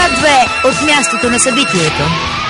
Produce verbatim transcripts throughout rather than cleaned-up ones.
Доклад две от мястото на събитието.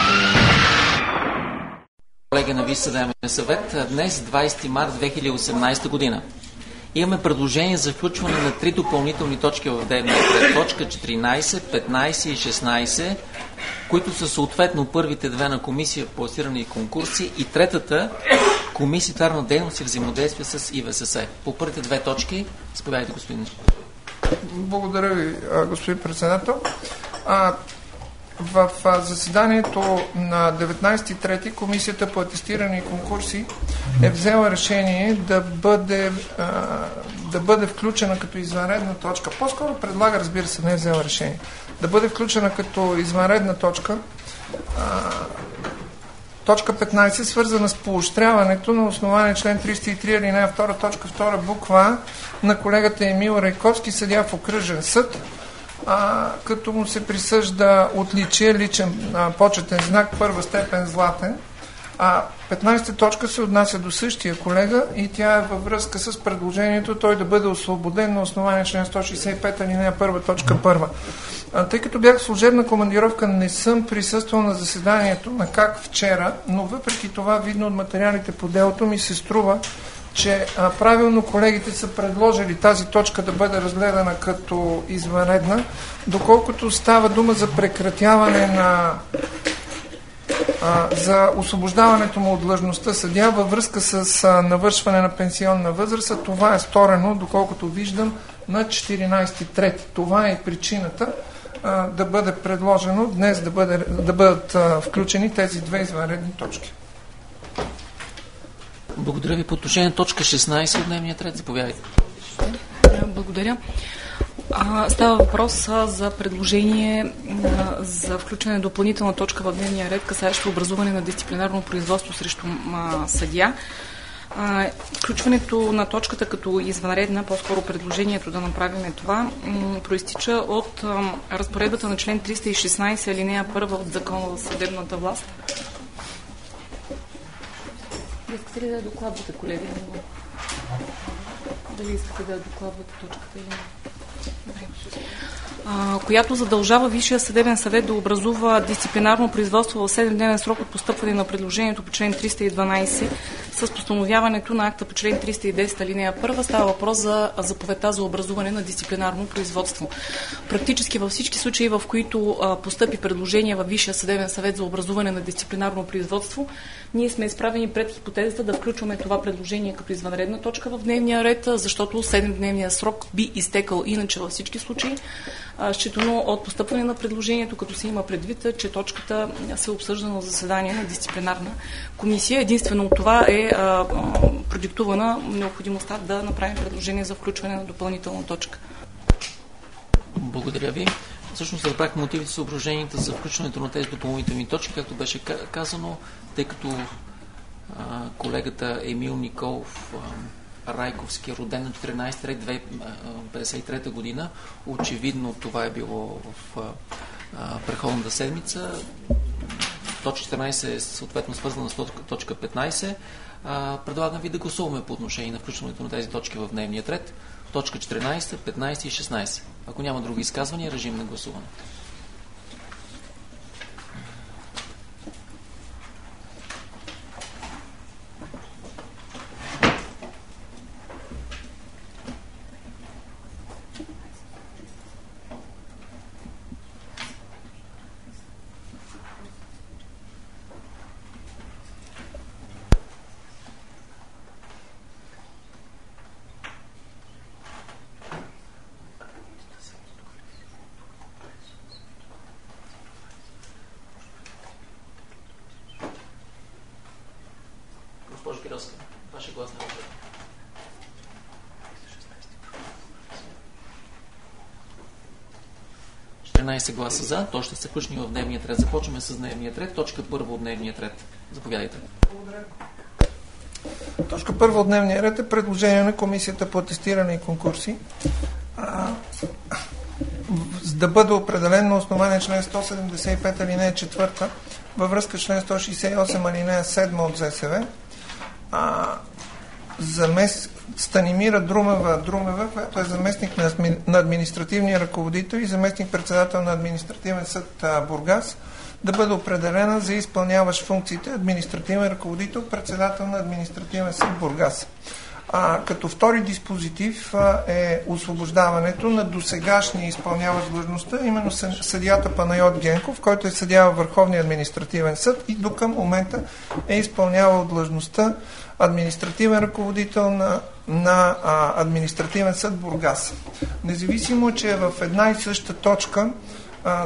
Колеги на Висш съдебен съвет, днес двадесети март две хиляди и осемнадесета година. Имаме предложение за включване на три допълнителни точки в дневния ред. Точка четиринадесет, петнадесет и шестнадесет, които са съответно първите две на комисия по асистиране и конкурси и третата комиситарна дейност и взаимодействие с И В С С. По първите две точки, заповядайте, господин. Благодаря ви, господин председател. А, в заседанието на деветнадесети трети комисията по атестиране и конкурси е взела решение да бъде, а, да бъде включена като извънредна точка. По-скоро предлага, разбира се, не е взела решение, да бъде включена като извънредна точка а, точка петнадесет, свързана с поощряването на основание член триста и три алинея втора, точка втора, буква А на колегата Емил Райковски, съдия в окръжен съд, а, като му се присъжда отличие, личен а, почетен знак, първа степен златен. А петнадесета точка се отнася до същия колега и тя е във връзка с предложението той да бъде освободен на основание член сто шестдесет и пет алинея първа, точка първа. А, тъй като бях в служебна командировка, не съм присъствал на заседанието на как вчера, но въпреки това, видно от материалите по делото, ми се струва, че а, правилно колегите са предложили тази точка да бъде разгледана като извънредна, доколкото става дума за прекратяване на а, за освобождаването му от длъжността съдия във връзка с а, навършване на пенсионна възраст. Това е сторено, доколкото виждам, на четиринадесети трети. Това е причината а, да бъде предложено днес да, бъде, да бъдат а, включени тези две извънредни точки. Благодаря ви. По отношение на точка шестнадесет от дневния ред, заповядайте. Благодаря. А, става въпрос а, за предложение а, за включване на допълнителна точка в дневния ред, касаещо образуване на дисциплинарно производство срещу а, съдия. А, включването на точката като извънредна, по-скоро предложението да направим това, м- проистича от а, разпоредбата на член триста и шестнадесет алинея първа от Закона за съдебната власт. Искате ли да докладвате, колеги? Дали искате да докладвате точката или не? А, която задължава Висшия съдебен съвет да образува дисциплинарно производство в седемдневен срок от постъпване на предложението по член триста и дванадесет с постановяването на акта по член триста и десет алинея първа. Става въпрос за заповедта за образуване на дисциплинарно производство. Практически във всички случаи, в които а, постъпи предложение във Висшия съдебен съвет за образуване на дисциплинарно производство, ние сме изправени пред хипотезата да включваме това предложение като извънредна точка в дневния ред, защото седемдневния срок би изтекал иначе във всички случаи, считано от постъпване на предложението, като се има предвид, че точката се обсъжда на заседание на дисциплинарна комисия. Единствено от това е а, а, продиктувана необходимостта да направим предложение за включване на допълнителна точка. Благодаря ви. Всъщност разбрах мотивите и съображенията за включването на тези допълнителни точки, както беше казано, тъй като а, колегата Емил Николов а, Райковски е роден на четиринадесети март две хиляди петдесет и трета година. Очевидно това е било в а, преходната седмица. Точка четиринадесет е съответно свързана с точка петнадесет. А, предлагам ви да гласуваме по отношение на включването на тези точки в дневния ред. Точка четиринадесет, петнадесет и шестнадесет. Ако няма други изказвания, режим на гласуване. Ваше глас на въпрос. четиринадесет гласа за, то ще се включи в дневния ред. Започваме с дневния ред. Точка първа от дневния ред. Заповядайте. Благодаря. Точка първа от дневния ред е предложение на Комисията по атестиране и конкурси а, да бъде определен на основание член сто седемдесет и пет алинея четвърта във връзка с член сто шестдесет и осем алинея седма от З С В. А, замес... Станимира Друмева Друмева, която е заместник на, адми... на административния ръководител и заместник председател на административен съд а, Бургас, да бъде определена за изпълняващ функциите административен ръководител, председател на административен съд Бургас. А, като втори диспозитив а, е освобождаването на досегашния изпълняващ длъжността, именно съдията Панайот Генков, който е съдия във Върховния административен съд и до към момента е изпълнявал длъжността административен ръководител на, на а, административен съд Бургас. Независимо, че в една и съща точка а,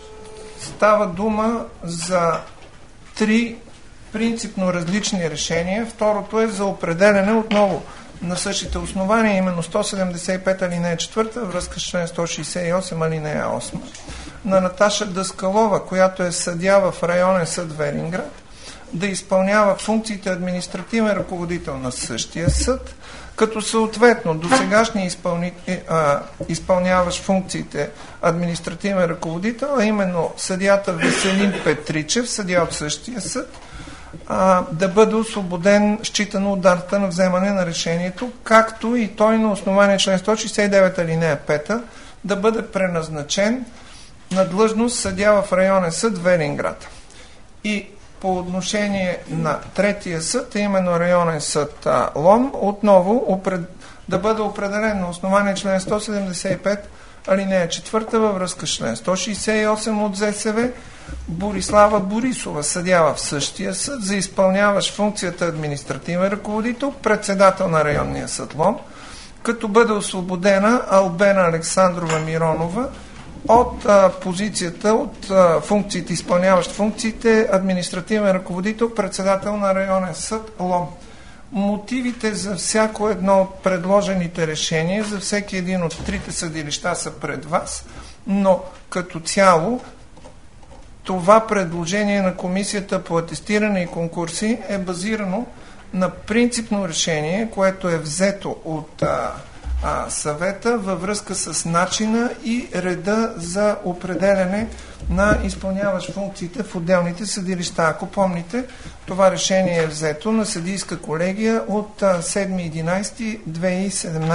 става дума за три принципно различни решения. Второто е за определене отново на същите основания, именно сто седемдесет и пет алинея четвърта, връзка с член сто шейсет и осем алинея осма, на Наташа Даскалова, която е съдия в районен съд Велинград, да изпълнява функциите административен ръководител на същия съд, като съответно досегашния изпълни... изпълняващ функциите административен ръководител, а именно съдията Веселин Петричев, съдия от същия съд, а, да бъде освободен, считано от датата на вземане на решението, както и той на основание член сто шейсет и девет алинея пета да бъде преназначен на длъжност съдия в районен съд Велинград. И по отношение на третия съд, именно районен съд а, Лом, отново опред... да бъде определен на основание член сто седемдесет и пет алинея четвърта във връзка с член сто шейсет и осем от ЗСВ Борислава Борисова, съдия в същия съд, за изпълняващ функцията административен ръководител, председател на районния съд Лом, като бъде освободена Албена Александрова Миронова от а, позицията, от а, функциите, изпълняващ функциите административен ръководител, председател на районен съд Лом. Мотивите за всяко едно от предложените решения, за всеки един от трите съдилища са пред вас, но като цяло това предложение на Комисията по атестиране и конкурси е базирано на принципно решение, което е взето от а, а, съвета във връзка с начина и реда за определяне на изпълняващ функциите в отделните съдилища. Ако помните, това решение е взето на съдийска колегия от седми единайсети две хиляди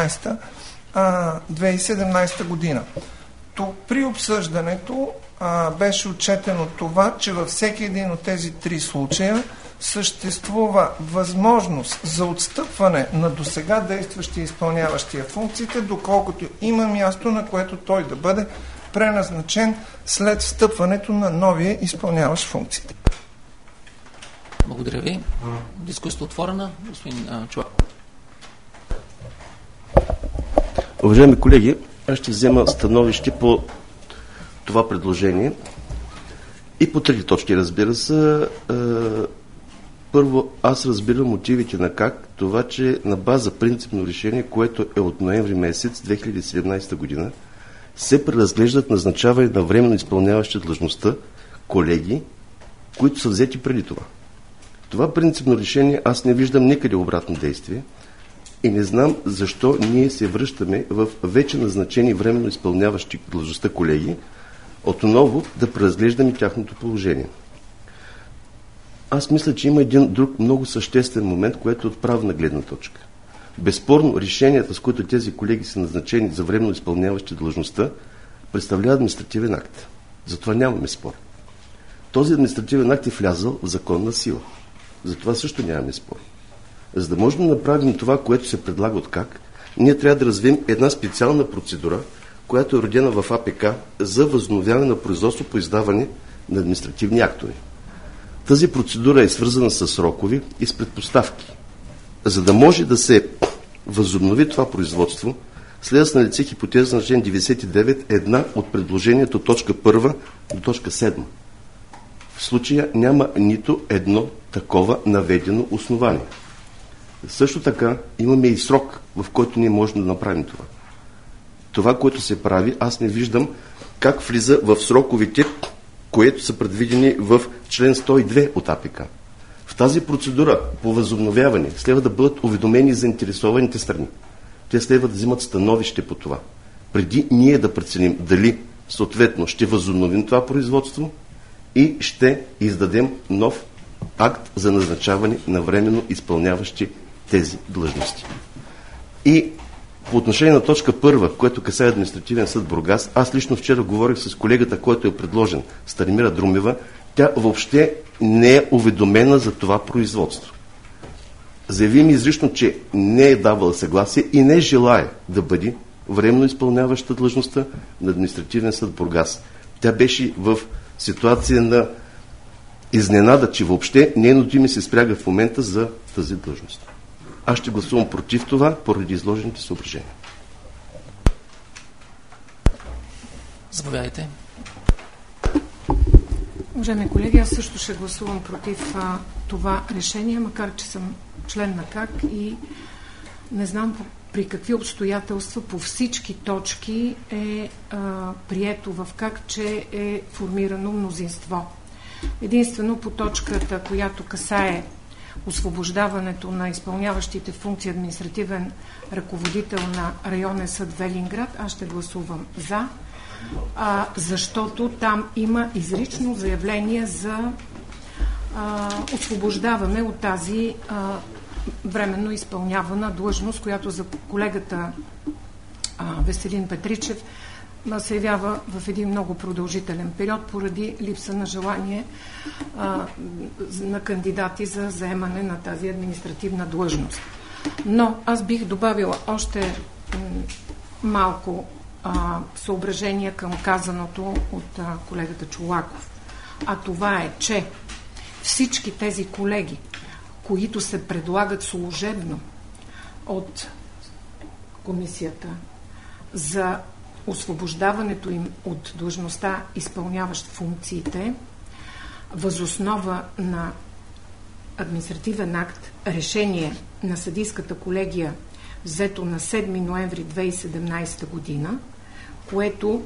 и седемнайсета година. То при обсъждането а, беше отчетено това, че във всеки един от тези три случая съществува възможност за отстъпване на досега действащия изпълняващия функциите, доколкото има място, на което той да бъде преназначен след встъпването на новия изпълняващ функциите. Благодаря ви. Дискусията отворена. Господин Чуак. Уважаеми колеги, аз ще взема становище по това предложение и по трети точки, разбира се. Първо, аз разбирам мотивите на как това, че на база принципно решение, което е от ноември месец две хиляди и седемнайсета година, се преразглеждат назначаване на временно изпълняващи длъжността колеги, които са взети преди това. Това принципно решение аз не виждам никъде обратно действие и не знам защо ние се връщаме в вече назначени временно изпълняващи длъжността колеги, отново да преразглеждаме тяхното положение. Аз мисля, че има един друг много съществен момент, което е от правна гледна точка. Безспорно, решенията, с които тези колеги са назначени за временно изпълняващи длъжността, представлява административен акт. Затова нямаме спор. Този административен акт е влязъл в законна сила. Затова също нямаме спор. За да можем да направим това, което се предлага от КАК, ние трябва да развием една специална процедура, която е родена в А П К за възобновяване на производство по издаване на административни актове. Тази процедура е свързана с срокови и с предпоставки. За да може да се възобнови това производство, следва да са налице хипотеза на член деветдесет и девет, една от предложението точка първа до точка седма. В случая няма нито едно такова наведено основание. Също така имаме и срок, в който ние можем да направим това. Това, което се прави, аз не виждам как влиза в сроковите, които са предвидени в член сто и две от А П К. В тази процедура по възобновяване следва да бъдат уведомени заинтересованите страни. Те следва да взимат становище по това. Преди ние да преценим дали съответно ще възобновим това производство и ще издадем нов акт за назначаване на временно изпълняващи тези длъжности. И по отношение на точка първа, което касае административен съд Бургас, аз лично вчера говорих с колегата, който е предложен, Станимира Друмева. Тя въобще не е уведомена за това производство. Заяви ми изрично, че не е давала съгласие и не желае да бъде временно изпълняваща длъжността на административен съд Бургас. Тя беше в ситуация на изненада, че въобще нейното име се спряга в момента за тази длъжност. Аз ще гласувам против това, поради изложените съображения. Заповядайте. Уважаеми колеги, аз също ще гласувам против а, това решение, макар че съм член на КАК и не знам по, при какви обстоятелства по всички точки е а, прието в КАК, че е формирано мнозинство. Единствено по точката, която касае освобождаването на изпълняващите функции административен ръководител на районен съд Велинград, аз ще гласувам за, а, защото там има изрично заявление за а, освобождаване от тази а, временно изпълнявана длъжност, която за колегата а, Веселин Петричев се явява в един много продължителен период поради липса на желание а, на кандидати за заемане на тази административна длъжност. Но аз бих добавила още м- малко а, съображения към казаното от а, колегата Чолаков. А това е, че всички тези колеги, които се предлагат служебно от комисията за освобождаването им от длъжността, изпълняващ функциите, възоснова на административен акт, решение на съдийската колегия, взето на седми ноември две хиляди и седемнадесета година, което,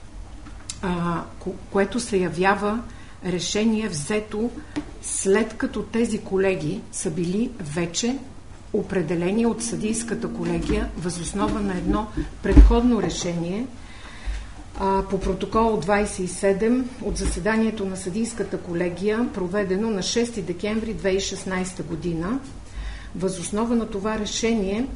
а, ко, което се явява решение взето след като тези колеги са били вече определени от съдийската колегия възоснова на едно предходно решение а, по протокол двадесет и седем от заседанието на съдийската колегия, проведено на шести декември две хиляди и шестнадесета година. Възоснова на това решение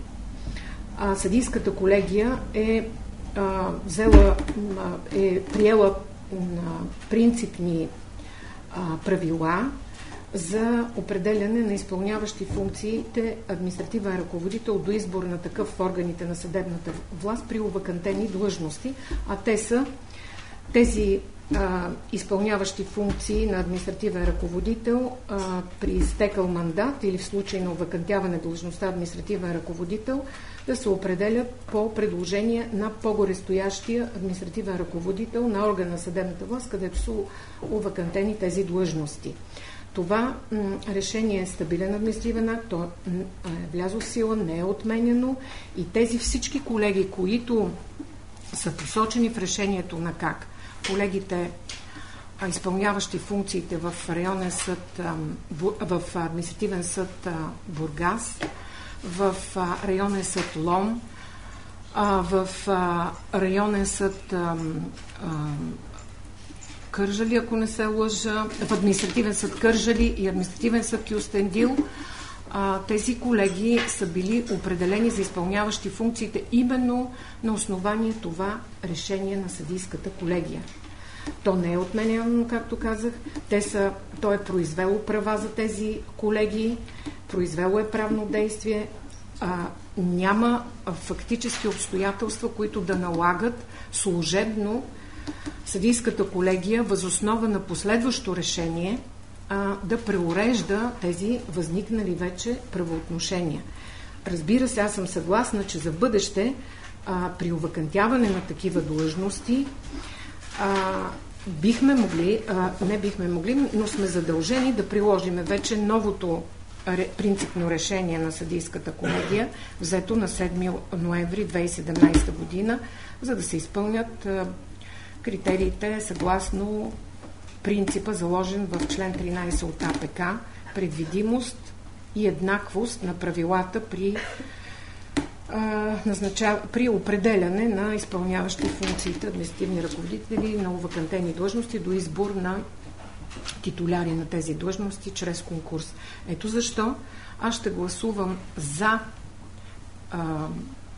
а, съдийската колегия е, а, взела, а, е приела а, принципни а, правила за определяне на изпълняващи функциите административен ръководител до избор на такъв в органите на съдебната власт при овакантени длъжности, а те са тези а, изпълняващи функции на административен ръководител а, при изтекал мандат или в случай на овакантяване длъжността административен ръководител да се определят по предложение на по-горестоящия административен ръководител на орган на съдебната власт, където са овакантени тези длъжности. Това м, решение е стабилен административен акт, то е влязло в сила, не е отменено и тези всички колеги, които са посочени в решението на КАК, колегите, а, изпълняващи функциите в районен съд, а, в административен съд а, Бургас, в а, районен съд Лом, а, в а, районен съд а, а, Кърджали, ако не се лъжа, в административен съд Кърджали и административен съд Кюстендил, тези колеги са били определени за изпълняващи функциите именно на основание това решение на съдийската колегия. То не е отменено, както казах. Те са, то е произвело права за тези колеги, произвело е правно действие. А, няма фактически обстоятелства, които да налагат служебно съдийската колегия възоснова на последващо решение а, да преурежда тези възникнали вече правоотношения. Разбира се, аз съм съгласна, че за бъдеще а, при овакантяване на такива длъжности а, бихме могли, а, не бихме могли, но сме задължени да приложим вече новото принципно решение на съдийската колегия, взето на седми ноември две хиляди и седемнадесета година, за да се изпълнят а, критериите съгласно принципа, заложен в член тринадесет от А П К, предвидимост и еднаквост на правилата при, а, назначав... при определяне на изпълняващи функциите административни ръководители на овакантени длъжности до избор на титуляри на тези длъжности чрез конкурс. Ето защо аз ще гласувам за а,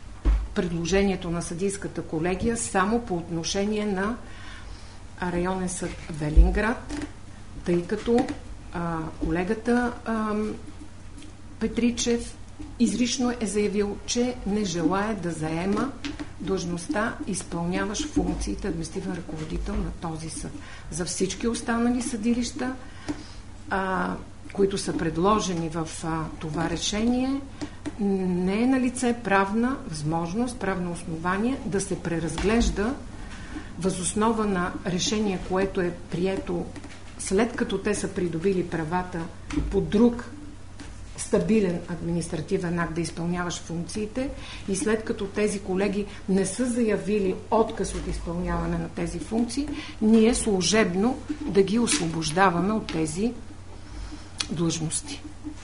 предложението на съдийската колегия само по отношение на районен съд Велинград, тъй като а, колегата а, Петричев изрично е заявил, че не желае да заема длъжността, изпълняващ функциите административен ръководител на този съд. За всички останали съдилища, а, които са предложени в а, това решение, не е на лице правна възможност, правно основание да се преразглежда възоснова на решение, което е прието след като те са придобили правата по друг стабилен административен акт да изпълняваш функциите и след като тези колеги не са заявили отказ от изпълняване на тези функции, ние служебно да ги освобождаваме от тези длъжности.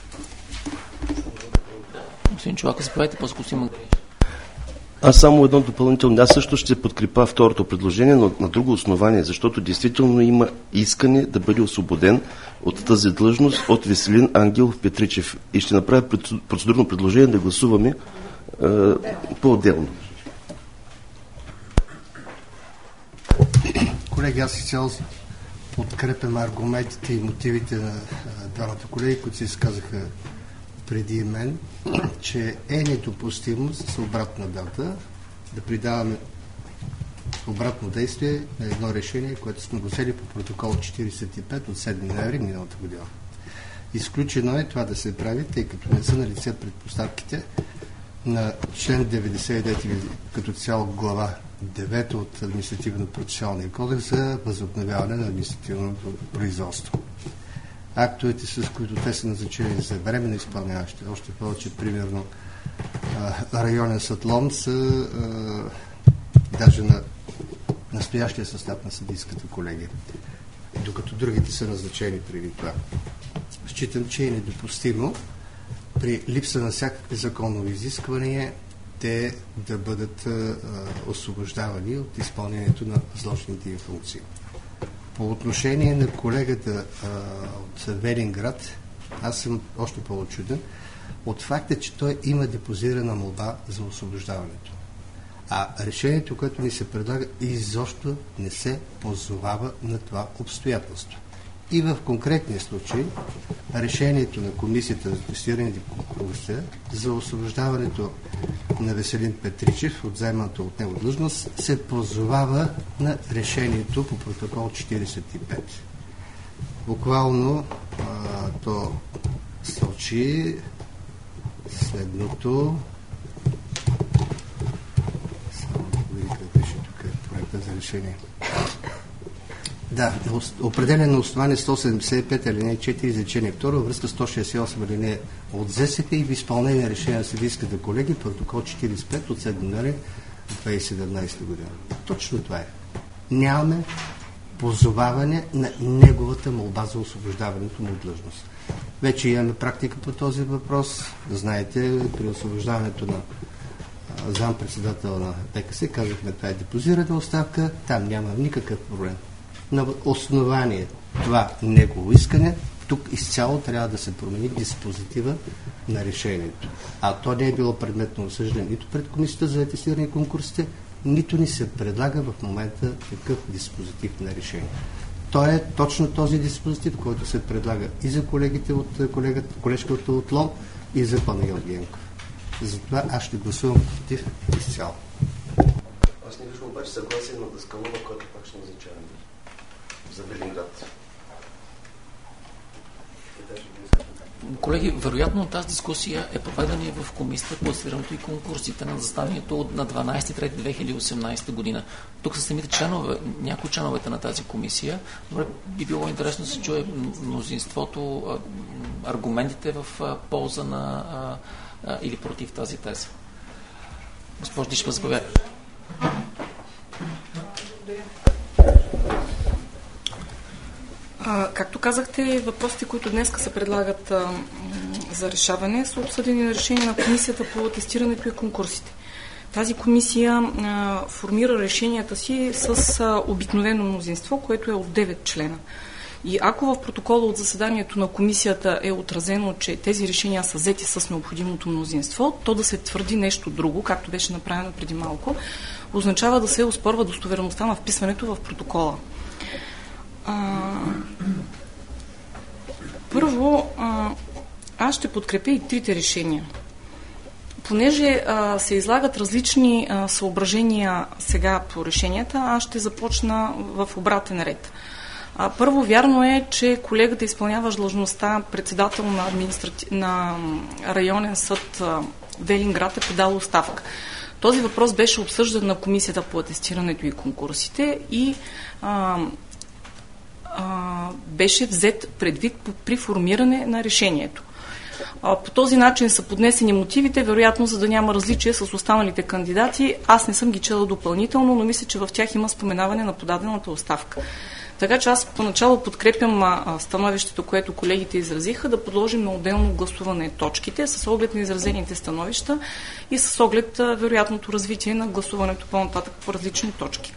Господин Чолаков, заповядайте, после господин Магриш. Аз само едно допълнително. Аз също ще подкрепя второто предложение, но на друго основание, защото действително има искане да бъде освободен от тази длъжност от Веселин Ангелов Петричев. И ще направя процедурно предложение да гласуваме е, по-отделно. Колеги, аз изцяло подкрепям аргументите и мотивите на двамата колеги, които се изказаха преди мен, че е недопустимо с обратна дата да придаваме обратно действие на едно решение, което сме го взели по протокол четиридесет и пет от седми ноември миналата година. Изключено е това да се прави, тъй като не са на лице предпоставките на член деветдесет и девет като цяло глава девета от административно-процесуалния кодекс за възобновяване на административното производство. Актовете, с които те са назначени за временно изпълняващи, още повече, примерно, районен съд Лом са а, даже на настоящия състав на съдийската колегия, докато другите са назначени преди това. Считам, че е недопустимо при липса на всякакви законови изисквания те да бъдат а, освобождавани от изпълнението на възложените им функции. По отношение на колегата а, от Велинград, аз съм още по-очуден от факта, че той има депозирана молба за освобождаването. А решението, което ни се предлага, изобщо не се позовава на това обстоятелство. И в конкретния случай решението на Комисията за тестиране и конкурси за освобождаването на Веселин Петричев от заеманата от него длъжност се позовава на решението по протокол четиридесет и пет. Буквално а, то сочи следното. Само да види къде пише тук проекта за решение. Да, определен на основание сто седемдесет и пет алинея четири изречение второ във връзка сто шестдесет и осем алинея от ЗСП и в изпълнение на решение на съдийската колегия протокол четиридесет и пет от седми ноември две хиляди и седемнадесета година. Точно това е. Нямаме позоваване на неговата молба за освобождаването му от длъжност. Вече имаме практика по този въпрос. Знаете, при освобождаването на заместник-председател на П К С казахме, това е депозирана оставка, там няма никакъв проблем. На основание това негово искане, тук изцяло трябва да се промени диспозитива на решението. А то не е било предметно осъждане нито пред Комисията за атестиране и конкурсите, нито ни се предлага в момента такъв диспозитив на решение. То е точно този диспозитив, който се предлага и за колегите от колегата, колежката от Лом, и за Панайот Генков. Затова аз ще гласувам против изцяло. Аз не виждам обаче съгласие на Даскалова, който пак ще назначава за Велинград. Колеги, вероятно тази дискусия е проведена и в комисията по атестирането и конкурсите на заседанието на дванадесети март две хиляди и осемнадесета година. Тук са самите членове, някои членовете на тази комисия. Добре, би било интересно да се чуе мнозинството, аргументите в полза на а, или против тази теза. Госпожо Дишева, заповядайте. А, както казахте, въпросите, които днес се предлагат а, за решаване, са обсъдени на решение на Комисията по атестирането и конкурсите. Тази комисия а, формира решенията си с а, обикновено мнозинство, което е от девет члена. И ако в протокола от заседанието на комисията е отразено, че тези решения са взети с необходимото мнозинство, то да се твърди нещо друго, както беше направено преди малко, означава да се оспорва достоверността на вписването в протокола. А, първо, а, аз ще подкрепя и трите решения. Понеже а, се излагат различни а, съображения сега по решенията, аз ще започна в обратен ред. А, първо, вярно е, че колегата изпълнява длъжността председател на, администрати... на районен съд а, Велинград е подал оставка. Този въпрос беше обсъждан на комисията по атестирането и конкурсите и а, а, беше взет предвид при формиране на решението. По този начин са поднесени мотивите, вероятно, за да няма различие с останалите кандидати. Аз не съм ги чела допълнително, но мисля, че в тях има споменаване на подадената оставка. Така че аз поначало подкрепям становището, което колегите изразиха, да подложим на отделно гласуване точките с оглед на изразените становища и с оглед вероятното развитие на гласуването по-нататък по различни точки.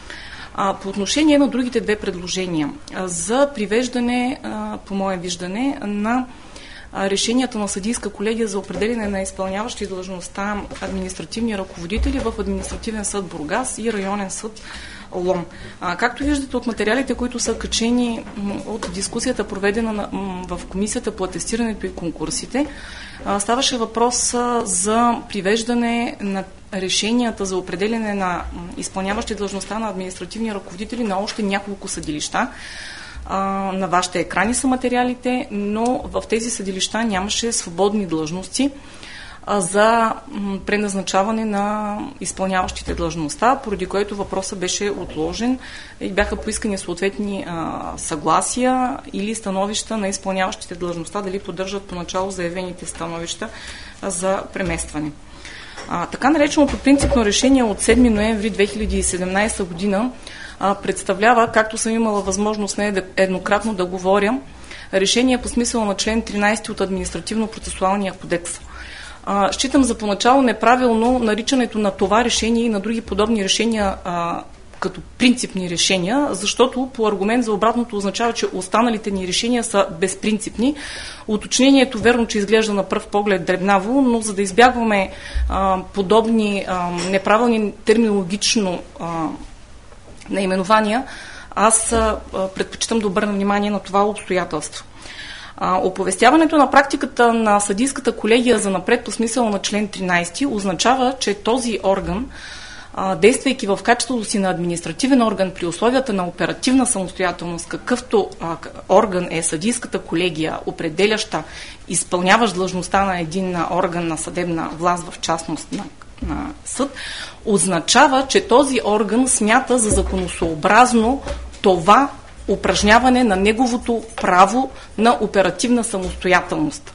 По отношение на другите две предложения за привеждане, по мое виждане, на решенията на съдийска колегия за определене на изпълняващи длъжността административни ръководители в административен съд Бургас и районен съд Лом. А, както виждате от материалите, които са качени от дискусията, проведена на, в комисията по атестирането и конкурсите, а, ставаше въпрос а, за привеждане на решенията за определене на изпълняващи длъжността на административни ръководители на още няколко съдилища. На вашите екрани са материалите, но в тези съдилища нямаше свободни длъжности за преназначаване на изпълняващите длъжността, поради което въпросът беше отложен и бяха поискани съответни съгласия или становища на изпълняващите длъжността, дали поддържат поначало заявените становища за преместване. А, така нареченото принципно решение от седми ноември две хиляди и седемнадесета година а, представлява, както съм имала възможност нееднократно да говоря, решение по смисъла на член тринадесети от Административно-процесуалния кодекс. А, считам за поначало неправилно наричането на това решение и на други подобни решения а, като принципни решения, защото по аргумент за обратното означава, че останалите ни решения са безпринципни. Уточнението верно, че изглежда на пръв поглед дребнаво, но за да избягваме а, подобни а, неправилни терминологично а, наименования, аз а, предпочитам да обърна внимание на това обстоятелство. А, оповестяването на практиката на съдийската колегия за напред по смисъла на член тринадесети означава, че този орган, действайки в качеството си на административен орган при условията на оперативна самостоятелност, какъвто а, орган е съдийската колегия, определяща, изпълняващ длъжността на един орган на съдебна власт, в частност на, на съд, означава, че този орган смята за законосъобразно това упражняване на неговото право на оперативна самостоятелност.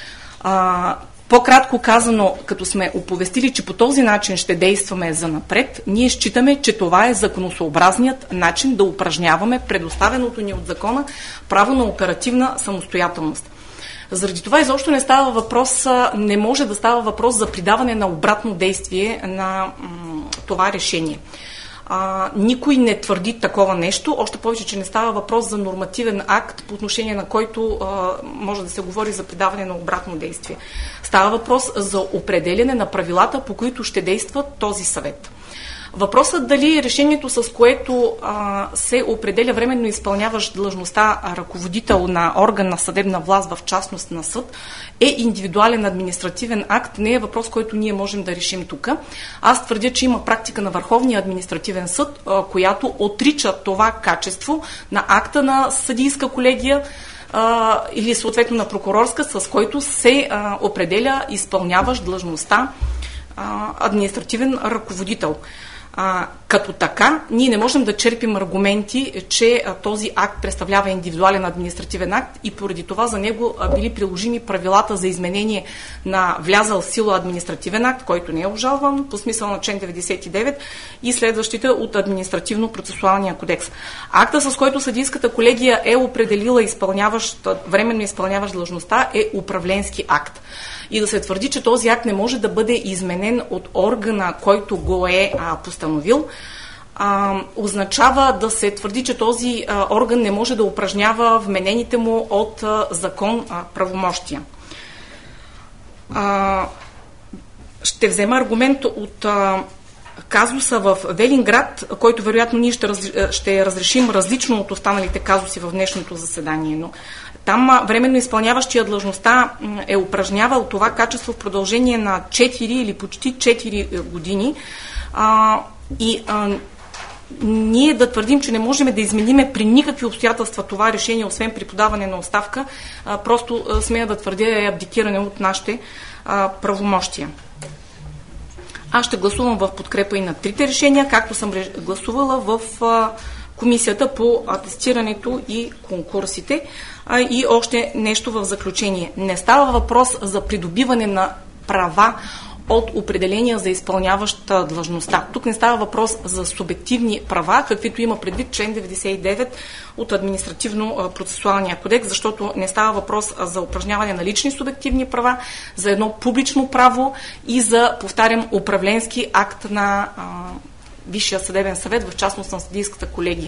А, По-кратко казано, като сме оповестили, че по този начин ще действаме занапред, ние считаме, че това е законосъобразният начин да упражняваме предоставеното ни от закона право на оперативна самостоятелност. Заради това изобщо не става въпрос, не може да става въпрос за придаване на обратно действие на м- това решение. А, никой не твърди такова нещо, още повече, че не става въпрос за нормативен акт, по отношение на който а, може да се говори за придаване на обратно действие. Става въпрос за определяне на правилата, по които ще действа този съвет. Въпросът дали решението, с което а, се определя временно изпълняващ длъжността ръководител на орган на съдебна власт, в частност на съд, е индивидуален административен акт, не е въпрос, който ние можем да решим тук. Аз твърдя, че има практика на Върховния административен съд, а, която отрича това качество на акта на съдийска колегия а, или съответно на прокурорска, с който се а, определя изпълняващ длъжността а, административен ръководител. А, като така, ние не можем да черпим аргументи, че а, този акт представлява индивидуален административен акт и поради това за него а, били приложими правилата за изменение на влязъл в сила административен акт, който не е обжалван по смисъл на член деветдесет и девет и следващите от Административно-процесуалния кодекс. Акта, с който съдийската колегия е определила изпълняващ, временно изпълняващ длъжността, е управленски акт. И да се твърди, че този акт не може да бъде изменен от органа, който го е а, постановил, а, означава да се твърди, че този а, орган не може да упражнява вменените му от а, закон а, правомощия. А, ще взема аргумент от а, казуса в Велинград, който вероятно ние ще, раз, ще разрешим различно от останалите казуси в днешното заседание. Но там временно изпълняващия длъжността е упражнявал това качество в продължение на четири или почти четири години а, и а, ние да твърдим, че не можем да измениме при никакви обстоятелства това решение, освен при подаване на оставка, а, просто а, смея да твърдя е абдикиране от нашите а, правомощия. Аз ще гласувам в подкрепа и на трите решения, както съм гласувала в а, комисията по атестирането и конкурсите. А, и още нещо в заключение. Не става въпрос за придобиване на права от определения за изпълняваща длъжността. Тук не става въпрос за субективни права, каквито има предвид член деветдесет и девет от административно-процесуалния кодекс, защото не става въпрос за упражняване на лични субективни права, за едно публично право и за, повтарям, управленски акт на а, Висшия съдебен съвет, в частност на съдийската колегия.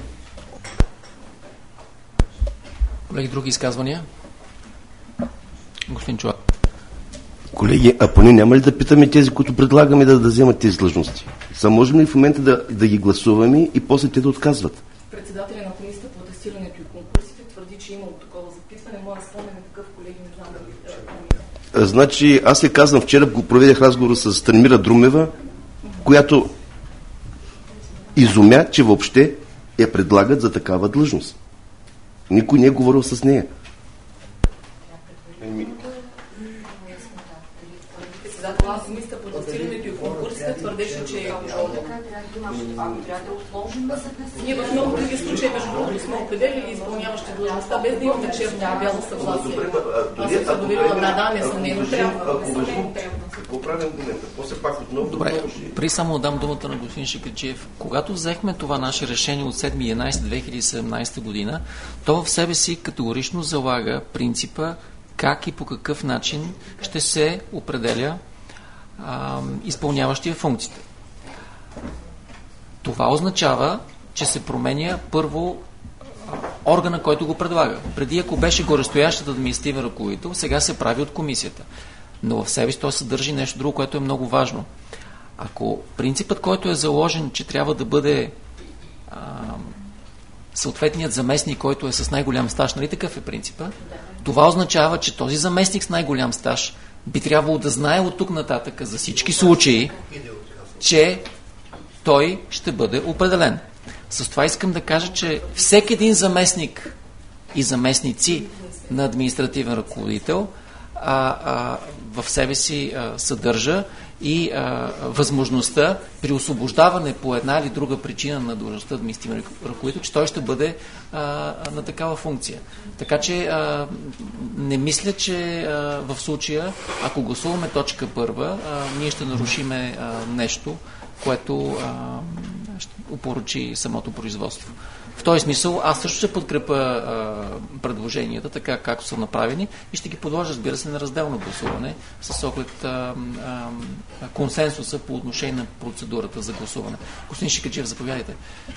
Колеги, други изказвания? Господин Чуак. Колеги, а поне няма ли да питаме тези, които предлагаме да, да вземат тези длъжности? Са можем ли в момента да, да ги гласуваме и после те да отказват? Председателя на комисията по атестирането и конкурсите твърди, че има такова запитване. Моя спомен е такъв, колеги, не знам дали... Значи, аз я казвам, вчера го проведех разговор с Станимира Друмева, която изумя, че въобще я предлагат за такава длъжност. Никой не е говорил с нея. Председател на комисията по атестирането и конкурсите твърдеше, че е ние в много други случаи, между другото, сме определили изпълняващи длъжността, без да имаме черно и бяло съгласие. Аз съм се доверила, да, да, не съм не трябва. Какво правим в момента? После пак отново... Добре, при само дам думата на господин Шикаджиев. Когато взехме това наше решение от седми ноември две хиляди и седемнадесета година, то в себе си категорично залага принципа как и по какъв начин ще се определя а, изпълняващия функциите. Това означава, че се променя първо а, органа, който го предлага. Преди, ако беше горестоящият административен ръководител, сега се прави от комисията. Но в себе си то съдържи нещо друго, което е много важно. Ако принципът, който е заложен, че трябва да бъде а, съответният заместник, който е с най-голям стаж, нали такъв е принципа, това означава, че този заместник с най-голям стаж би трябвало да знае от тук нататък за всички случаи, че той ще бъде определен. С това искам да кажа, че всеки един заместник и заместници на административен ръководител а, а, в себе си а, съдържа и а, възможността при освобождаване по една или друга причина на длъжността административен ръководител, че той ще бъде а, на такава функция. Така че а, не мисля, че а, в случая, ако гласуваме точка първа, а, ние ще нарушиме а, нещо, което а, ще упоручи самото производство. В този смисъл аз също ще подкрепя а, предложенията, така както са направени, и ще ги подложа, разбира се, на разделно гласуване с оглед а, а, консенсуса по отношение на процедурата за гласуване. Господин Шикаджиев, заповядайте.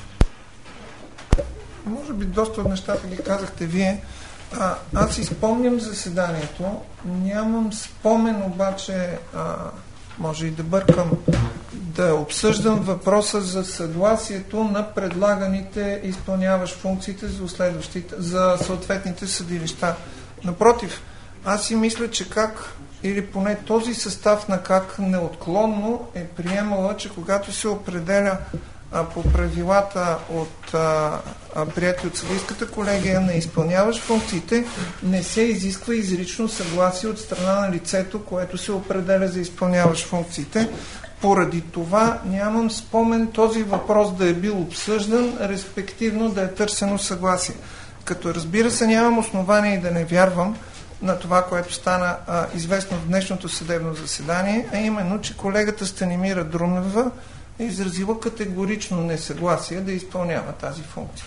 Може би доста от нещата ги казахте вие. А, аз изпомням заседанието. Нямам спомен обаче, а, може и да бъркам, да обсъждам въпроса за съгласието на предлаганите изпълняващ функциите за, за съответните съдилища. Напротив, аз си мисля, че как, или поне този състав на как неотклонно е приемала, че когато се определя а, по правилата от а, а, прияти от съдийската колегия на изпълняващ функциите, не се изисква изрично съгласие от страна на лицето, което се определя за изпълняващ функциите. Поради това нямам спомен този въпрос да е бил обсъждан, респективно да е търсено съгласие. Като разбира се, нямам основание и да не вярвам на това, което стана а, известно в днешното съдебно заседание, а именно, че колегата Станимира Друмева е изразила категорично несъгласие да изпълнява тази функция.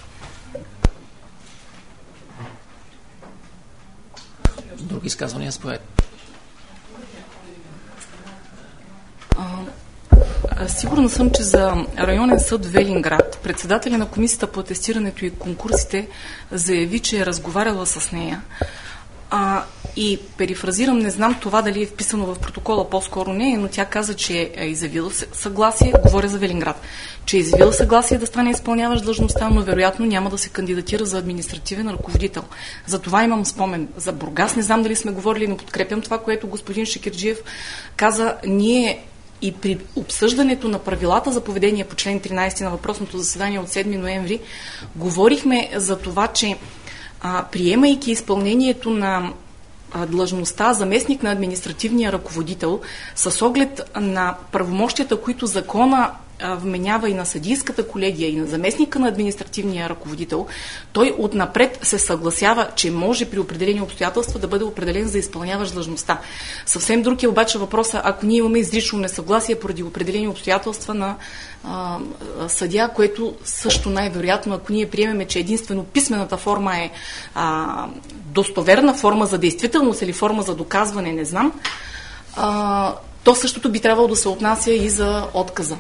Други изказвания, според. Сигурна съм, че за районен съд Велинград председателя на комисията по атестирането и конкурсите заяви, че е разговаряла с нея. А, и перифразирам, не знам това дали е вписано в протокола, по-скоро не е, но тя каза, че е изявила съгласие, говоря за Велинград, че е изявила съгласие да стане изпълняващ длъжността, но вероятно няма да се кандидатира за административен ръководител. За това имам спомен. За Бургас не знам дали сме говорили, но подкрепям това, което господин Шекерджиев каза. Ние и при обсъждането на правилата за поведение по член тринайсети на въпросното заседание от седми ноември говорихме за това, че а, приемайки изпълнението на а, длъжността заместник на административния ръководител с оглед на правомощията, които закона а, вменява и на съдийската колегия, и на заместника на административния ръководител, той отнапред се съгласява, че може при определени обстоятелства да бъде определен за изпълняващ длъжността. Съвсем друг е обаче въпроса, ако ние имаме изрично несъгласие поради определени обстоятелства на а, съдия, което също най-вероятно, ако ние приемеме, че единствено писмената форма е а, достоверна форма за действителност или форма за доказване, не знам, а, то същото би трябвало да се отнася и за отказа.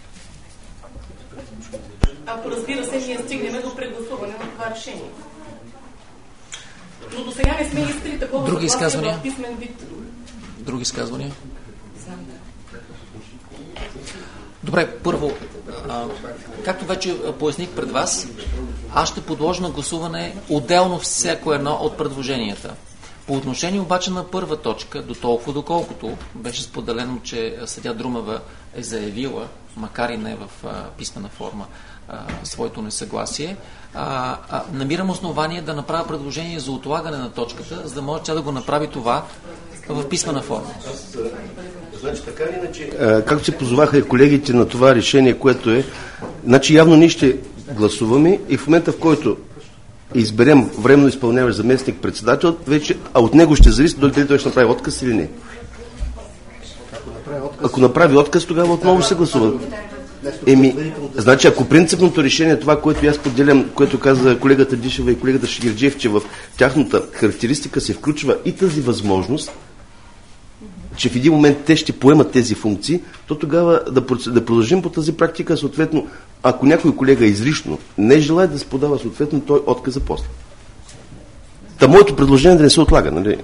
Ако, разбира се, ние стигнем до прегласуване на това решение. Но до сега не сме искали такова Други изказвания? в писмен вид. Други изказвания? Добре, първо, а, както вече поясних пред вас, аз ще подложа на гласуване отделно всяко едно от предложенията. По отношение обаче на първа точка, до толкова доколкото беше споделено, че съдия Друмева е заявила, макар и не в а, писмена форма, а, своето несъгласие, а, а, намирам основание да направя предложение за отлагане на точката, за да може тя да го направи това в писмена форма. Значи така или иначе, както се позоваха и колегите на това решение, което е, значи явно ние ще гласуваме и в момента, в който изберем временно изпълняващ заместник председател, вече, а от него ще зависи дали той ще направи отказ или не. Ако направи отказ, ако направи отказ тогава отново се гласува. Еми, значи, ако принципното решение е това, което аз поделям, което каза колегата Дишева и колегата Шегерджиев, че в тяхната характеристика се включва и тази възможност, че в един момент те ще поемат тези функции, то тогава да, да продължим по тази практика, съответно, ако някой колега изрично не желая да се подава, съответно, той отказа после. Та моето предложение да не се отлага, нали?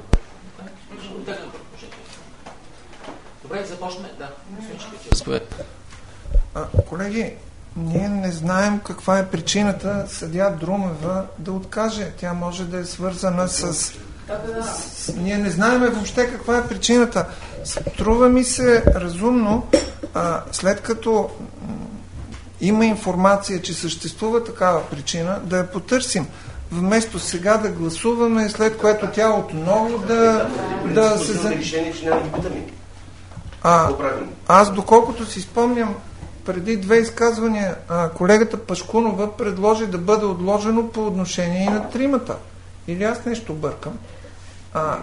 Добре, започне, да. А, колеги, ние не знаем каква е причината съдия Друмева да откаже. Тя може да е свързана с... с... Ние не знаем въобще каква е причината. Струва ми се разумно, а, след като има информация, че съществува такава причина, да я потърсим. Вместо сега да гласуваме, след което тя отново да, да се... А, аз, доколкото си спомням, преди две изказвания, а, колегата Пашкунова предложи да бъде отложено по отношение и на тримата. Или аз нещо бъркам? А,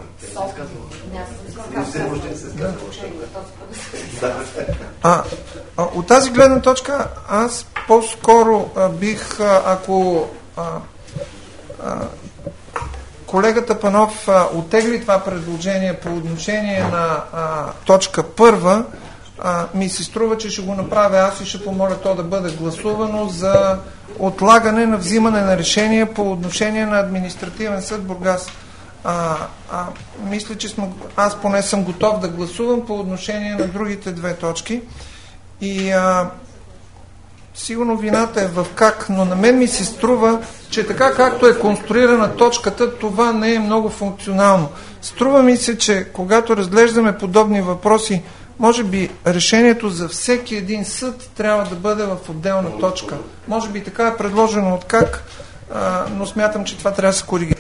а, а, от тази гледна точка аз по-скоро а, бих, а, ако а, а, колегата Панов а, оттегли това предложение по отношение на а, точка първа, а, ми се струва, че ще го направя аз и ще помоля то да бъде гласувано за отлагане на взимане на решение по отношение на административен съд Бургас. А, а, мисля, че сме, аз поне съм готов да гласувам по отношение на другите две точки и а, сигурно вината е в как, но на мен ми се струва, че така както е конструирана точката, това не е много функционално. Струва ми се, че когато разглеждаме подобни въпроси, може би решението за всеки един съд трябва да бъде в отделна точка. Може би така е предложено от как, а, но смятам, че това трябва да се коригира.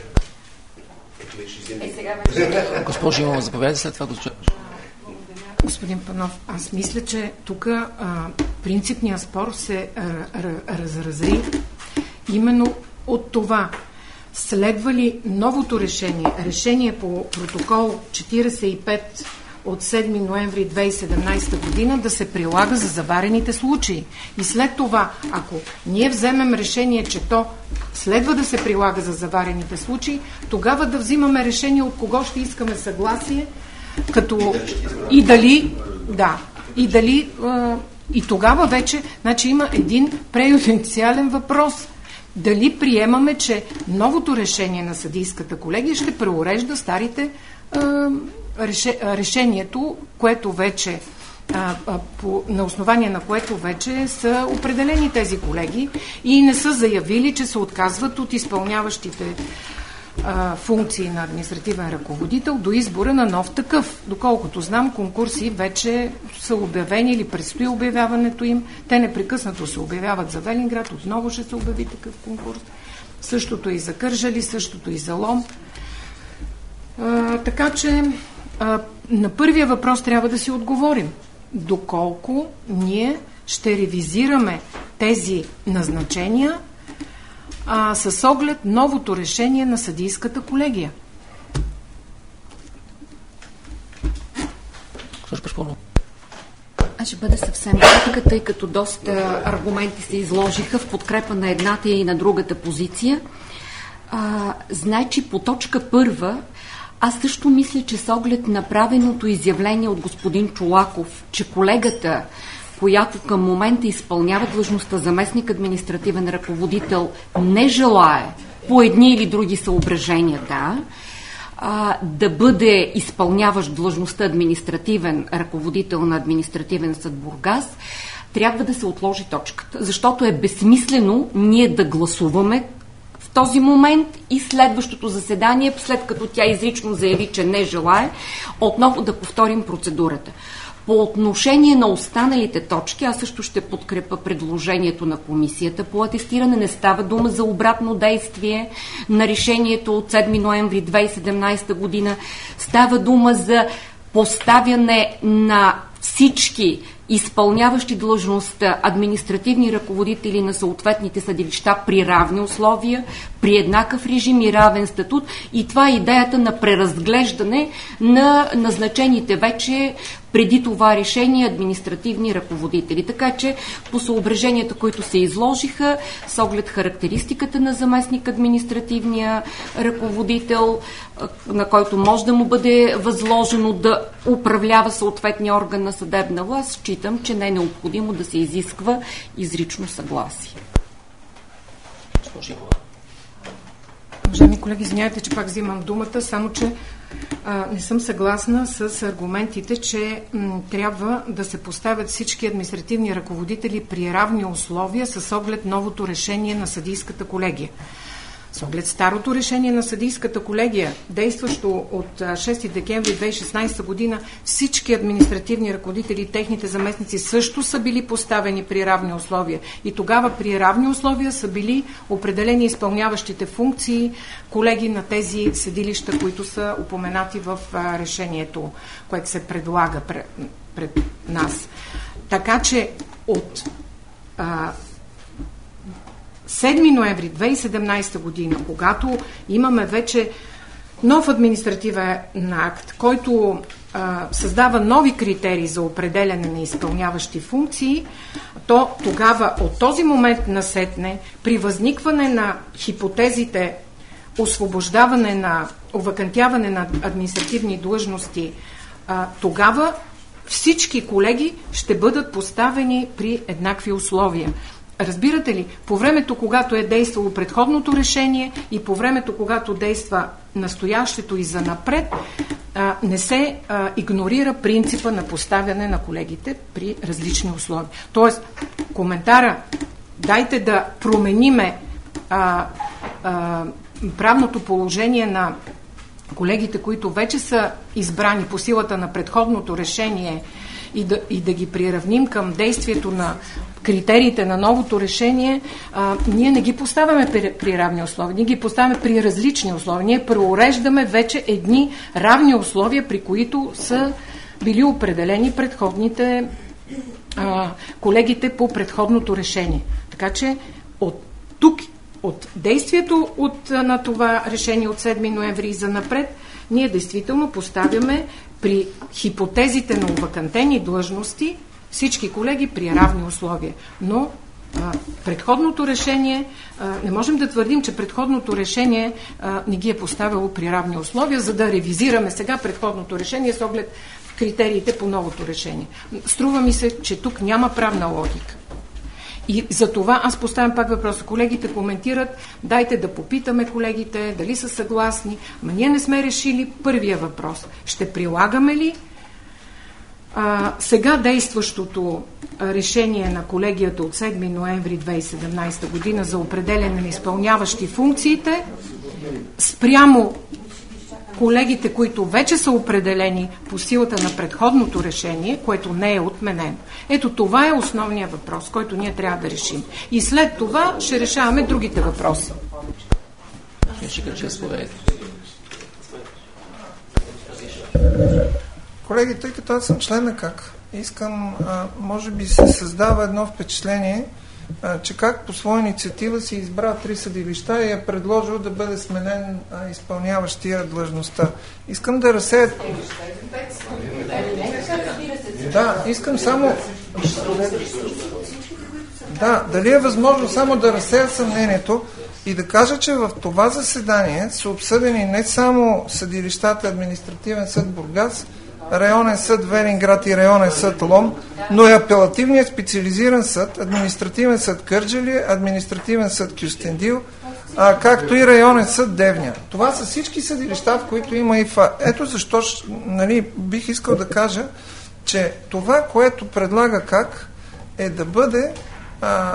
Госпожа Имова, заповядайте, след това госпожа. Господин Панов, аз мисля, че тук принципният спор се разрази именно от това. Следва ли новото решение, решение по протокол четирийсет и пет от седми ноември две хиляди и седемнадесета година да се прилага за заварените случаи. И след това, ако ние вземем решение, че то следва да се прилага за заварените случаи, тогава да взимаме решение от кого ще искаме съгласие, като и дали, да, и дали И тогава вече, значи, има един преюдициален въпрос. Дали приемаме, че новото решение на съдийската колегия ще преурежда старите а, реше, решението, което вече а, а, по, на основание на което вече са определени тези колеги и не са заявили, че се отказват от изпълняващите а, функции на административен ръководител до избора на нов такъв. Доколкото знам, конкурси вече са обявени или предстои обявяването им. Те непрекъснато се обявяват за Велинград, отново ще се обяви такъв конкурс. Същото и за Кърджали, същото и за Лом. А, така че а, на първия въпрос трябва да си отговорим. Доколко ние ще ревизираме тези назначения а, с оглед новото решение на съдийската колегия. Аз ще бъда съвсем кратка, тъй като доста аргументи се изложиха в подкрепа на едната и на другата позиция. А, значи по точка първа аз също мисля, че с оглед направеното изявление от господин Чолаков, че колегата, която към момента изпълнява длъжността заместник административен ръководител, не желае по едни или други съображения, да, а, да бъде изпълняващ длъжността административен ръководител на административен съд Бургас, трябва да се отложи точката, защото е безсмислено ние да гласуваме в този момент и следващото заседание, след като тя изрично заяви, че не желае, отново да повторим процедурата. По отношение на останалите точки, аз също ще подкрепя предложението на комисията по атестиране. Не става дума за обратно действие на решението от седми ноември две хиляди и седемнадесета година. Става дума за поставяне на всички изпълняващи длъжността административни ръководители на съответните съдилища при равни условия, при еднакъв режим и равен статут. И това е идеята на преразглеждане на назначените вече преди това решение административни ръководители. Така че по съображенията, които се изложиха, с оглед характеристиката на заместник административния ръководител, на който може да му бъде възложено да управлява съответния орган на съдебна власт, считам, че не е необходимо да се изисква изрично съгласие. Уважаеми колеги, извинявайте, че пак взимам думата, само че а, не съм съгласна с аргументите, че м, трябва да се поставят всички административни ръководители при равни условия с оглед новото решение на съдийската колегия. С оглед старото решение на съдийската колегия, действащо от шести декември две хиляди и шестнадесета година, всички административни ръководители и техните заместници също са били поставени при равни условия. И тогава при равни условия са били определени изпълняващите функции колеги на тези съдилища, които са упоменати в решението, което се предлага пред, пред нас. Така че от а, седми ноември две хиляди и седемнадесета година, когато имаме вече нов административен акт, който а, създава нови критерии за определяне на изпълняващи функции, то тогава от този момент насетне, при възникване на хипотезите освобождаване на, овакантяване на административни длъжности, а, тогава всички колеги ще бъдат поставени при еднакви условия. Разбирате ли, по времето, когато е действало предходното решение и по времето, когато действа настоящето и занапред, а, не се а, игнорира принципа на поставяне на колегите при различни условия. Тоест, коментара, дайте да промениме а, а, правното положение на колегите, които вече са избрани по силата на предходното решение и да, и да ги приравним към действието на критериите на новото решение, а, ние не ги поставяме при, при равни условия, ние ги поставяме при различни условия. Ние преуреждаме вече едни равни условия, при които са били определени предходните а, колегите по предходното решение. Така че от тук, от действието от, на това решение от седми ноември и занапред, ние действително поставяме при хипотезите на овакантени длъжности всички колеги при равни условия. Но А, предходното решение, а, не можем да твърдим, че предходното решение а, не ги е поставило при равни условия, за да ревизираме сега предходното решение с оглед критериите по новото решение. Струва ми се, че тук няма правна логика. И за това аз поставям пак въпроса. Колегите коментират, дайте да попитаме колегите, дали са съгласни. Ама ние не сме решили първия въпрос. Ще прилагаме ли а, сега действащото решение на колегията от седми ноември две хиляди и седемнадесета година за определяне на изпълняващи функциите спрямо колегите, които вече са определени по силата на предходното решение, което не е отменено. Ето това е основният въпрос, който ние трябва да решим. И след това ще решаваме другите въпроси. Колеги, тъй като аз съм член на КАК, искам, а, може би се създава едно впечатление, а, че КАК по своя инициатива си избра три съдилища и е предложил да бъде сменен а, изпълняващия длъжността. Искам да разсея... Да, искам само... Да, дали е възможно само да разсея съмнението и да кажа, че в това заседание са обсъдени не само съдилищата Административен съд Бургас, Районен съд Велинград и Районен съд Лом, но и Апелативният специализиран съд, Административен съд Кърджали, Административен съд Кюстендил, а, както и Районен съд Девня. Това са всички съдилища, в които има и ФА. Ето защо, нали, бих искал да кажа, че това, което предлага КАК, е да бъде а,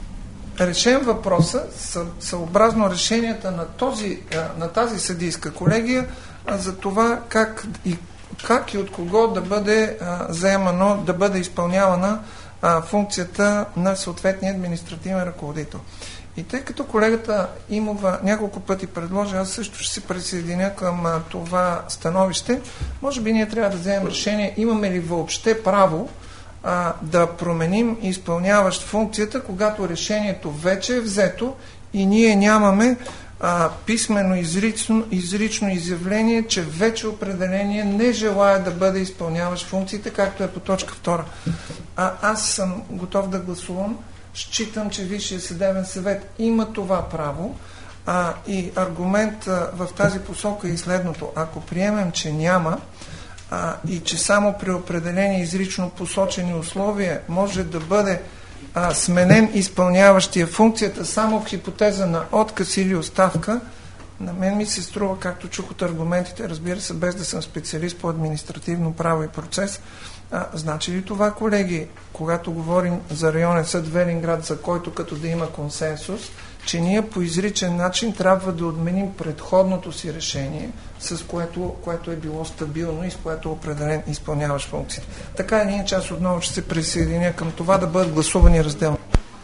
решен въпроса съобразно решенията на, този, на тази съдийска колегия а, за това как и как и от кого да бъде а, заемано, да бъде изпълнявана а, функцията на съответния административен ръководител. И тъй като колегата Имова няколко пъти предложи, аз също ще се присъединя към а, това становище, може би ние трябва да вземем решение, имаме ли въобще право а, да променим изпълняващ функцията, когато решението вече е взето и ние нямаме а, писмено изрично, изрично изявление, че вече определение не желая да бъде изпълняващ функциите, както е по точка втора. А, аз съм готов да гласувам. Считам, че Висшия съдебен съвет има това право а, и аргумент а, в тази посока е следното. Ако приемем, че няма а, и че само при определени изрично посочени условия може да бъде а, сменен изпълняващия функцията само в хипотеза на отказ или оставка, на мен ми се струва, както чух от аргументите, разбира се, без да съм специалист по административно право и процес, а, значи ли това, колеги, когато говорим за Районен съд Велинград, за който като да има консенсус, че ние по изричен начин трябва да отменим предходното си решение, с което, което е било стабилно и с което е определен изпълняващ функциите. Така или иначе аз отново ще се присъединя към това да бъдат гласувани разделно.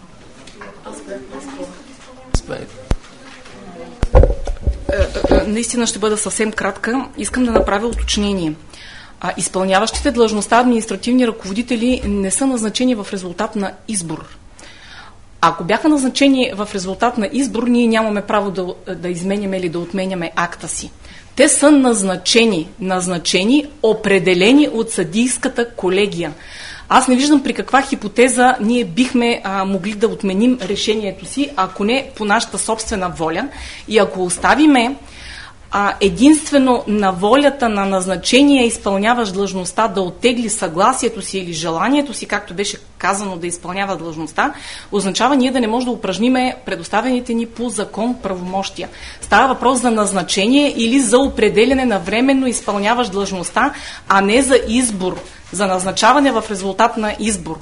Наистина ще бъда съвсем кратка. Искам да направя уточнение. А, изпълняващите длъжността административни ръководители не са назначени в резултат на избор. Ако бяха назначени в резултат на избор, ние нямаме право да, да изменяме или да отменяме акта си. Те са назначени, назначени, определени от съдийската колегия. Аз не виждам при каква хипотеза ние бихме а, могли да отменим решението си, ако не по нашата собствена воля. И ако оставиме а, единствено на волята на назначения изпълняващ длъжността да оттегли съгласието си или желанието си, както беше казано да изпълнява длъжността, означава ние да не можем да упражниме предоставените ни по закон правомощия. Става въпрос за назначение или за определяне на временно изпълняващ длъжността, а не за избор, за назначаване в резултат на избор.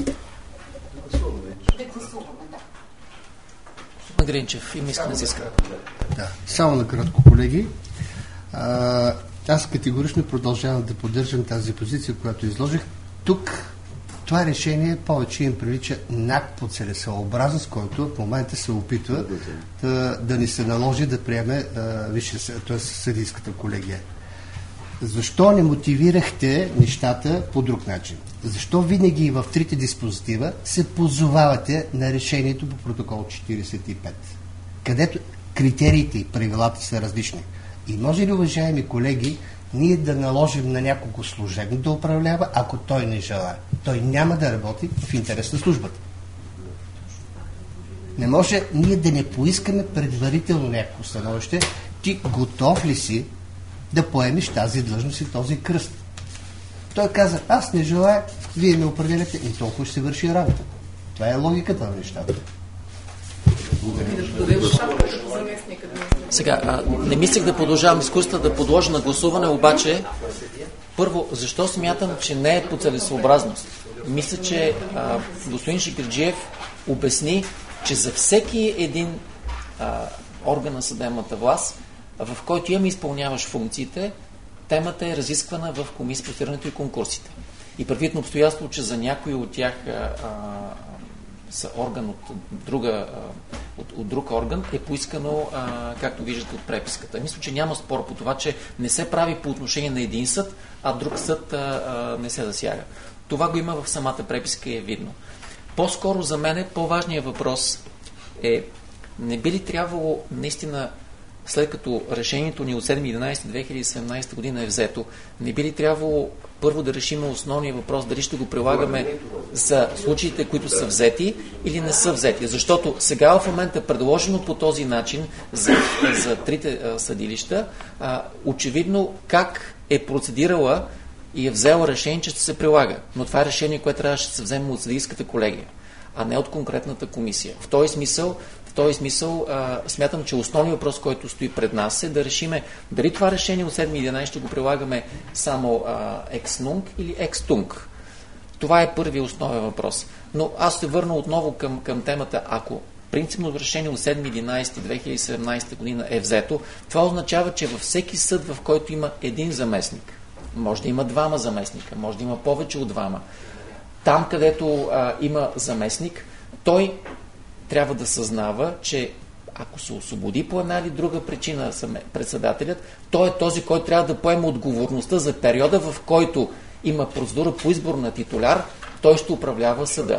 Гринчев, има искане за изказване. Да, само накратко, колеги. А, аз категорично продължавам да поддържам тази позиция, която изложих. Тук това решение повече им прилича над по целесъобразност, който в момента се опитва да, да ни се наложи да приеме висше, т.е. съдийската колегия. Защо не мотивирахте нещата по друг начин? Защо винаги в трите диспозитива се позовавате на решението по протокол четиридесет и пет, където критериите и правилата са различни? И може ли, уважаеми колеги, ние да наложим на някого служебно да управлява, ако той не желае? Той няма да работи в интерес на службата. Не може ние да не поискаме предварително някакво становище. Ти готов ли си да поемеш тази длъжност и този кръст? Той каза, аз не желая, вие ме определяте и толкова ще се върши работа. Това е логиката на нещата. Сега, а, не мислех да продължавам дискусията, да подложа на гласуване, обаче първо, защо смятам, че не е по целесообразност? Мисля, че а, господин Шикерджиев обясни, че за всеки един а, орган на съдебната власт, в който имаме изпълняваш функциите, темата е разисквана в комисия по стирането и конкурсите. И предвид на обстоятелство, че за някои от тях а, а, са орган от, друга, а, от, от друг орган, е поискано, а, както виждате от преписката. Мисля, че няма спор по това, че не се прави по отношение на един съд, а друг съд а, а, не се засяга. Това го има в самата преписка и е видно. По-скоро за мен по-важният въпрос е, не би ли трябвало наистина, след като решението ни от седми единадесети две хиляди и седемнадесета година е взето, не би ли трябвало първо да решим основния въпрос, дали ще го прилагаме за случаите, които са взети или не са взети. Защото сега в момента предложено по този начин за, за трите а, съдилища, а, очевидно как е процедирала и е взела решение, че ще се прилага. Но това е решение, което трябваше да се вземе от съдийската колегия, а не от конкретната комисия. В този смисъл, в този смисъл а, смятам, че основният въпрос, който стои пред нас, е да решиме дали това решение от седми единадесети ще го прилагаме само екс-нунк или екс-тунк. Това е първият основен въпрос. Но аз се върна отново към, към темата. Ако принципно решение от седми единадесети две хиляди и седемнадесета година е взето, това означава, че във всеки съд, в който има един заместник, може да има двама заместника, може да има повече от двама. Там, където а, има заместник, той трябва да съзнава, че ако се освободи по една или друга причина председателят, той е този, който трябва да поема отговорността за периода, в който има процедура по избор на титуляр, той ще управлява съда.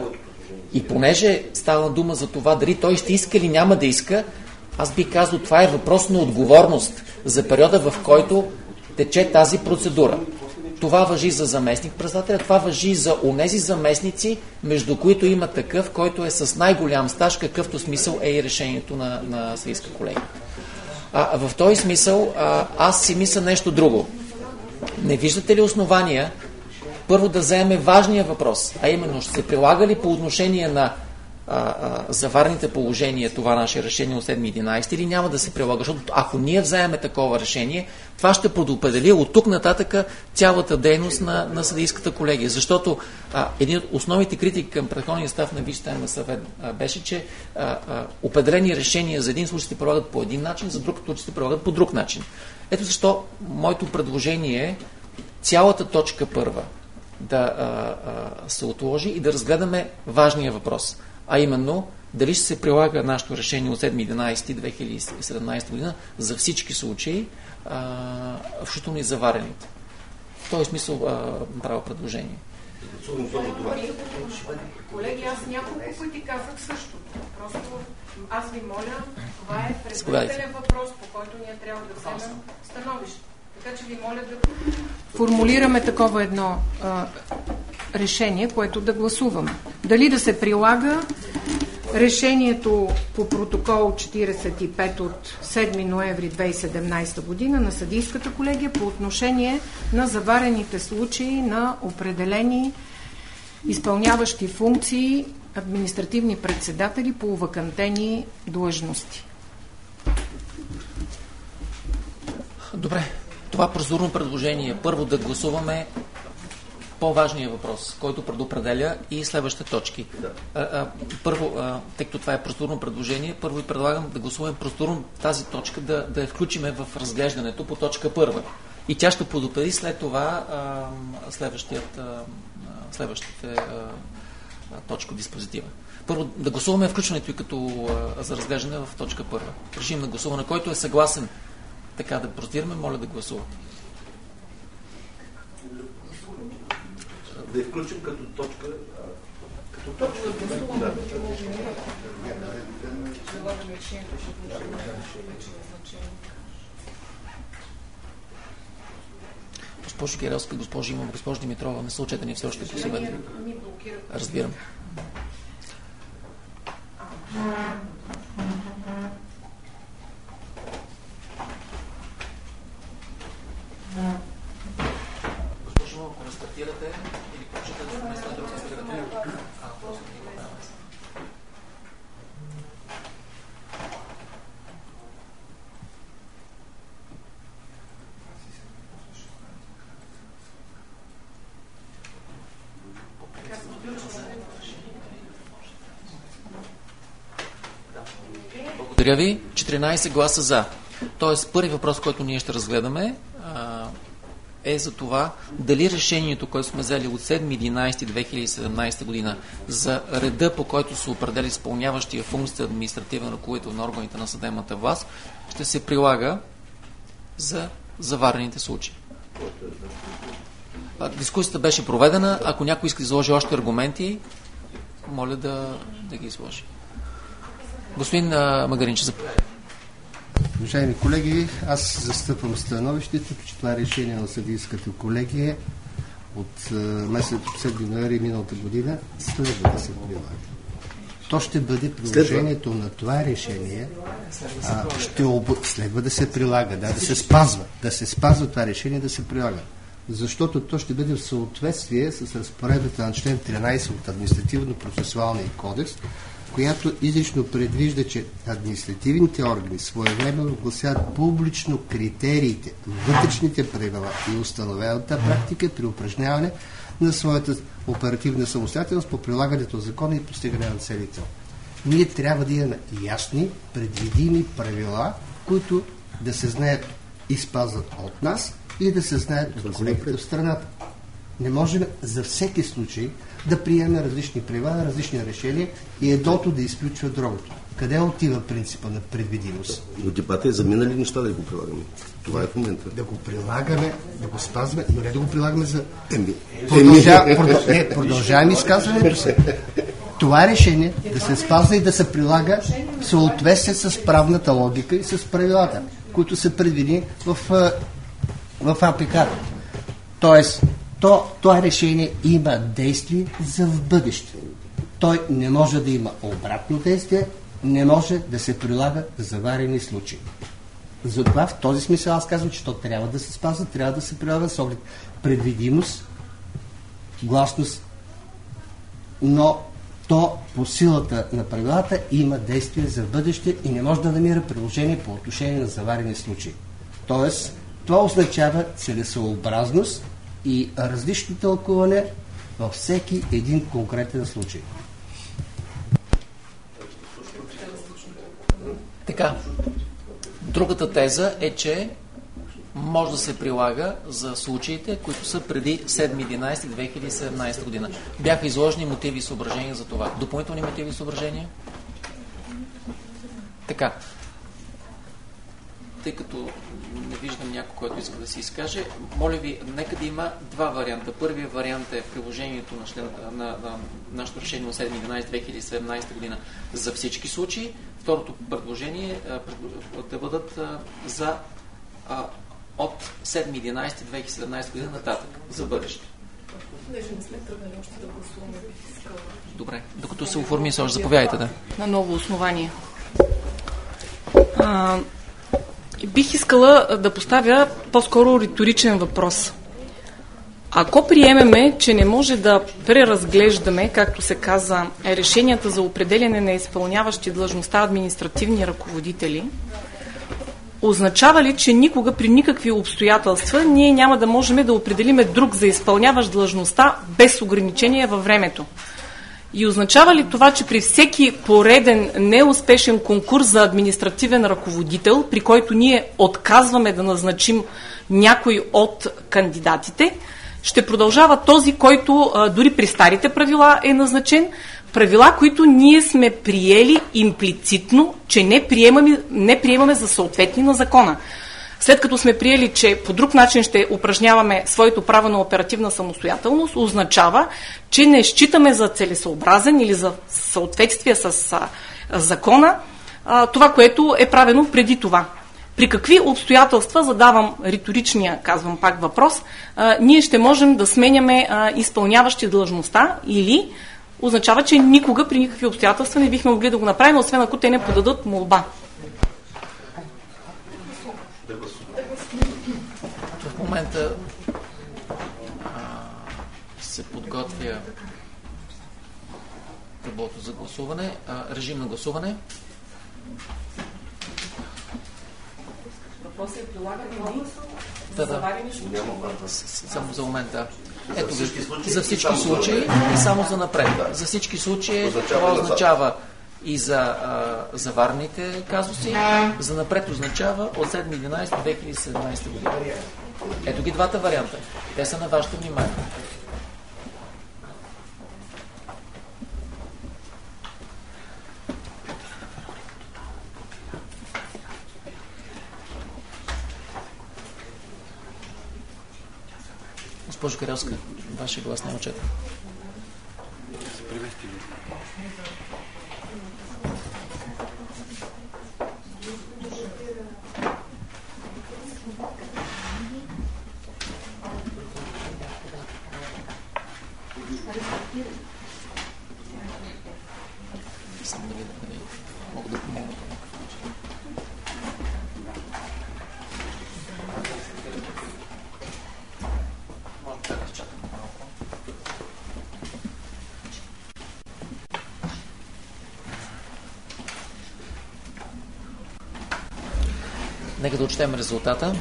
И понеже става дума за това, дали той ще иска или няма да иска, аз би казал, това е въпрос на отговорност за периода, в който тече тази процедура. Това важи за заместник-председателя, това важи за онези заместници, между които има такъв, който е с най-голям стаж, какъвто смисъл е и решението на, на съдийска колегия. А, в този смисъл а, аз си мисля нещо друго. Не виждате ли основания първо да вземем важния въпрос, а именно ще се прилага ли по отношение на а, а, заварените положения това наше решение от седми единадесети или няма да се прилага, защото ако ние вземем такова решение, това ще предопредели от тук нататък цялата дейност на, на съдийската колегия. Защото а, един от основните критики към предходния състав на Висшия съдебен съвет а, беше, че а, а, определени решения за един случай се прилагат по един начин, за друг случай се прилагат по друг начин. Ето защо моето предложение е цялата точка първа да а, а, се отложи и да разгледаме важния въпрос, а именно дали ще се прилага нашето решение от седми единадесети две хиляди и седемнадесета година за всички случаи, включително и заварените. В този смисъл правя предложение. Колеги, аз няколко пъти казах същото. Просто аз ви моля, това е предварителен въпрос, по който ние трябва да вземем становище. Така че ви моля да формулираме такова едно а, решение, което да гласуваме. Дали да се прилага решението по протокол четиридесет и пет от седми ноември две хиляди и седемнадесета година на съдийската колегия по отношение на заварените случаи на определени изпълняващи функции административни председатели по вакантени длъжности. Добре. Това процедурно предложение първо да гласуваме по-важния въпрос, който предопределя и следващите точки. Да. А, а, първо, а, тъй като това е процедурно предложение, първо ви предлагам да гласуваме процедурно тази точка, да, да я включиме в разглеждането по точка първа. И тя ще предопредели след това а, следващият, а, следващите а, точка диспозитива. Първо да гласуваме включването и като а, за разглеждане в точка първа. Режим на гласуване, който е съгласен така да процедираме, моля да гласува. Да я включим като точка. Като точка. Да. Госпожо Герелска, госпожо Имам, госпожо Димитрова, не са отчетени все още по съвета. Разбирам. Госпожо, ако не стартирате или прочитате вместо да стартирате, а просто не го правя. Благодаря ви. четиринайсет гласа за. Тоест, първи въпрос, който ние ще разгледаме, а, е за това дали решението, което сме взели от седми единайсети две хиляди и седемнайсета година за реда, по който се определя изпълняващия функция административен ръководител на органите на съдебната власт, ще се прилага за заварените случаи. Дискусията беше проведена. Ако някой иска да изложи още аргументи, моля да, да ги изложи. Господин Магаринче, заповядайте. Уважаеми колеги, аз застъпвам становището, че това решение на съдийската колегия от месец седми ноември миналата година следва да се прилага. То ще бъде приложението на това решение, а, ще об... следва да се прилага, да, да се спазва, да се спазва това решение, да се прилага. Защото то ще бъде в съответствие с разпоредбата на член тринайсет от Административно-процесуалния кодекс, която изрично предвижда, че административните органи своевременно огласяват публично критериите, вътрешните правила и установената практика при упражняване на своята оперативна самостоятелност по прилагането на закона и постигане на целите. Ние трябва да имаме ясни, предвидими правила, които да се знаят и спазват от нас и да се знаят от колегите в страната. Не можем за всеки случай да приемем различни правила, различни решения и едното да изключва другото. Къде отива принципа на предвидимост? Но дебата е за минали неща да го прилагаме. Това е в момента. Да го прилагаме, да го спазваме, но не да го прилагаме за... Еми, Продължа... Продъл... Не, продължавам изказването си. Това решение да се спазва и да се прилага в съответствие с правната логика и с правилата, които са предвидени в, в АПК. Тоест, то, това решение има действие за в бъдеще. Той не може да има обратно действие, не може да се прилага за заварени случаи. Затова в този смисъл аз казвам, че то трябва да се спазва, трябва да се прилага с оглед предвидимост, гласност, но то по силата на правилата има действие за бъдеще и не може да намира приложение по отношение на заварени случаи. Тоест, това означава целесъобразност и различно тълкуване във всеки един конкретен случай. Така, другата теза е, че може да се прилага за случаите, които са преди седми единайсети две хиляди и седемнайсета година. Бяха изложени мотиви и съображения за това. Допълнителни мотиви и съображения? Така. Тъй като не виждам някой, който иска да се изкаже, моля ви, нека да има два варианта. Първият вариант е приложението на, член, на, на нашето решение от седми единайсети две хиляди и седемнайсета година за всички случаи. Второто предложение е да бъдат а, за а, от седми единайсети две хиляди и седемнайсета година нататък, за бъдеще. Добре, докато се оформи се още, заповядайте да. На ново основание. А, бих искала да поставя по-скоро риторичен въпрос. Ако приемеме, че не може да преразглеждаме, както се каза, решенията за определяне на изпълняващи длъжността административни ръководители, означава ли, че никога при никакви обстоятелства ние няма да можем да определиме друг за изпълняващ длъжността без ограничения във времето? И означава ли това, че при всеки пореден неуспешен конкурс за административен ръководител, при който ние отказваме да назначим някой от кандидатите, ще продължава този, който а, дори при старите правила е назначен, правила, които ние сме приели имплицитно, че не приемаме, не приемаме за съответни на закона. След като сме приели, че по друг начин ще упражняваме своето право на оперативна самостоятелност, означава, че не считаме за целесообразен или за съответствие с а, закона а, това, което е правено преди това. При какви обстоятелства, задавам риторичния, казвам пак въпрос, а, ние ще можем да сменяме а, изпълняващи длъжността или означава, че никога при никакви обстоятелства не бихме могли да го направим, освен ако те не подадат молба. В момента а, се подготвя таблото за гласуване. А, режим на гласуване. Въпросът е прилагане да, да. Само за момента. Ето, за всички случаи и само за напред. За всички случаи това означава и за а, заварните казуси, за напред означава от седми единайсети две хиляди и седемнайсета година. Ето ги двата варианта. Те са на вашето внимание. Госпожо Карелска, вашия глас не е отчетен. Само да видя дали мога да помогна. Нека да отчетем резултата.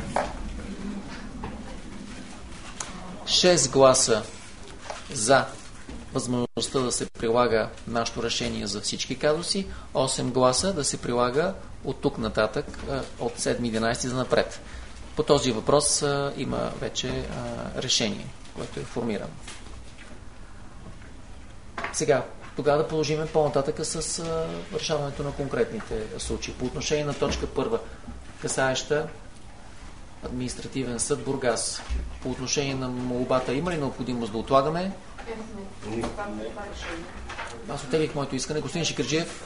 шест гласа за възможността да се прилага нашето решение за всички казуси, осем гласа да се прилага от тук нататък, от седми единайсети за напред. По този въпрос а, има вече а, решение, което е формирано. Сега, тогава да продължим по-нататъка с а, решаването на конкретните случаи. По отношение на точка първа, касаеща административен съд Бургас. По отношение на молбата, има ли необходимост да отлагаме? Аз оттеглих моето искане. Господин Шикерджиев.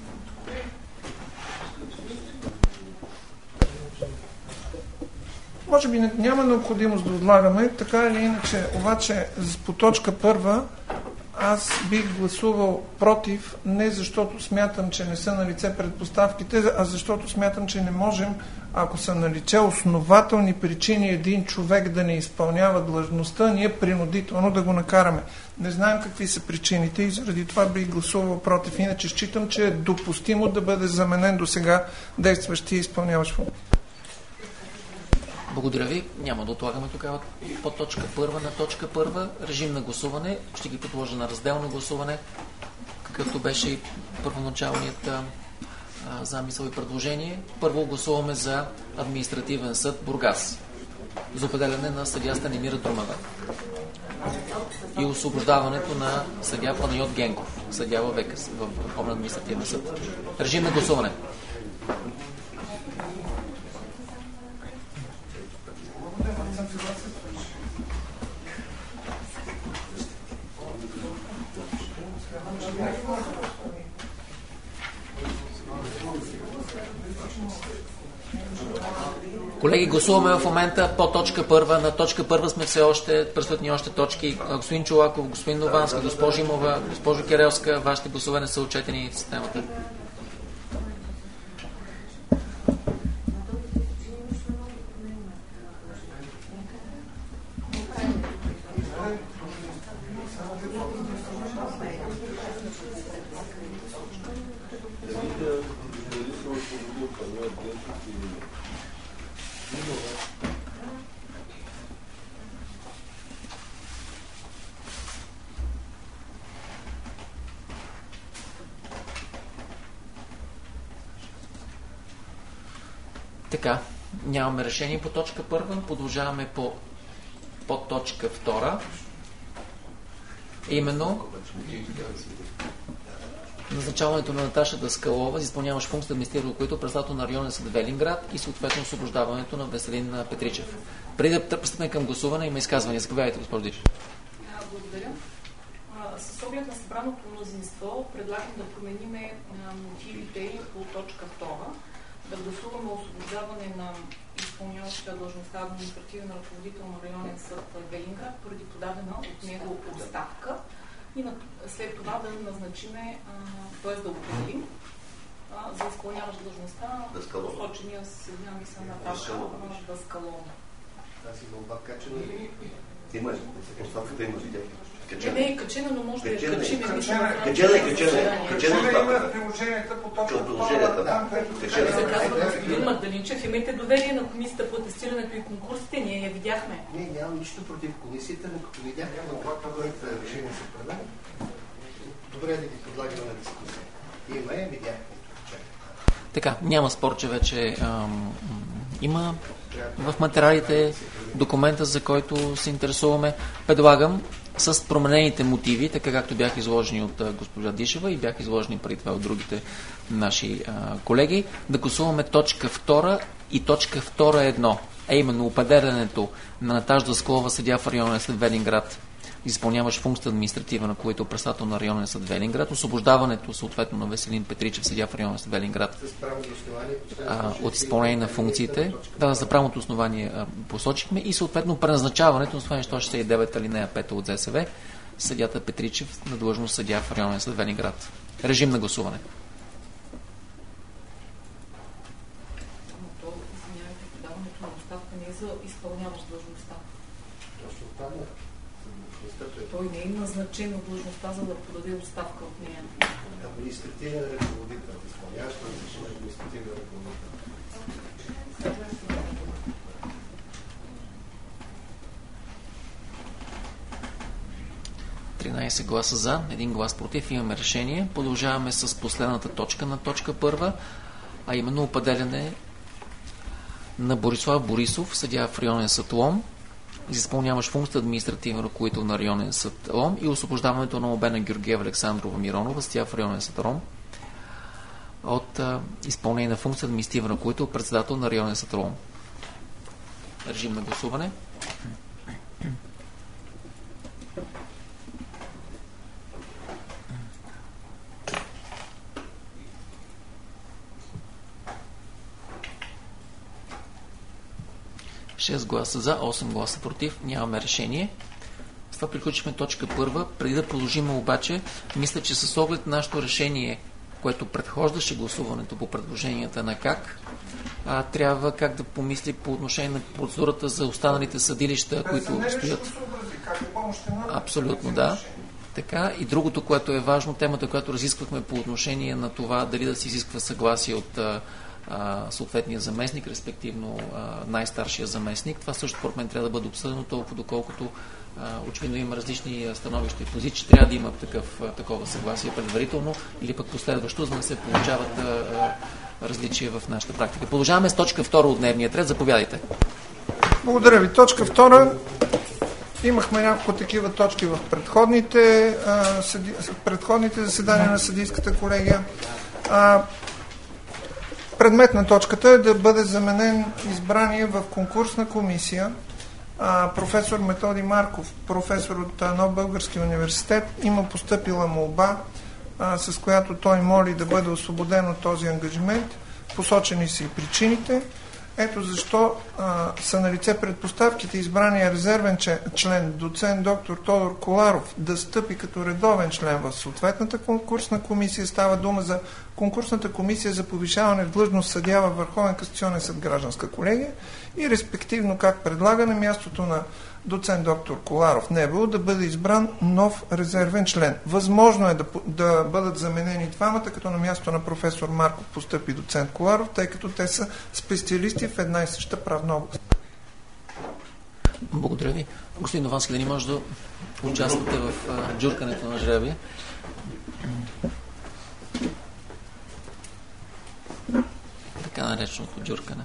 Може би няма необходимост да отлагаме, така или иначе, обаче по точка първа аз бих гласувал против, не защото смятам, че не са налице предпоставките, а защото смятам, че не можем, ако са налице основателни причини един човек да не изпълнява длъжността, ние принудително да го накараме. Не знаем какви са причините и заради това бих гласувал против. Иначе считам, че е допустимо да бъде заменен до сега действащ и изпълняващ функции. Благодаря ви. Няма да отлагаме тогава по точка първа на точка първа. Режим на гласуване. Ще ги подложа на разделно гласуване, какъвто беше и първоначалният а, замисъл и предложение. Първо гласуваме за административен съд Бургас за определяне на съдия Станимира Друмева и освобождаването на съдия Панайот Генков, съдия във ВКС, в Върховен административен съд. Режим на гласуване. Колеги, гласуваме в момента по точка първа. На точка първа сме все още, предстоят ни още точки. Господин Чолаков, господин Новански, госпожа Имова, госпожа Керелска, вашите гласове не са отчетени в системата. Така, нямаме решение по точка първа, продължаваме по, по точка втора. Именно назначаването на Наташа Даскалова, изпълняващ функция администратор, който председател на районен съд Велинград и съответно освобождаването на Веселин Петричев. Преди да пристъпим към гласуване, има изказвания. Заповядайте, госпожо Дичев. Благодаря. С оглед на събраното мнозинство предлагам да променим мотивите по точка втора, да гласуваме освобождаване на изпълняваща длъжността административен ръководител на районен съд Велинград поради подадена от него оставка, и на, след това да назначиме, т.е. да определим за изпълняващ длъжността посочения сега мисля на Павка Даскалон. Тази молба качена ли? Има ли? Оставката има ли? Не, е качена, но може да я качим. Качена е, качена е. Качена е има приложенията по точка втора. Господин Магдалинчев, имайте доверие на комисията по атестирането и конкурсите, ние я видяхме. Не, нямам нищо против комисията, но като видях каква проекта решение се прави, добре да ги предлагаме на дискусия. Има я, видяхме. Така, няма спор, че вече ам, има в материалите документа, за който се интересуваме. Предлагам с променените мотиви, така както бяха изложени от а, госпожа Дишева и бяха изложени преди това от другите наши а, колеги, да гласуваме точка втора и точка втора едно, а именно определянето на Наташа Даскалова, съдия в районен съд Велинград, изпълняващ функцията административна, който е председател на районен съд Велинград, освобождаването съответно на Веселин Петричев, съдия в районен съд Велинград, а, от изпълнение на функциите. Да, за правното основание а, посочихме и съответно преназначаването на основание сто шестдесет и девет алинея пета от ЗСВ, съдията Петричев на длъжност съдия в районен съд Велинград. Режим на гласуване. Подаването на оставка не е за изпълняващ длъжността. Той не е назначен от длъжността, за да подаде оставка от нея. Административен ръководител. Изпълняващ административен ръководител. тринайсет гласа за, един глас против. Имаме решение. Продължаваме с последната точка на точка първа, а именно определяне на Борислав Борисов, съдия в районен съд Лом, изпълняващ функцията административен ръководител на районен съд Лом, и освобождаването на Обена Георгиева Александрова Миронова, съдия в районен съд Лом, от а, изпълнение на функция административен ръководител, председател на районен съд Лом. Режим на гласуване. шест гласа за, осем гласа против, нямаме решение. С това приключихме точка първа. Преди да продължим обаче, мисля, че с оглед на нашето решение, което предхождаше гласуването по предложенията на КАК, а, трябва как да помисли по отношение на процедурата за останалите съдилища, които стоят. Абсолютно, да. Така, и другото, което е важно, темата, която разисквахме по отношение на това дали да се изисква съгласие от съответния заместник, респективно най-старшия заместник. Това също според мен трябва да бъде обсъдено, толкова доколкото очевидно има различни становища и позиции, трябва да има такъв, такова съгласие предварително или пък последващо, за да се получават различия в нашата практика. Продължаваме с точка втора от дневния ред. Заповядайте. Благодаря ви. Точка втора. Имахме няколко такива точки в предходните, а, съди... предходните заседания на съдийската колегия. А, Предмет на точката е да бъде заменен избрание в конкурсна комисия а, професор Методи Марков, професор от Нов български университет. Има постъпила молба, а, с която той моли да бъде освободен от този ангажимент. Посочени са и причините. Ето защо а, са налице предпоставките избрания резервен член, доцент доктор Тодор Коларов, да стъпи като редовен член в съответната конкурсна комисия. Става дума за конкурсната комисия за повишаване в длъжност съдия във Върховен касационен съд гражданска колегия и респективно, как предлага, на мястото на доцент доктор Коларов Небел да бъде избран нов резервен член. Възможно е да, да бъдат заменени двамата, като на място на професор Марков постъпи доцент Коларов, тъй като те са специалисти в една и съща правна област. Благодаря ви. Господин Новански, да ни може да участвате в а, джуркането на жребия? Така нареченото джуркане.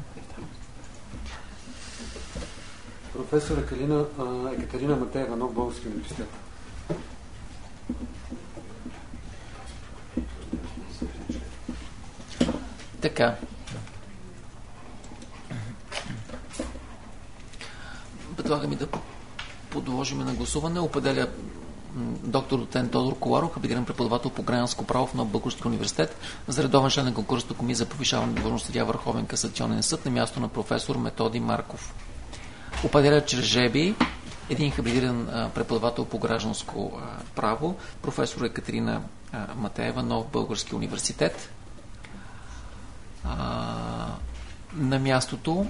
Професор Екатерина, Екатерина Матеева, Нов български университет. Така. Предлагам и да подложим на гласуване. Определя доктор доцент Тодор Коларов, хабилитиран преподавател по гражданско право в Нов български университет, за редовен член на конкурсната комисия за повишаване на длъжност съдия Върховен касационен съд на място на професор Методи Марков. Определя чрез жребий един хабилитиран а, преподавател по гражданско а, право, професор Екатерина а, Матеева, Нов български университет. А, на мястото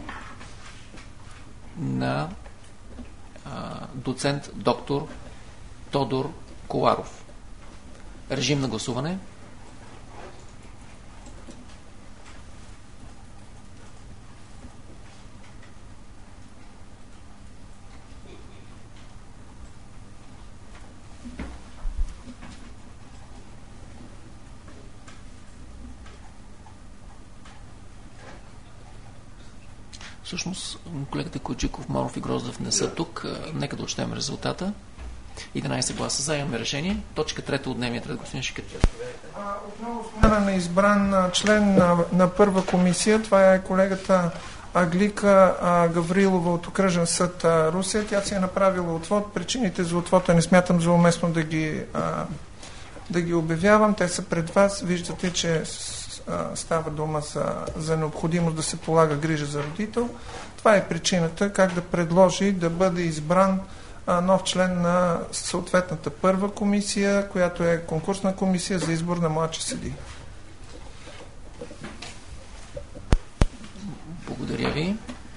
на а, доцент доктор Тодор Коларов. Режим на гласуване. Всъщност, колегата Койчиков, Маров и Гроздев не са тук. Нека да отчетем резултата. единайсет гласа за, имаме решение. Точка трета от дневния ред, господин Шикет. Отново смяна на избран член на, на първа комисия. Това е колегата Аглика а, Гаврилова от Окръжен съд а, Русе. Тя си е направила отвод. Причините за отвода не смятам за уместно да ги, а, да ги обявявам. Те са пред вас. Виждате, че става дума за, за необходимост да се полага грижа за родител. Това е причината как да предложи да бъде избран а, нов член на съответната първа комисия, която е конкурсна комисия за избор на младши съдии. Благодаря ви.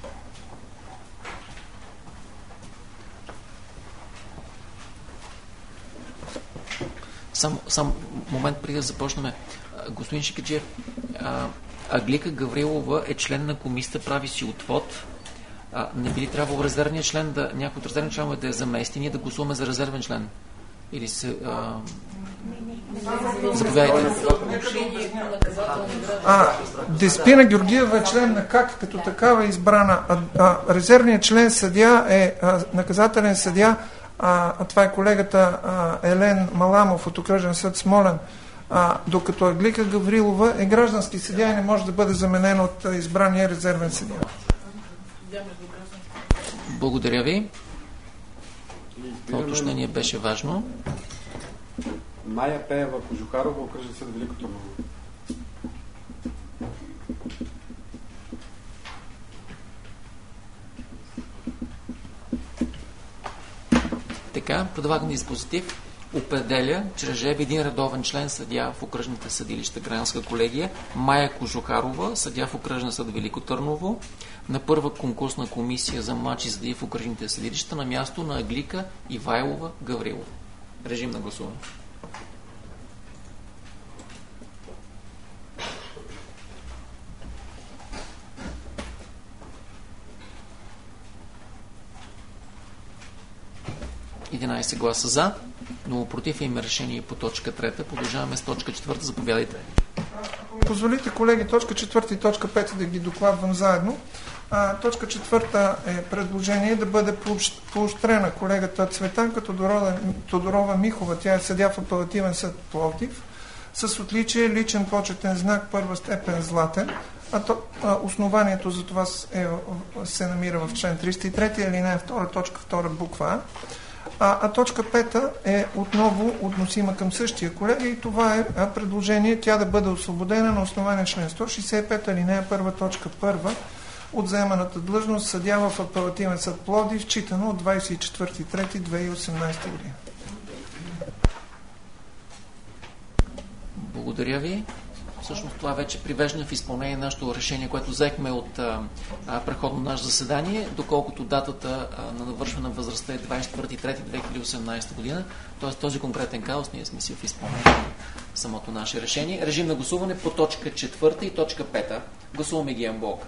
Сам, сам момент преди да започнем. Господин Шикаджиев, Аглика Гаврилова е член на комисията, прави си отвод. А, не би ли трябвало резервния член, да, някой от резервния членове да е замести, ние да гласуваме за резервен член? Или се... А... Заповядайте. А, Деспина Георгиева е член на КАК, като такава е избрана. А, а, резервният член съдия е а, наказателен съдия, а, а това е колегата а, Елен Маламов от Окръжен съд Смолен. А, докато Аглика Гаврилова е граждански съдия и не може да бъде заменен от а, избрания резервен съдия. Благодаря ви. Това уточнение беше важно. Майя Пеева Кожухарова, Окръжен съд Велико Търново. Така, предлагам диспозитив. Определя чрез жребий един редовен член съдия в окръжните съдилища Гражданска колегия Майя Кожухарова, съдия в Окръжен съд Велико Търново, на първа конкурсна комисия за младши съдии в окръжните съдилища на място на Аглика Ивайлова Гаврилова. Режим на гласуване. единайсет гласа за, но против има решение по точка трета. Продължаваме с точка четвърта. Заповядайте. Позволите, колеги, точка четвърта и точка пета да ги докладвам заедно. А, точка четвърта е предложение да бъде поощрена колегата Цветанка Тодорова, Тодорова Михова. Тя е съдия в апелативен съд Пловдив с отличие личен почетен знак първа степен златен. А, то, а основанието за това е, се намира в член триста и трети, алинея втора, точка втора, буква А. А, а точка пета е отново относима към същия колега и това е предложение тя да бъде освободена на основание член сто шейсет и пет, алинея първа, точка първа от заеманата длъжност съдия в апелативен съд Пловдив, считано от двайсет и четвърти трети две хиляди и осемнадесета година. Благодаря ви. Всъщност това вече привежда в изпълнение на нашето решение, което взехме от а, а, преходно наше заседание, доколкото датата а, на навършване на възрастта е двайсет и четвърти трети две хиляди и осемнадесета година. Т.е. този конкретен казус ние сме си в изпълнение на самото наше решение. Режим на гласуване по точка четвърта и точка пета. Гласуваме ги анблок.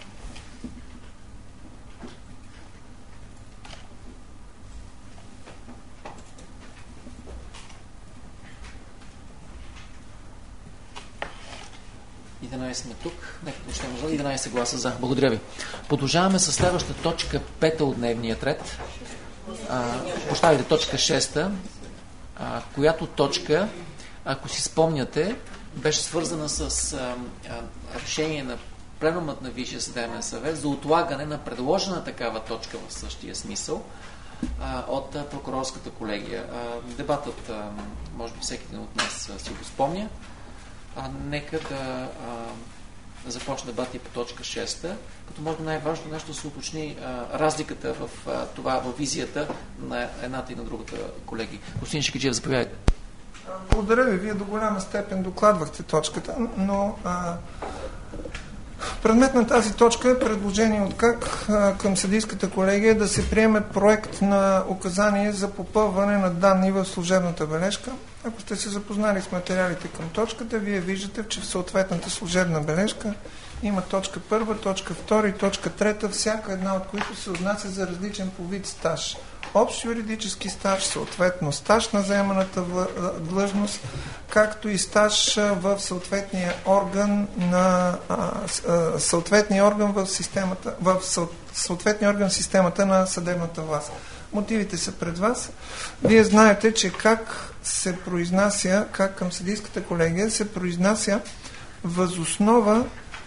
единайсет сме тук. Нека почнем за единайсет гласа за. Благодаря ви. Продължаваме с следващата точка пета от дневния ред. Поставите точка шеста, а, която точка, ако си спомняте, беше свързана с а, а, решение на пленумът на Висшия съдебен съвет за отлагане на предложена такава точка в същия смисъл а, от а, прокурорската колегия. А, дебатът, а, може би всеки един от нас а, си го спомня. А, нека да а, да започне дебати по точка шеста, като може най-важно нещо да се уточни а, разликата в а, това, в визията на едната и на другата колеги. Господин Шикиджиев, заповядайте. Благодаря ви. Вие до голяма степен докладвахте точката, но а, предмет на тази точка е предложение от как а, към съдийската колегия да се приеме проект на указание за попълване на данни в служебната бележка. Ако сте се запознали с материалите към точката, вие виждате, че в съответната служебна бележка има точка първа, точка втора и точка трета, всяка една от които се отнася за различен по вид стаж. Общ юридически стаж, съответно стаж на заеманата длъжност, както и стаж в съответния орган на съответния орган в системата, в съответния орган в системата на съдебната власт. Мотивите са пред вас. Вие знаете, че как се произнася, как към съдийската колегия се произнася възоснова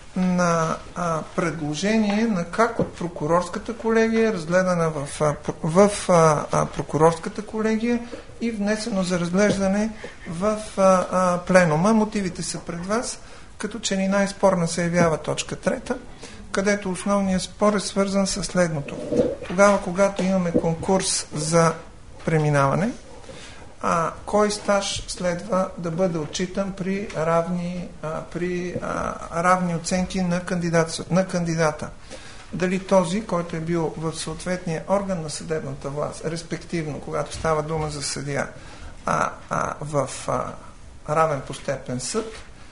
на а, предложение на как от прокурорската колегия, разгледана в, а, в а, а, прокурорската колегия и внесено за разглеждане в а, а, пленума. Мотивите са пред вас, като че ни най-спорна се явява точка трета, където основният спор е свързан с следното. Тогава, когато имаме конкурс за преминаване, а, кой стаж следва да бъде отчитан при равни, а, при, а, равни оценки на, на кандидата. Дали този, който е бил в съответния орган на съдебната власт, респективно, когато става дума за съдия, а, а, в а, равен по степен съд,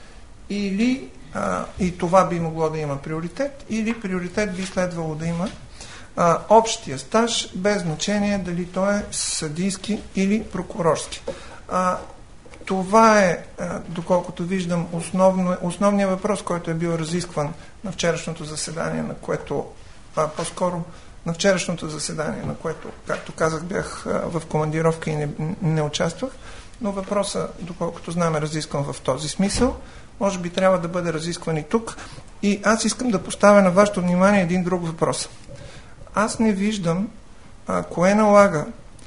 или а, и това би могло да има приоритет, или приоритет би следвало да има а, общия стаж, без значение дали той е съдийски или прокурорски. А, това е, а, доколкото виждам, основно, основният въпрос, който е бил разискван на вчерашното заседание, на което, а, по-скоро на вчерашното заседание, на което, както казах, бях а, в командировка и не, не участвах, но въпросът, доколкото знам, е разискван в този смисъл. Може би трябва да бъде разискван и тук. И аз искам да поставя на вашето внимание един друг въпрос. Аз не виждам а, кое налага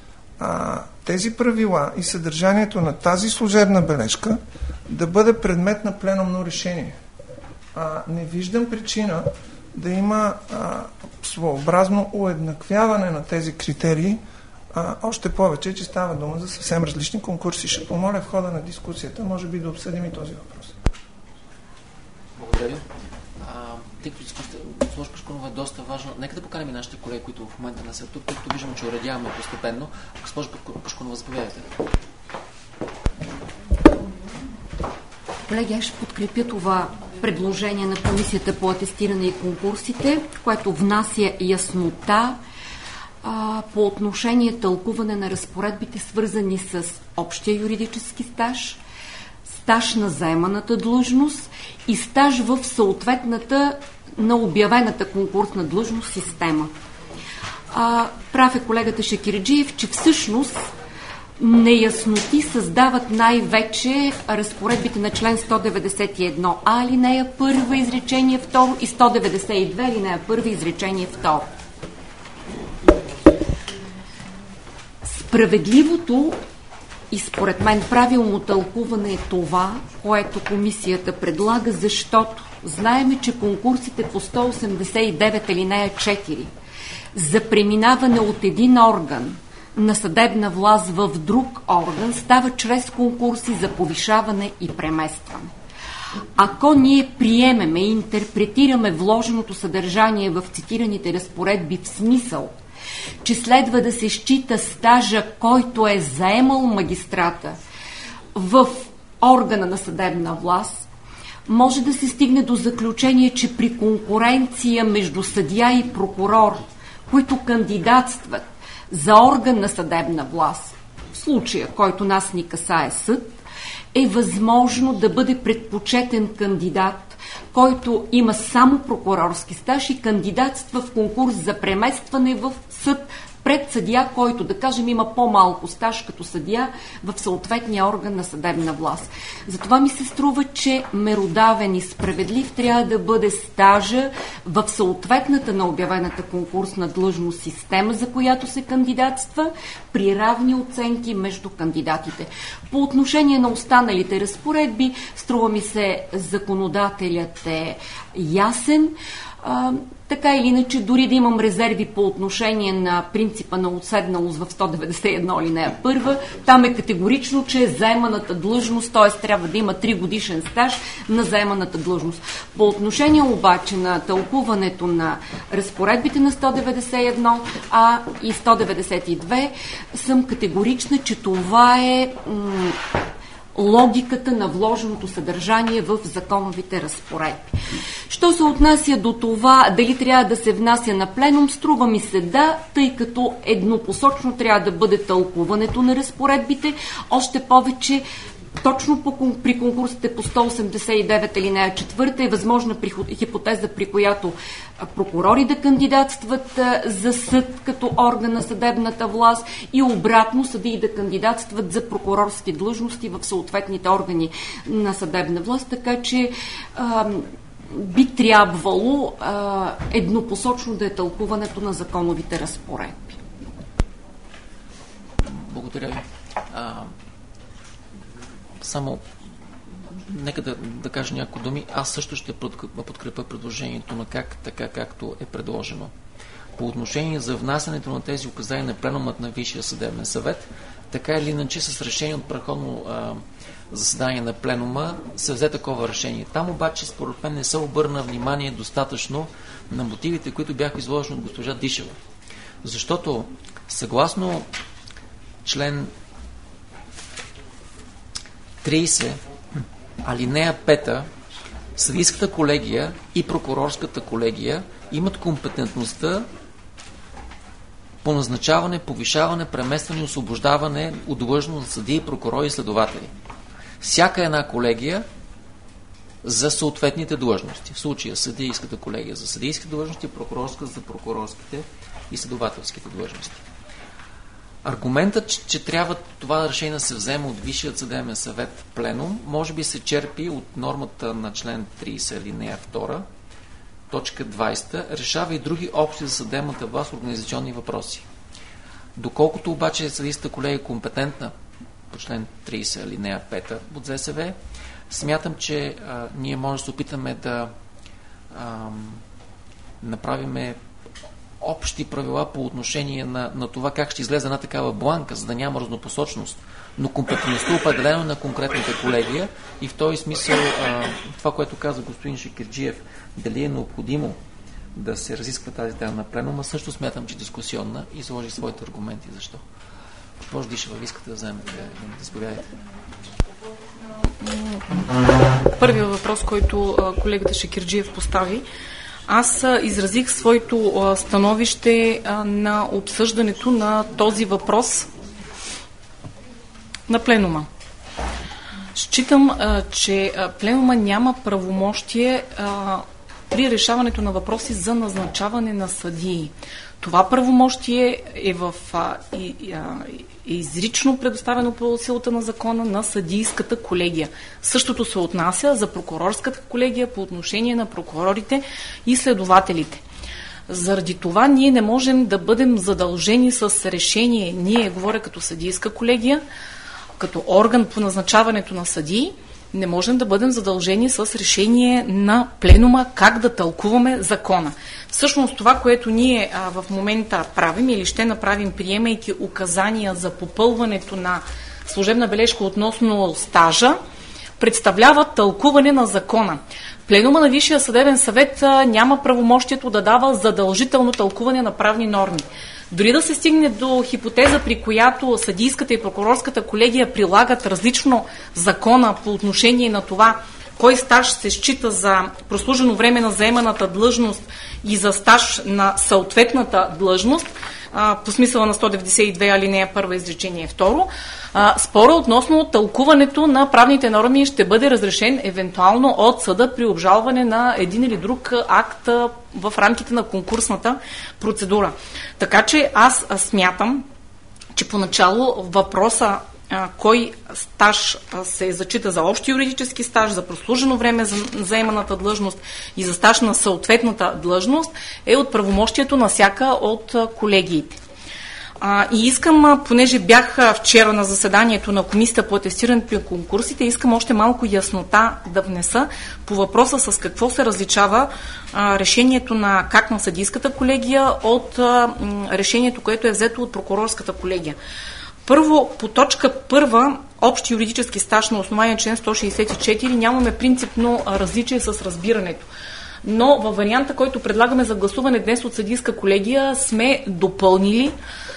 а, тези правила и съдържанието на тази служебна бележка да бъде предмет на пленумно решение. А, не виждам причина да има а, своеобразно уеднаквяване на тези критерии, а, още повече, че става дума за съвсем различни конкурси. Ще помоля в хода на дискусията, може би да обсъдим и този въпрос. Благодаря. Тъй като госпожа Пашкунова е доста важна, нека да поканим и нашите колеги, които в момента не са тук, тъй като виждам, че уредяваме постепенно. Госпожа Пашкунова, заповядайте. Колеги, аз ще подкрепя това предложение на Комисията по атестиране и конкурсите, което внася яснота а, по отношение тълкуване на разпоредбите, свързани с общия юридически стаж, стаж на заеманата длъжност и стаж в съответната на обявената конкурсна длъжност система. А, прав е колегата Шекерджиев, че всъщност неясноти създават най-вече разпоредбите на член сто деветдесет и едно а, алинея първа, изречение второ и сто деветдесет и две, алинея първа, изречение второ. Справедливото и според мен правилно тълкуване е това, което комисията предлага, защото знаеме, че конкурсите по сто осемдесет и девет алинея четири за преминаване от един орган на съдебна власт в друг орган става чрез конкурси за повишаване и преместване. Ако ние приемеме и интерпретираме вложеното съдържание в цитираните разпоредби в смисъл, че следва да се счита стажа, който е заемал магистрата в органа на съдебна власт, може да се стигне до заключение, че при конкуренция между съдия и прокурор, които кандидатстват за орган на съдебна власт, в случая, който нас ни касае съд, е възможно да бъде предпочетен кандидат, който има само прокурорски стаж и кандидатства в конкурс за преместване в съд пред съдия, който, да кажем, има по-малко стаж като съдия в съответния орган на съдебна власт. Затова ми се струва, че меродавен и справедлив трябва да бъде стажа в съответната на обявената конкурсна длъжност система, за която се кандидатства, при равни оценки между кандидатите. По отношение на останалите разпоредби, струва ми се, законодателят е ясен. А, така или иначе, дори да имам резерви по отношение на принципа на отседналост в сто деветдесет и едно алинея първа, там е категорично, че е заеманата длъжност, т.е. трябва да има три годишен стаж на заеманата длъжност. По отношение обаче на тълкуването на разпоредбите на сто деветдесет и едно А и сто деветдесет и две, съм категорична, че това е м- логиката на вложеното съдържание в законовите разпоредби. Що се отнася до това дали трябва да се внася на пленум, струва ми се да, тъй като еднопосочно трябва да бъде тълкуването на разпоредбите, още повече точно по, при конкурсите по сто осемдесет и девет алинея четвърта е възможна при, хипотеза, при която прокурори да кандидатстват за съд като орган на съдебната власт и обратно съдии да кандидатстват за прокурорски длъжности в съответните органи на съдебна власт, така че а, би трябвало а, еднопосочно да е тълкуването на законовите разпоредби. Благодаря ви. А, само нека да, да кажа няколко думи. Аз също ще подкрепя предложението на как, така както е предложено. По отношение за внасянето на тези указания на пленумът на Висшия съдебен съвет, така или иначе с решение от предходно а, заседание на пленума се взе такова решение. Там обаче според мен не се обърна внимание достатъчно на мотивите, които бяха изложени от госпожа Дишева. Защото съгласно член трийсет, алинея пета, съдийската колегия и прокурорската колегия имат компетентността по назначаване, повишаване, преместване и освобождаване от длъжност на съдии, прокурори и следователи. Всяка една колегия за съответните длъжности. В случая съдийската колегия за съдийските длъжности, прокурорска за прокурорските и следователските длъжности. Аргументът, че, че трябва това решение да се вземе от Висшият съдебен съвет пленум, може би се черпи от нормата на член трийсет, алинея втора, точка двайсета, решава и други общи за съдебната власт организационни въпроси. Доколкото обаче съдийската колегия е компетентна по член трийсет, алинея пета от ЗСВ, смятам, че а, ние може да се опитаме да а, направиме общи правила по отношение на, на това как ще излезе една такава бланка, за да няма разнопосочност, но компетентността определено на конкретната колегия и в този смисъл а, това, което каза господин Шекерджиев, дали е необходимо да се разисква тази тема на пленума, също смятам, че дискусионна и изложи своите аргументи. Защо? Госпожо Дишева, ви искате да вземете, да заповядайте. Първият въпрос, който колегата Шекерджиев постави, аз изразих своето становище на обсъждането на този въпрос на пленума. Считам, че пленума няма правомощие при решаването на въпроси за назначаване на съдии. Това правомощие е в и, и, е изрично предоставено по силата на закона на съдийската колегия. Същото се отнася за прокурорската колегия по отношение на прокурорите и следователите. Заради това ние не можем да бъдем задължени с решение, ние говоря като съдийска колегия, като орган по назначаването на съдии, не можем да бъдем задължени с решение на пленума как да тълкуваме закона. Всъщност това, което ние а, в момента правим или ще направим, приемайки указания за попълването на служебна бележка относно стажа, представлява тълкуване на закона. Пленума на Висшия съдебен съвет а, няма правомощието да дава задължително тълкуване на правни норми. Дори да се стигне до хипотеза, при която съдийската и прокурорската колегия прилагат различно закона по отношение на това кой стаж се счита за прослужено време на заеманата длъжност и за стаж на съответната длъжност, по смисъла на сто деветдесет и две алинея първа изречение второ, спора относно тълкуването на правните норми ще бъде разрешен евентуално от съда при обжалване на един или друг акт в рамките на конкурсната процедура. Така че аз смятам, че поначало въпроса кой стаж се зачита за общ юридически стаж, за прослужено време за заеманата длъжност и за стаж на съответната длъжност е от правомощието на всяка от колегиите. А, и искам, понеже бях вчера на заседанието на Комисията по атестирането и конкурсите, искам още малко яснота да внеса по въпроса с какво се различава а, решението на как на съдийската колегия от а, решението, което е взето от прокурорската колегия. Първо, по точка първа, общ юридически стаж на основание член сто шейсет и четири, нямаме принципно различие с разбирането. Но във варианта, който предлагаме за гласуване днес от съдийска колегия, сме допълнили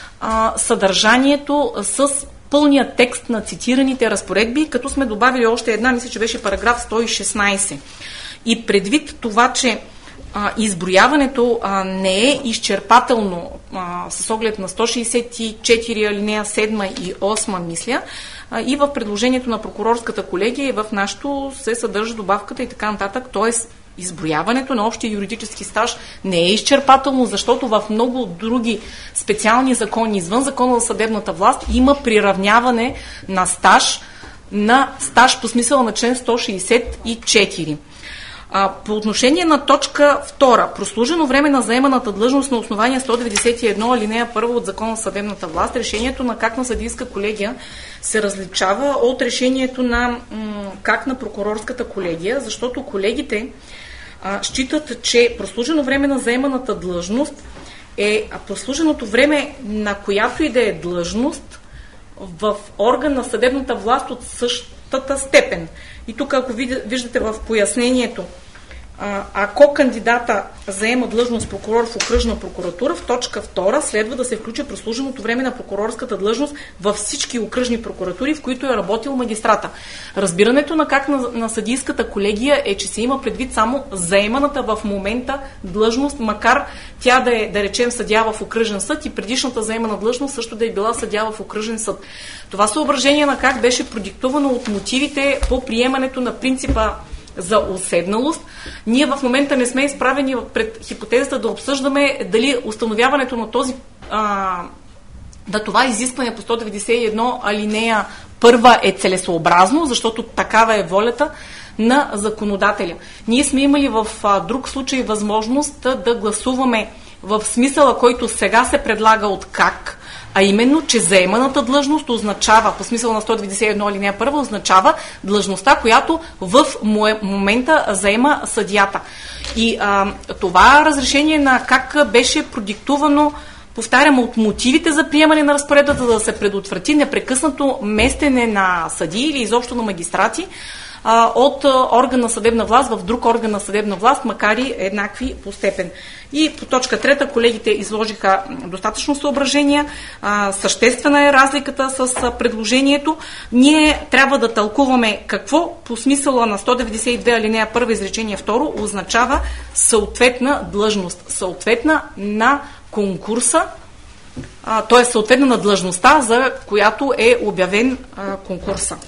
а, съдържанието с пълния текст на цитираните разпоредби, като сме добавили още една, мисля, че беше параграф сто и шестнайсет. И предвид това, че а, изброяването а, не е изчерпателно а, с оглед на сто шейсет и четири алинея седма и осма, мисля, а, и в предложението на прокурорската колегия и в нашото се съдържа добавката и така нататък, т.е. изброяването на общия юридически стаж не е изчерпателно, защото в много други специални закони, извън закона за съдебната власт, има приравняване на стаж на стаж по смисъла на член сто шейсет и четири. А, по отношение на точка втора, прослужено време на заеманата длъжност на основание сто деветдесет и едно алинея първа от закона за съдебната власт, решението на как на съдийска колегия се различава от решението на м- как на прокурорската колегия, защото колегите а, считат, че прослужено време на заеманата длъжност е прослуженото време на която и да е длъжност в орган на съдебната власт от същата степен. И тук, ако виждате в пояснението, ако кандидата заема длъжност прокурор в окръжна прокуратура, в точка втора следва да се включи прослуженото време на прокурорската длъжност във всички окръжни прокуратури, в които е работил магистрата. Разбирането на как на, на съдийската колегия е, че се има предвид само заеманата в момента длъжност, макар тя да е, да речем, съдия в окръжен съд и предишната заемана длъжност също да е била съдия в окръжен съд. Това съображение на как беше продиктувано от мотивите по приемането на принципа за уседналост. Ние в момента не сме изправени пред хипотезата да обсъждаме дали установяването на този а, да това изискване по сто деветдесет и едно алинея първа е целесообразно, защото такава е волята на законодателя. Ние сме имали в а, друг случай възможност да гласуваме в смисъла, който сега се предлага от как, а именно, че заеманата длъжност означава, по смисъл на сто деветдесет и едно алинея първа, означава длъжността, която в момента заема съдията. И а, това разрешение на как беше продиктувано, повтарям, от мотивите за приемане на разпоредбата, за да се предотврати непрекъснато местене на съдии или изобщо на магистрати а, от а, орган на съдебна власт в друг орган на съдебна власт, макар и еднакви по степен. И по точка трета колегите изложиха достатъчно съображения. А, съществена е разликата с а, предложението. Ние трябва да тълкуваме какво по смисъла на сто деветдесет и две алинея първа изречение второ означава съответна длъжност, съответна на конкурса, т.е. съответна на длъжността, за която е обявен а, конкурса.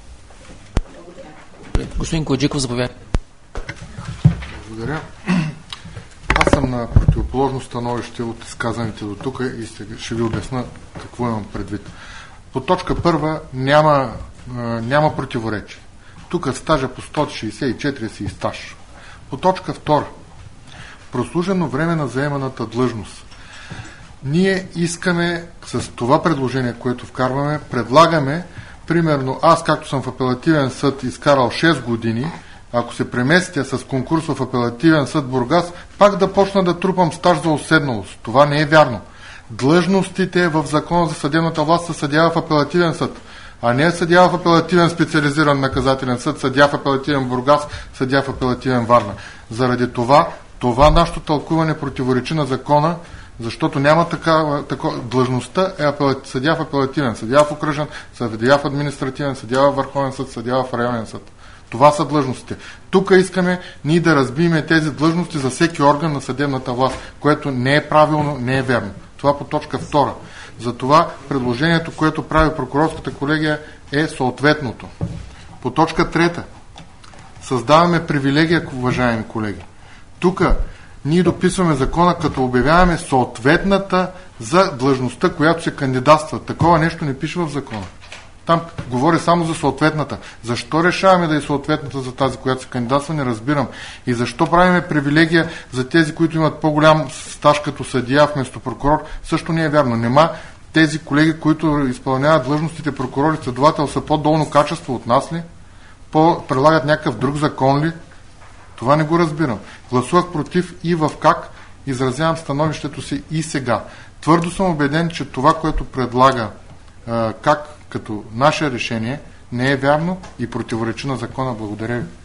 Господин Коджиков, заповядайте. Благодаря. Аз съм на противоположно становище от изказаните до тук и сега ще ви обясна какво имам предвид. По точка първа няма, няма противоречие. Тук стажа по сто шейсет и четири си и стаж. По точка втора, прослужено време на заеманата длъжност. Ние искаме с това предложение, което вкарваме, предлагаме, примерно аз, както съм в апелативен съд изкарал шест години, ако се преместя с конкурс в апелативен съд Бургас, пак да почна да трупам стаж за уседналост. Това не е вярно. Длъжностите в закона за съдебната власт са съдия в апелативен съд, а не е съдия в апелативен специализиран наказателен съд, съдия в апелативен Бургас, съдия в апелативен Варна. Заради това, това нашето тълкуване противоречи на закона, защото няма такава, такова, длъжността е апелати, съдия в апелативен, съдия в окръжен, съдия в административен, съдия в върховен съд, съдия в районен съд. Това са длъжностите. Тук искаме ние да разбиме тези длъжности за всеки орган на съдебната власт, което не е правилно, не е верно. Това по точка втора. Затова предложението, което прави прокурорската колегия, е съответното. По точка трета. Създаваме привилегия, уважаеми колеги. Тук ние дописваме закона, като обявяваме съответната за длъжността, която се кандидатства. Такова нещо не пише в закона. Там говори само за съответната. Защо решаваме да е съответната за тази, която се кандидатства, не разбирам. И защо правиме привилегия за тези, които имат по-голям стаж като съдия вместо прокурор, също не е вярно. Нема тези колеги, които изпълняват длъжностите прокурор и следовател, са по-долно качество от нас ли? По, предлагат някакъв друг закон ли? Това не го разбирам. Гласувах против и в как, изразявам становището си и сега. Твърдо съм убеден, че това, което предлага а, как като наше решение, не е вярно и противоречи на закона. Благодаря ви.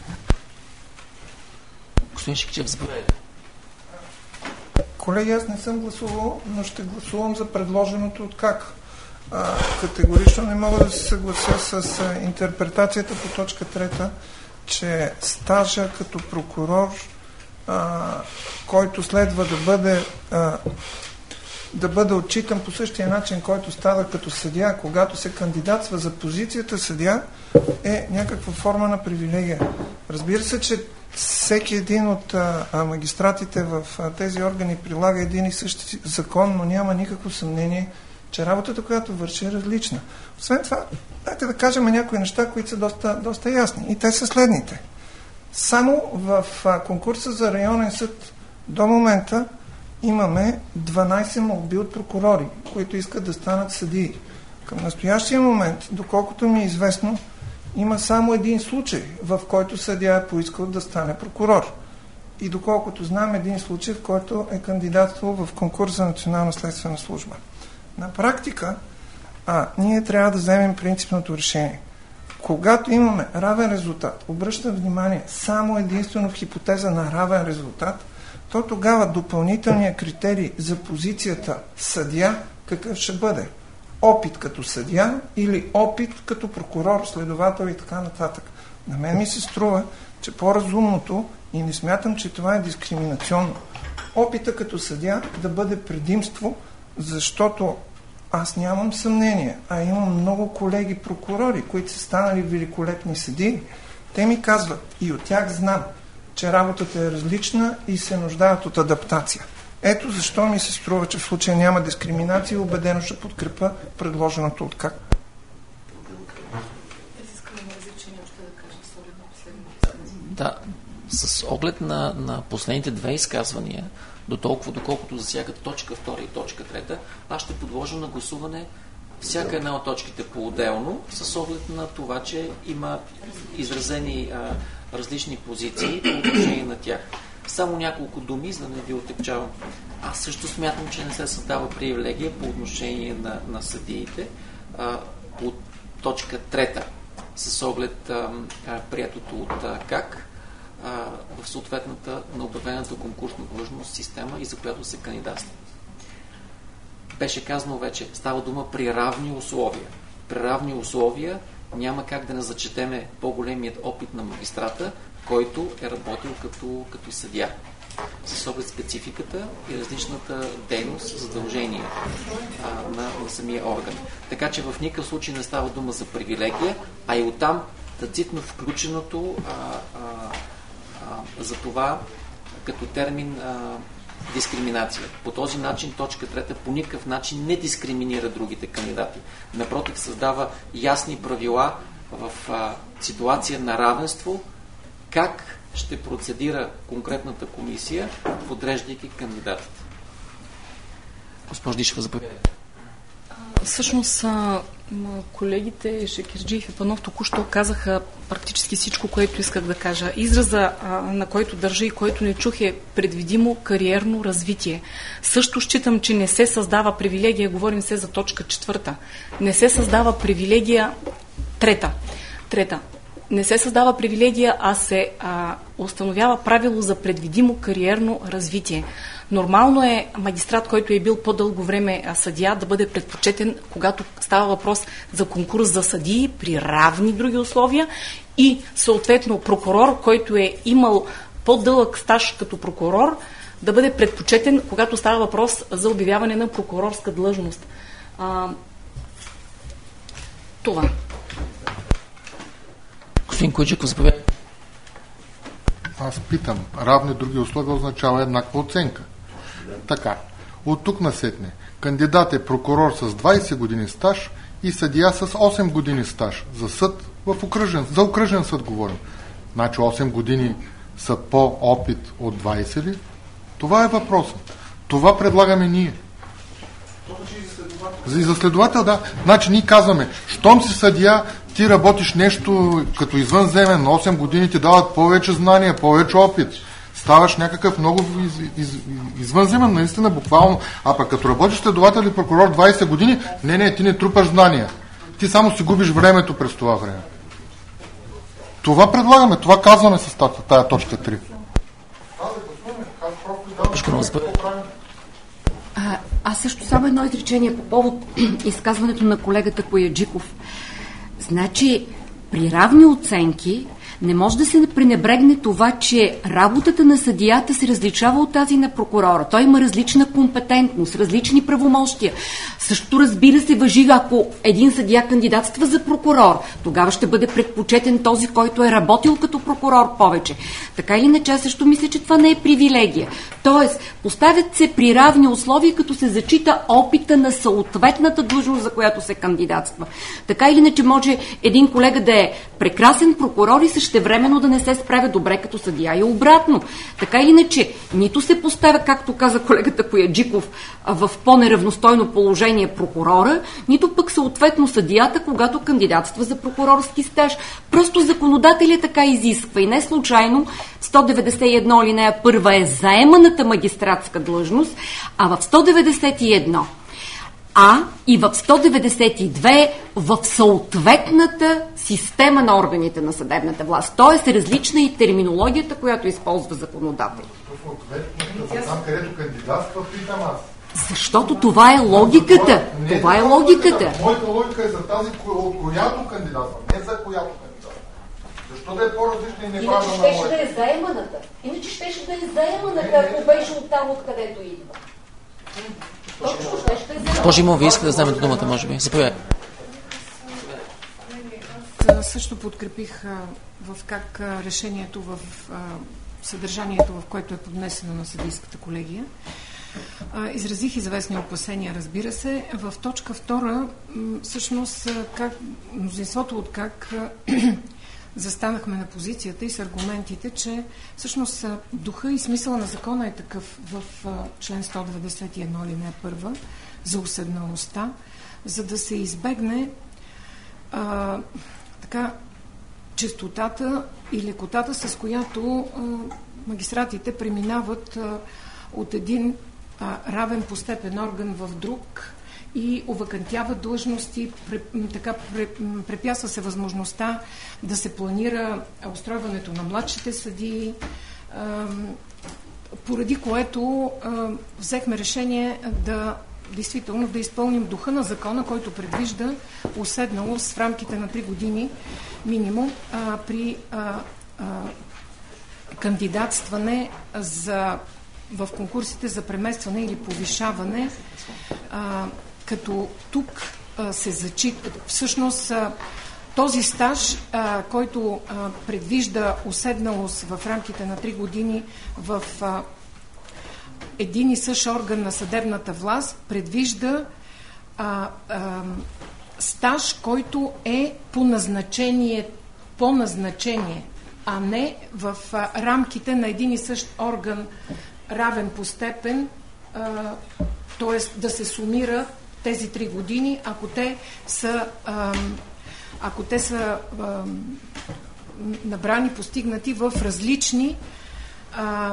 Господин Шикчев, заповядайте. Колеги, аз не съм гласувал, но ще гласувам за предложеното от как. А, категорично не мога да се съглася с а, интерпретацията по точка трета, че стажа като прокурор, а, който следва да бъде а, да бъде отчитан по същия начин, който става като съдия, когато се кандидатства за позицията съдия, е някаква форма на привилегия. Разбира се, че всеки един от а, магистратите в а, тези органи прилага един и същи закон, но няма никакво съмнение, че работата, която върши, е различна. Освен това, дайте да кажем някои неща, които са доста, доста ясни. И те са следните. Само в а, конкурса за районен съд до момента имаме дванайсет молби от прокурори, които искат да станат съдии. Към настоящия момент, доколкото ми е известно, има само един случай, в който съдия е поискал да стане прокурор. И доколкото знам, един случай, в който е кандидатствал в конкурс за Национална следствена служба. На практика, а, ние трябва да вземем принципното решение. Когато имаме равен резултат, обръщам внимание само единствено в хипотеза на равен резултат, то тогава допълнителният критерий за позицията съдия какъв ще бъде? Опит като съдия или опит като прокурор, следовател и така нататък. На мен ми се струва, че по-разумното, и не смятам, че това е дискриминационно, опита като съдия да бъде предимство, защото аз нямам съмнение, а имам много колеги прокурори, които са станали великолепни съдии. Те ми казват, и от тях знам, че работата е различна и се нуждаят от адаптация. Ето защо ми се струва, че в случая няма дискриминация и убедено ще подкрепа предложеното от как. Да, с оглед на, на последните две изказвания, до толкова, доколкото засягат точка втора и точка трета, аз ще подложа на гласуване всяка една от точките по-отделно, с оглед на това, че има изразени а, различни позиции по отношение на тях. Само няколко думи, за да не ви отекчавам. Аз също смятам, че не се създава привилегия по отношение на, на съдиите а, по точка трета, с оглед а, а, приятото от а, как а, в съответната на обявената конкурсна длъжност система и за която се кандидатства. Беше казано вече, става дума при равни условия. При равни условия няма как да не зачетеме по-големият опит на магистрата, който е работил като, като съдия. С оглед спецификата и различната дейност, задължение а, на, на самия орган. Така че в никакъв случай не става дума за привилегия, а и оттам тацитно включеното а, а, а, за това като термин а, дискриминация. По този начин точка трета по никакъв начин не дискриминира другите кандидати. Напротив, създава ясни правила в а, ситуация на равенство, как ще процедира конкретната комисия, подреждайки кандидатите. Госпожо Дишева, заповядайте. Всъщност, колегите Шекерджиев и Панов току-що казаха практически всичко, което исках да кажа. Израза, на който държа и който не чух, е предвидимо кариерно развитие. Също считам, че не се създава привилегия, говорим се за точка четвърта. Не се създава привилегия трета. Трета. Не се създава привилегия, а се а, установява правило за предвидимо кариерно развитие. Нормално е магистрат, който е бил по-дълго време съдия, да бъде предпочетен, когато става въпрос за конкурс за съдии при равни други условия, и съответно прокурор, който е имал по-дълъг стаж като прокурор, да бъде предпочетен, когато става въпрос за обявяване на прокурорска длъжност. А, това. Господин Койчиков, заповядайте. Аз питам, равни други условия означава еднаква оценка. Така, от тук насетне. Кандидат е прокурор с двайсет години стаж и съдия с осем години стаж. За съд в окръжен, за окръжен съд говорим. Значи осем години са по-опит от двайсет ли? Това е въпросът. Това предлагаме ние. И за следовател, да. Значи ние казваме, щом си съдия, ти работиш нещо като извънземен, на осем години ти дават повече знания, повече опит. Ставаш някакъв много из, из, извънземен, наистина, буквално. А пък като работиш следовател или прокурор двайсет години, не, не, ти не трупаш знания. Ти само си губиш времето през това време. Това предлагаме, това казваме с тая точка три. А, аз също само едно изречение по повод изказването на колегата Кояджиков. Значи, при равни оценки не може да се пренебрегне това, че работата на съдията се различава от тази на прокурора. Той има различна компетентност, различни правомощия. Също, разбира се, важи, ако един съдия кандидатства за прокурор, тогава ще бъде предпочетен този, който е работил като прокурор повече. Така или иначе, аз също мисля, че това не е привилегия. Тоест, поставят се при равни условия, като се зачита опита на съответната длъжност, за която се кандидатства. Така или иначе, може един колега да е прекрасен прокурор и същевременно да не се справя добре като съдия и обратно. Така или иначе, нито се поставя, както каза колегата Кояджиков, в по-неравностойно положение прокурора, нито пък съответно съдията, когато кандидатства за прокурорски стаж. Просто законодателят така изисква и не случайно сто деветдесет и едно алинея първа е заеманата магистратска длъжност, а в сто деветдесет и едно А и в сто деветдесет и две в съответната система на органите на съдебната власт. Тоест различна и терминологията, която използва законодател. Там, където кандидатства, питам аз. Защото това е логиката. Не, това не е логиката. Моята логика е за тази, от която кандидатства, не за която кандидатства. Защо да е по-различна и не важна на моята? Иначе щеше да е заеманата. Иначе щеше да е заеманата, ако беше оттам, откъдето идва. Точно щеше да е заеманата. Боже, има, вие искате да вземете думата, може би. Заповядайте. Също подкрепих а, в как а, решението в а, съдържанието, в което е поднесено на съдийската колегия. А, изразих известни опасения, разбира се. В точка втора, м, всъщност, как, мнозинството от как застанахме на позицията и с аргументите, че всъщност духа и смисъла на закона е такъв в а, член сто деветдесет и едно алинея първа за уседналостта, за да се избегне а, така честотата и лекотата, с която а, магистратите преминават а, от един а, равен по степен орган в друг и овакантяват длъжности, така препятства се възможността да се планира устройването на младшите съдии, а, поради което а, взехме решение да действително да изпълним духа на закона, който предвижда уседналост в рамките на три години минимум а, при а, а, кандидатстване за, в конкурсите за преместване или повишаване, а, като тук а, се зачита всъщност а, този стаж, а, който а, предвижда уседналост в рамките на три години в а, един и същ орган на съдебната власт, предвижда а, а, стаж, който е по назначение, по назначение, а не в а, рамките на един и същ орган, равен по степен, т.е. да се сумира тези три години, ако те са, а, ако те са а, набрани, постигнати в различни а,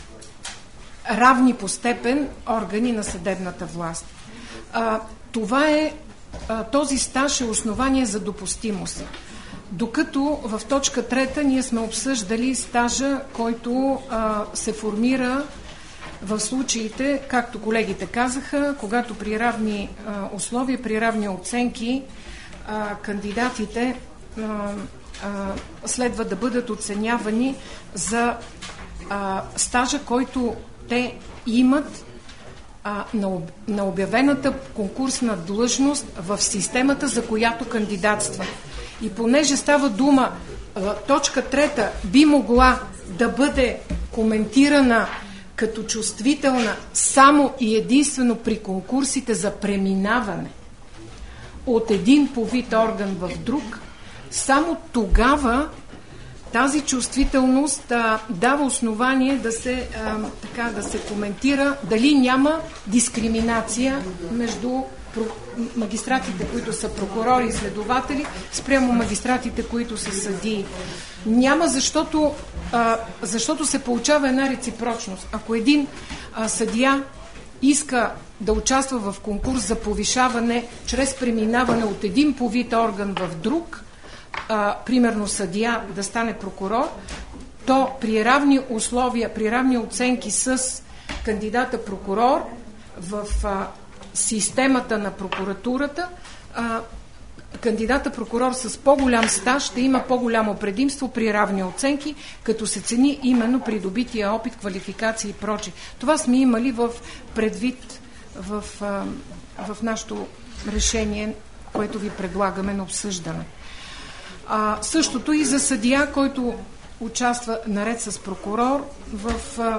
равни по степен органи на съдебната власт. А, това е, а, този стаж е основание за допустимост. докато в точка трета ние сме обсъждали стажа, който а, се формира в случаите, както колегите казаха, когато при равни а, условия, при равни оценки а, кандидатите а, а, следва да бъдат оценявани за а, стажа, който те имат а, на, об, на обявената конкурсна длъжност в системата, за която кандидатства. И понеже става дума, а, точка трета би могла да бъде коментирана като чувствителна само и единствено при конкурсите за преминаване от един по вид орган в друг, само тогава тази чувствителност а, дава основание да се, а, така, да се коментира дали няма дискриминация между магистратите, които са прокурори и следователи, спрямо магистратите, които са съдии. Няма, защото, а, защото се получава една реципрочност. Ако един а, съдия иска да участва в конкурс за повишаване чрез преминаване от един по вид орган в друг, а, примерно съдия да стане прокурор, то при равни условия, при равни оценки с кандидата прокурор в а, системата на прокуратурата, а, кандидата прокурор с по-голям стаж ще има по-голямо предимство при равни оценки, като се цени именно придобития опит, квалификации и прочее. Това сме имали в предвид в, а, в нашето решение, което ви предлагаме на обсъждане. А, същото и за съдия, който участва наред с прокурор в а,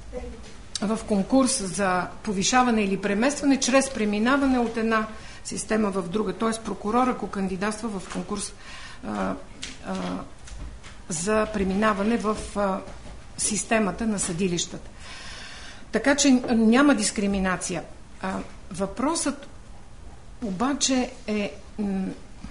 в конкурс за повишаване или преместване чрез преминаване от една система в друга. Т.е. прокурор, ако кандидатства в конкурс а, а, за преминаване в а, системата на съдилищата. Така че няма дискриминация. А, въпросът обаче е м-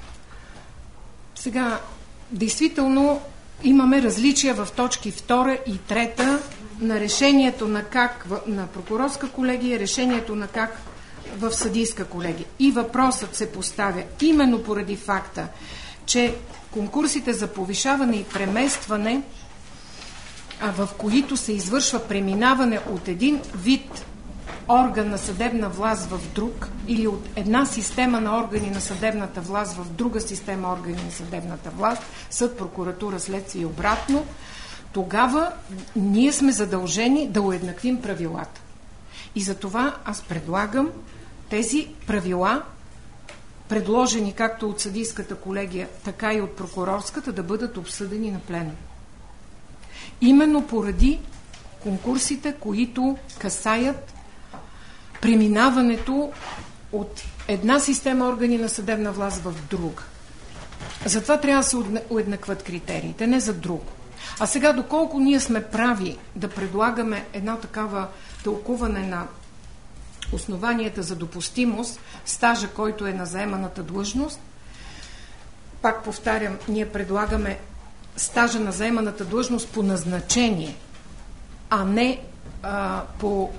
сега, действително имаме различия в точки втора и трета на решението на КАК на прокурорска колегия, решението на КАК в съдийска колегия. И въпросът се поставя именно поради факта, че конкурсите за повишаване и преместване, в които се извършва преминаване от един вид орган на съдебна власт в друг или от една система на органи на съдебната власт в друга система органи на съдебната власт, съд, прокуратура, следствие и обратно, тогава ние сме задължени да уеднаквим правилата. И за това аз предлагам тези правила, предложени както от съдийската колегия, така и от прокурорската, да бъдат обсъдени на пленум. Именно поради конкурсите, които касаят преминаването от една система органи на съдебна власт в друга. Затова трябва да се уеднакват критериите, не за друго. А сега, доколко ние сме прави да предлагаме едно такава тълкуване на основанията за допустимост, стажа, който е на заеманата длъжност, пак повтарям, ние предлагаме стажа на заеманата длъжност по назначение, а не а, по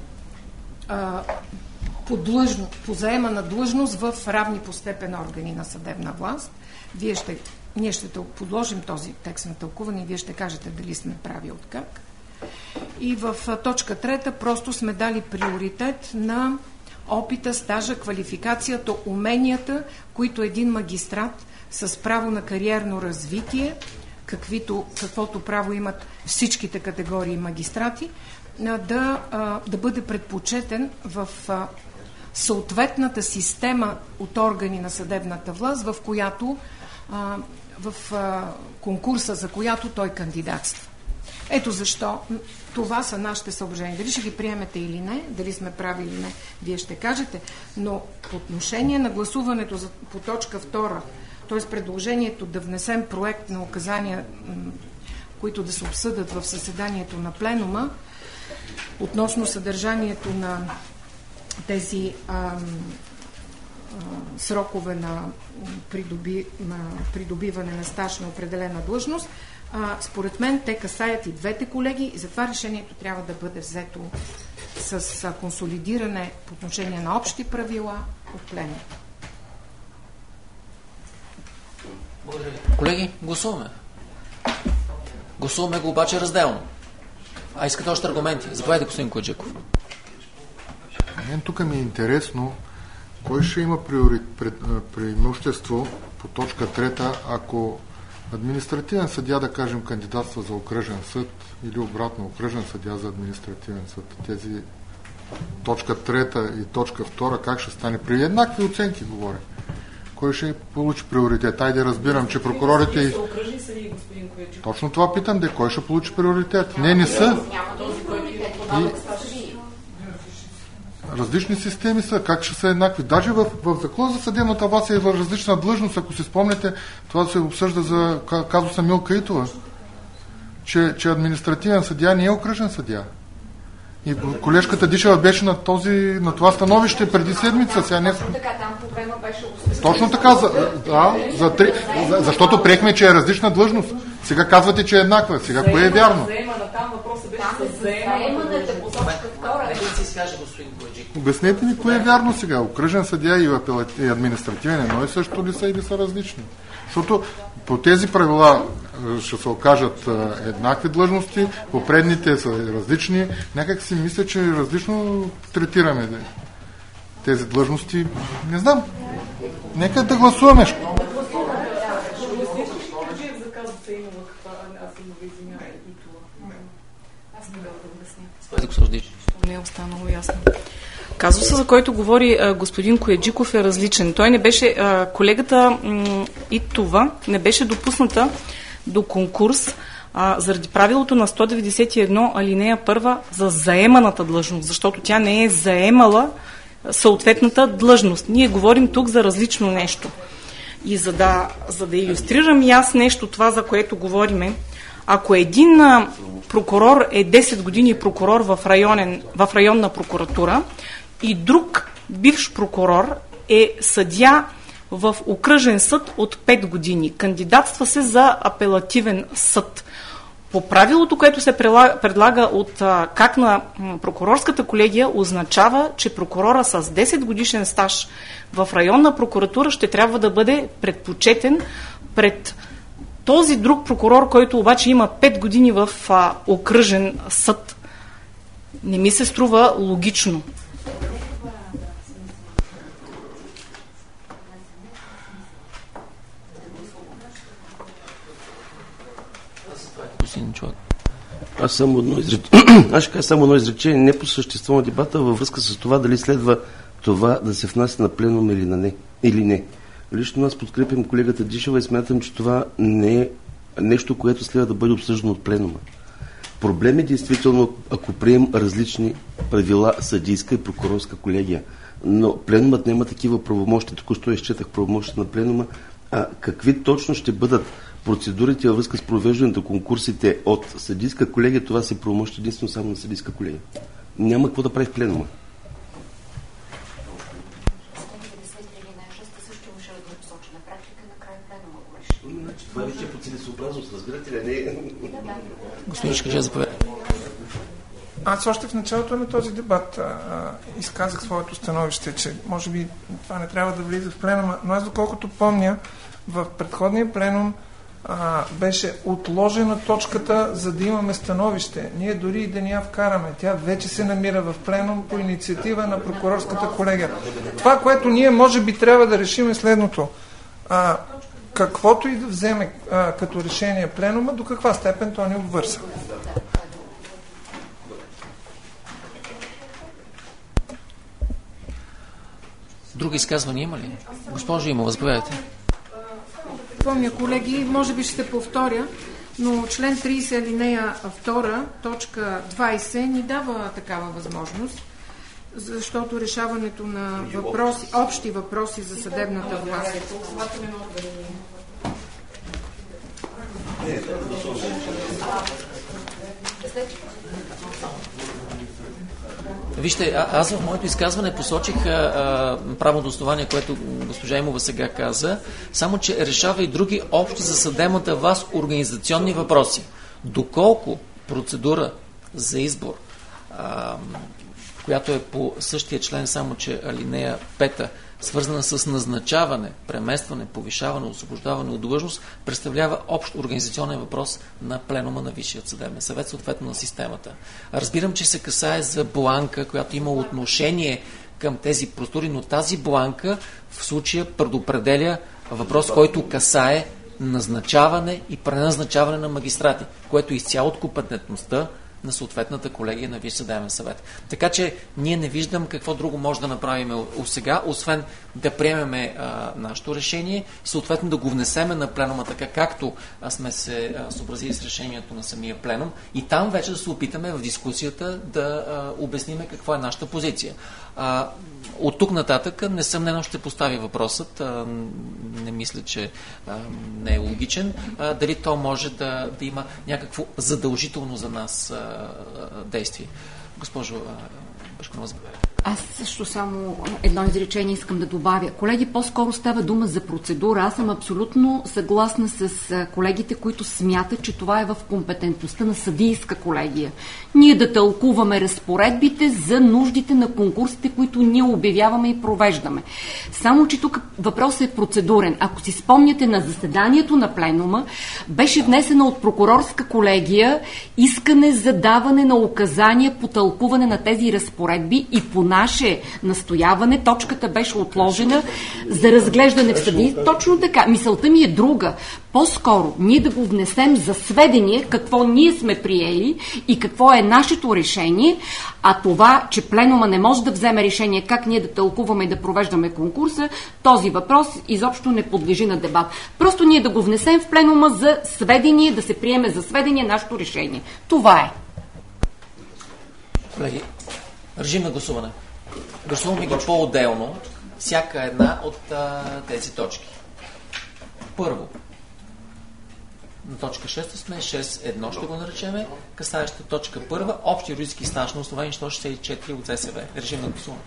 по, длъжност, по заемана длъжност в равни по степен органи на съдебна власт. Вие ще, ние ще подложим този текст на тълкуване и вие ще кажете дали сме прави от как. И в точка трета просто сме дали приоритет на опита, стажа, квалификацията, уменията, които един магистрат с право на кариерно развитие, каквито, каквото право имат всичките категории магистрати, да, да бъде предпочетен в съответната система от органи на съдебната власт, в която в конкурса, за която той кандидатства. Ето защо това са нашите съображения. Дали ще ги приемете или не, дали сме прави или не, вие ще кажете, но по отношение на гласуването по точка втора, т.е. предложението да внесем проект на указания, които да се обсъдят в заседанието на пленума, относно съдържанието на тези а, а, срокове на, придоби, на придобиване на стаж на определена длъжност, а, според мен те касаят и двете колеги и затова решението трябва да бъде взето с а, консолидиране по отношение на общи правила от пленума. Колеги, гласуваме. Гласуваме го обаче разделно. А искате още аргументи? Заповядайте, господин Коджиков. Мен тук ми е интересно кой ще има приори... пред... преимущество по точка трета, ако административен съдия, да кажем, кандидатства за окръжен съд или обратно окръжен съдия за административен съд. Тези точка трета и точка втора как ще стане? При еднакви оценки говоря. Кой ще получи приоритет? Айде разбирам, че прокурорите... Точно това питам, де кой ще получи приоритет? Не, не са. И... Различни системи са, как ще са еднакви. Даже в, в закон за съдебната власт е в различна длъжност. Ако си спомняте, това се обсъжда за казуса Милка Итова, че, че административен съдия не е окръжен съдия. И колежката Дишева беше на, този, на това становище преди седмица. Сега не... Точно така, там проблема беше... Точно така, за, да, за три, за, защото приехме, че е различна длъжност. Сега казвате, че е еднаква. Сега кое е вярно? Там въпросът беше за заеманата по точка втора. Обяснете ми, кое е вярно сега. Окръжен съдия и, и административен едно и също ли са или са различни? Защото по тези правила ще се окажат еднакви длъжности, по предните са различни. Някак си мисля, че различно третираме тези длъжности. Не знам. Нека да гласуваме. Не е останало ясно. Казусът, за който говори а, господин Кояджиков, е различен. Той не беше, а, колегата м, и това не беше допусната до конкурс а, заради правилото на сто деветдесет и едно алинея първа за заеманата длъжност, защото тя не е заемала съответната длъжност. Ние говорим тук за различно нещо. И за да, за да илюстрирам и аз нещо, това, за което говориме, ако един а, прокурор е десет години прокурор в, районен, в районна прокуратура и друг бивш прокурор е съдия в окръжен съд от пет години, кандидатства се за апелативен съд. По правилото, което се предлага от а, как на прокурорската колегия, означава, че прокурора с десет годишен стаж в районна прокуратура ще трябва да бъде предпочетен пред този друг прокурор, който обаче има пет години в а, окръжен съд. Не ми се струва логично. Аз само едно изречение. Аз ще кажа само едно изречение, не по същество на дебата, във връзка с това дали следва това да се внася на пленум или, на не, или не. Лично аз подкрепям колегата Дишева и смятам, че това не е нещо, което следва да бъде обсъждано от пленума. Проблем е действително, ако прием различни правила съдийска и прокурорска колегия. Но пленумът няма такива правомощи, току-що изчетах правомощи на пленума. А какви точно ще бъдат процедурите във връзка с провеждането на конкурсите от съдийска колегия, това се правомощи единствено само на съдийска колегия. Няма какво да прави в пленума. Това вече е по целесообразност, разбирате ли? Не... Господин Шкаджа, заповядайте. Аз още в началото на този дебат а, а, изказах своето становище, че може би това не трябва да влиза в пленума, но аз доколкото помня, в предходния пленум а, беше отложена точката, за да имаме становище. Ние дори и да ни я вкараме. Тя вече се намира в пленум по инициатива на прокурорската колегия. Това, което ние може би трябва да решим е следното. А, каквото и да вземе а, като решение пленума, до каква степен то ни обвърза. Други изказвания има ли? Госпожо Имова, заповядайте. Помня, колеги, може би ще се повторя, но член трийсет алинея втора, точка двайсет ни дава такава възможност, защото решаването на въпроси, общи въпроси за съдебната власт. Вижте, а, аз в моето изказване посочих а, правното основание, което госпожа Имова сега каза, само че решава и други общи за съдебната власт организационни въпроси. Доколко процедура за избор, а, която е по същия член, само че алинея пета, свързана с назначаване, преместване, повишаване, освобождаване от длъжност, представлява общ организационен въпрос на пленума на Висшият съдебен съвет, съответно на системата. Разбирам, че се касае за бланка, която има отношение към тези простори, но тази бланка в случая предопределя въпрос, който касае назначаване и преназначаване на магистрати, което е изцяло от компетентността на съответната колегия на Висш съдебен съвет. Така че ние не виждам какво друго може да направим сега, освен да приемеме а, нашето решение и съответно да го внесеме на пленума, така както а, сме се а, съобразили с решението на самия пленум и там вече да се опитаме в дискусията да а, обясниме какво е нашата позиция. А, от тук нататък несъмнено ще постави въпросът, а, не мисля, че а, не е логичен, а, дали то може да, да има някакво задължително за нас а, действие. Госпожо Башкова, заповядайте. Аз също само едно изречение искам да добавя. Колеги, по-скоро става дума за процедура. Аз съм абсолютно съгласна с колегите, които смятат, че това е в компетентността на съдийска колегия. Ние да тълкуваме разпоредбите за нуждите на конкурсите, които ние обявяваме и провеждаме. Само, че тук въпросът е процедурен. Ако си спомняте на заседанието на пленума, беше внесена от прокурорска колегия искане за даване на указания по тълкуване на тези разпоредби и по наше настояване точката беше отложена за разглеждане в съди. Точно така. Мисълта ми е друга. По-скоро ние да го внесем за сведение какво ние сме приели и какво е нашето решение, а това, че пленума не може да вземе решение как ние да тълкуваме и да провеждаме конкурса, този въпрос изобщо не подлежи на дебат. Просто ние да го внесем в пленума за сведение, да се приеме за сведение нашето решение. Това е. Колеги, режим на гласуване. Гласуваме ги по-отделно, всяка една от а, тези точки. Първо, на точка шеста сме, шест едно ще го наречеме, касаеща точка първа, общи юридически стаж на основание сто шестдесет и четири от ЗСВ. Режим на гласуване.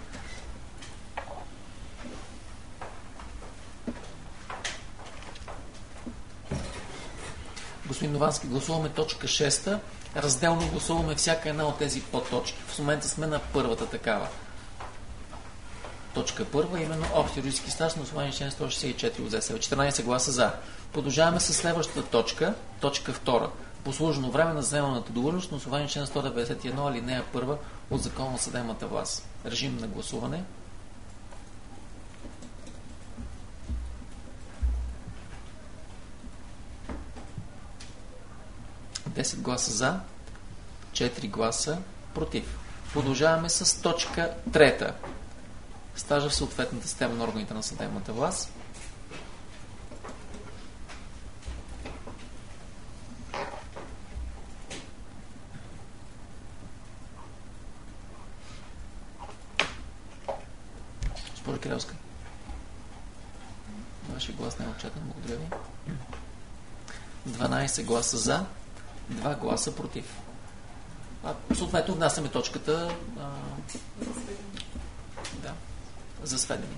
Господин Новански, гласуваме точка шеста, разделно гласуваме всяка една от тези подточки. В момента сме на първата такава. Точка първа, именно общи юридически стаж на основание член сто шестдесет и четири от ЗСВ. четиринадесет гласа за. Продължаваме с следващата точка, точка втора. Послужено време на заеманата длъжност на основание член сто деветдесет и едно алинея първа от Закона на съдебната власт. Режим на гласуване. десет гласа за, четири гласа против. Продължаваме с точка трета. Стажа в съответната система на органите на съдебната власт. Госпожо Кирилска. Вашия глас не е отчетен. Благодаря ви. дванадесет гласа за, два гласа против. А, съответно, внасяме точката а, да, за сведение.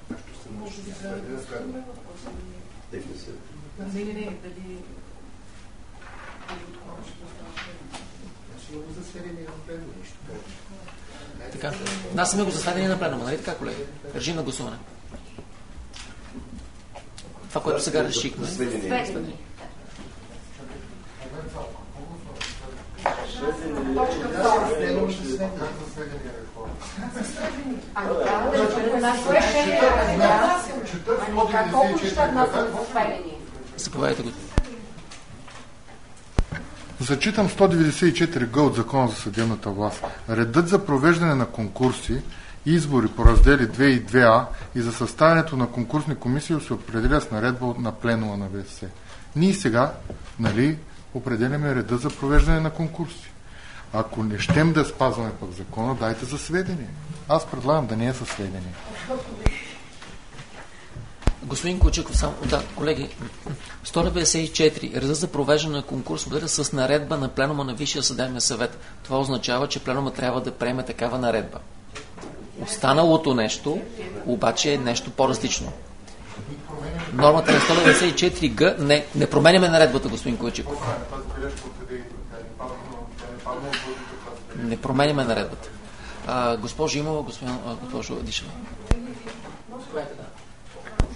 Така, внасяме го за сведение на пленума, нали така, колеги? Режим на гласуване. Това, което сега решихме. Сведение. Заповядайте го. Зачитам сто деветдесет и четири г от Закона за съдебната власт. Редът за провеждане на конкурси и избори по раздели две и две а и за съставянето на конкурсни комисии се определя с наредба на пленума на ВСС. Ние сега, нали, определяме реда за провеждане на конкурси. Ако не щем да спазваме пък закона, дайте за сведение. Аз предлагам да не е със сведение. Господин Кучиков, само, да, колеги, сто деветдесет и четири. Реда за провеждане на конкурс определя с наредба на пленума на Висшия съдебен съвет. Това означава, че пленума трябва да приеме такава наредба. Останалото нещо, обаче е нещо по-различно. Нормата на сто деветдесет и четири г не, не променяме наредбата, господин Кучиков. Не променяме наредбата. А, госпожо Имова, господин, а, госпожо Дишева.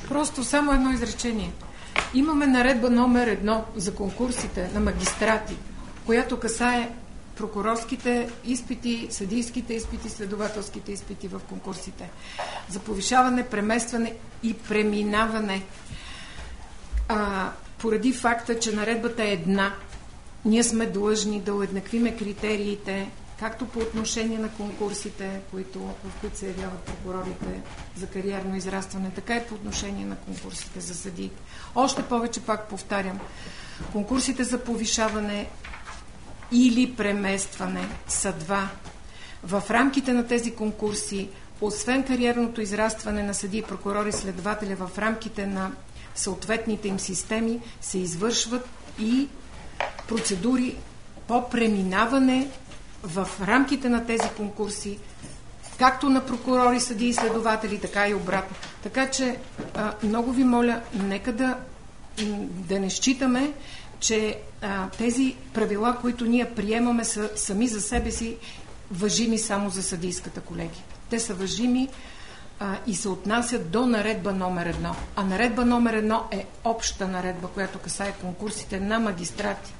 Просто само едно изречение. Имаме наредба номер едно за конкурсите на магистрати, която касае прокурорските изпити, съдийските изпити, следователските изпити в конкурсите. За повишаване, преместване и преминаване. А, поради факта, че наредбата е една, ние сме длъжни да уеднаквиме критериите, както по отношение на конкурсите, които, в които се явяват прокурорите за кариерно израстване, така и по отношение на конкурсите за съдиите. Още повече, пак повтарям, конкурсите за повишаване или преместване са два. В рамките на тези конкурси, освен кариерното израстване на съдии, прокурори, следователи, в рамките на съответните им системи се извършват и процедури по преминаване в рамките на тези конкурси, както на прокурори, съдии и следователи, така и обратно. Така че а, много ви моля, нека да, да не считаме, че а, тези правила, които ние приемаме, са сами за себе си важими само за съдийската колегия. Те са важими а, и се отнасят до наредба номер едно. А наредба номер едно е обща наредба, която касае конкурсите на магистрати.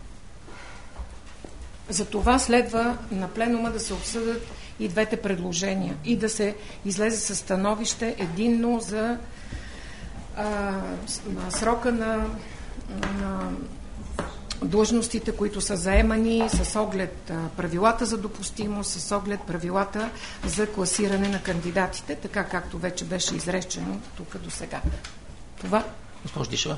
За това следва на пленума да се обсъдят и двете предложения и да се излезе със становище единно за а, срока на, на длъжностите, които са заемани с оглед а, правилата за допустимост, с оглед правилата за класиране на кандидатите, така както вече беше изречено тук до сега. Това. Госпожо Дишева.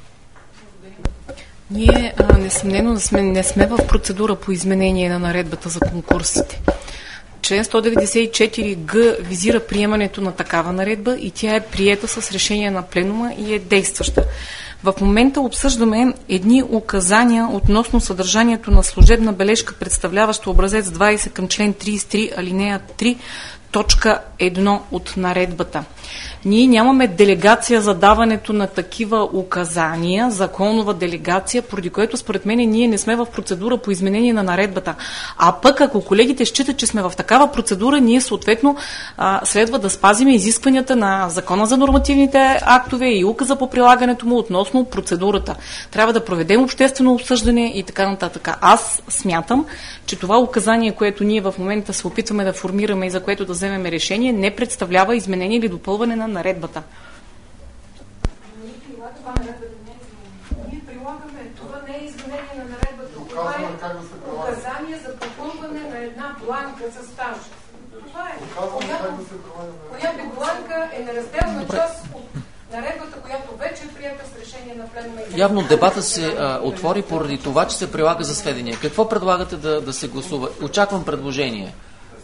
Ние а, несъмнено не сме, не сме в процедура по изменение на наредбата за конкурсите. Член сто деветдесет и четири г визира приемането на такава наредба и тя е приета с решение на пленума и е действаща. В момента обсъждаме едни указания относно съдържанието на служебна бележка, представляваща образец двадесет към член тридесет и три, алинея три, точка едно от наредбата. Ние нямаме делегация за даването на такива указания, законова делегация, поради което според мен ние не сме в процедура по изменение на наредбата. А пък ако колегите считат, че сме в такава процедура, ние съответно а, следва да спазим изискванията на Закона за нормативните актове и указа по прилагането му относно процедурата. Трябва да проведем обществено обсъждане и така нататък. Аз смятам, че това указание, което ние в момента се опитваме да формираме и за което да вземем решение, не представлява изменение или допълване на наредбата. Ние прилагаме, ние прилагаме. Това не е изменение на наредбата. Това е указание за попълване на една бланка за стаж. Това е. Която бланка е неразделна част от наредбата, която вече е прията с решение на пленума. Явно дебата се а, отвори поради това, че се прилага за сведения. Какво предлагате да, да се гласува? Очаквам предложение.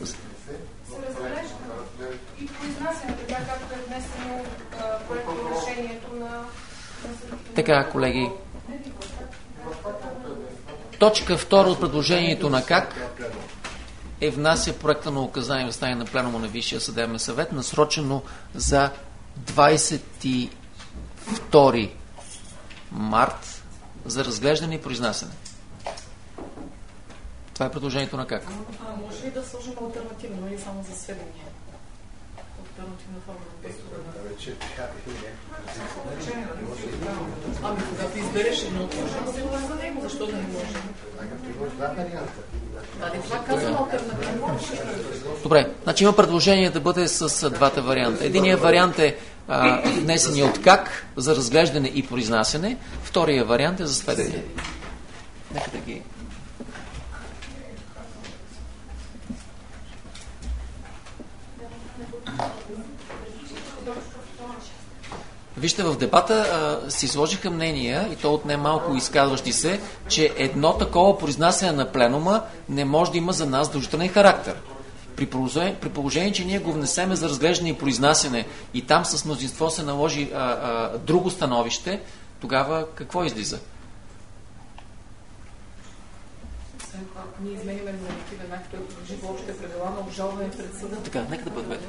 И произнасяме така, както е внесено проекто решението на... Така, колеги. Точка втора от предложението на КАК е внася проекта на указание в стане на пленума на Висшия съдебен съвет, насрочено за двадесет и втори март за разглеждане и произнасяне. Това е предложението на КАК. А може ли да сложим алтернативно или само за сведения? Алтернативна форма. Ами когато избереш едно, може да се гласа за него. Защо да не може? Да, не това казвам алтернативно. Добре, значи има предложение да бъде с двата варианта. Единият вариант е а, внесения от КАК за разглеждане и произнасяне. Втория вариант е за сведение. Нека да ги... Вижте, в дебата а, си сложиха мнения, и то от немалко изказващи се, че едно такова произнасяне на пленума не може да има за нас дължителен характер. При положение, при положение, че ние го внесеме за разглеждане и произнасяне и там с мнозинство се наложи а, а, друго становище, тогава какво излиза? Ние изменяме нормативен акт, който дължи по общите правила на обжалване пред съда. Така, нека да бъде.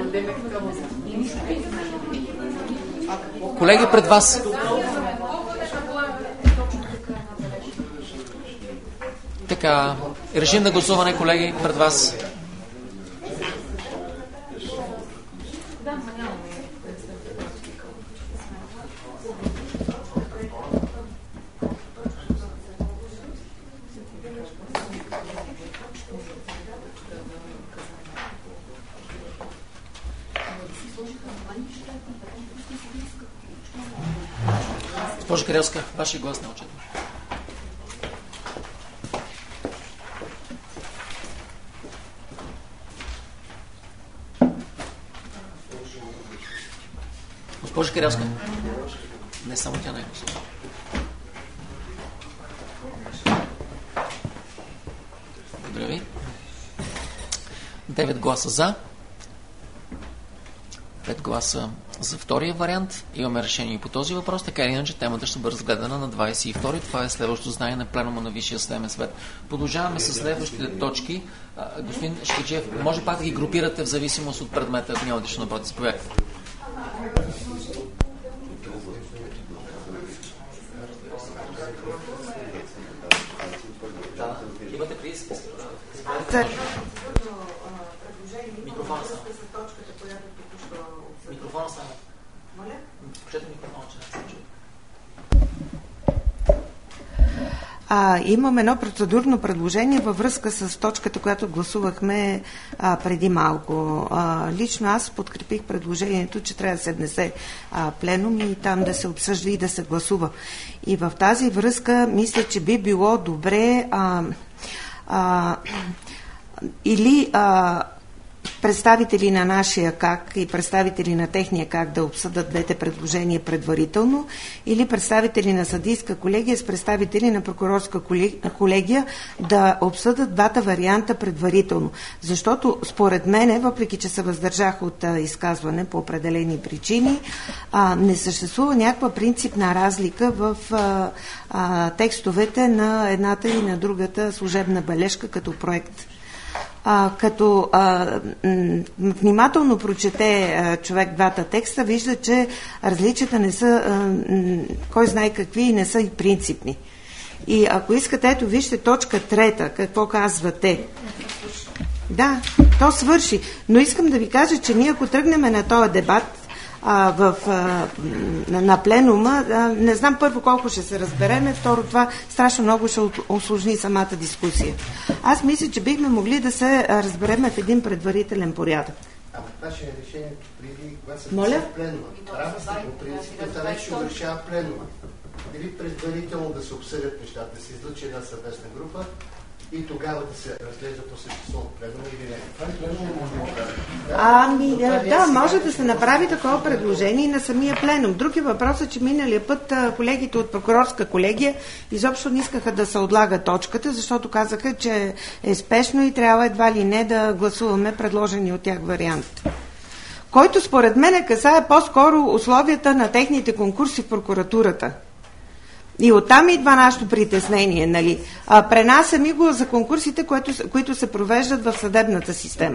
Да Колеги, пред вас. Така, режим на гласуване, колеги, пред вас. Госпожа Карелска, вашия глас не е отчетен. Госпожа Карелска. Не само тя не е гласувала. Благодаря ви. девет гласа за. пет гласа за втория вариант. Имаме решение по този въпрос, така или иначе темата ще бъде разгледана на двадесет и втори. Това е следващото знание на пленума на Висшия съдебен съвет. Продължаваме с следващите точки. А, господин Шкеджиев, може пак да ги групирате в зависимост от предмета, ако нямате ще направите. Заповядайте. Имате прииски. Микрофона са. Микрофона са. Моля? Включете микрофона, че не се чуе. А, имам едно процедурно предложение във връзка с точката, която гласувахме а, преди малко. А, лично аз подкрепих предложението, че трябва да се внесе а, пленум и там да се обсъжда и да се гласува. И в тази връзка мисля, че би било добре а, а, или а, представители на нашия КАК и представители на техния КАК да обсъдат двете предложения предварително, или представители на съдийска колегия с представители на прокурорска колегия да обсъдат двата варианта предварително. Защото според мене, въпреки че се въздържах от а, изказване по определени причини, а, не съществува някаква принципна разлика в а, а, текстовете на едната и на другата служебна бележка като проект. А, като а, м, внимателно прочете а, човек двата текста, вижда, че различията не са а, м, кой знае какви и не са и принципни. И ако искате, ето вижте точка трета, какво казвате. Да, то свърши. Но искам да ви кажа, че ние ако тръгнем на този дебат а, в, а, на, на пленума, а, не знам първо колко ще се разбереме, второ това страшно много ще усложни самата дискусия. Аз мисля, че бихме могли да се разбереме в един предварителен порядък. Ама това ще е решението преди, когато се Моля? в пленума. Работата по принципната вече ще решава пленума. Или предварително да се обсъдят нещата, да се излъчи една съвместна група и тогава да се разглежда по същество от пленума или не. Това е пленума може да направи. Ами, да, да, може да се направи такова предложение и на самия пленум. Други въпрос е, че миналия път колегите от прокурорска колегия изобщо не искаха да се отлага точката, защото казаха, че е спешно и трябва едва ли не да гласуваме предложени от тях вариант. Който според мен касае по-скоро условията на техните конкурси в прокуратурата. И оттам идва нашето притеснение, нали? А, пренасяме го за конкурсите, които, които се провеждат в съдебната система.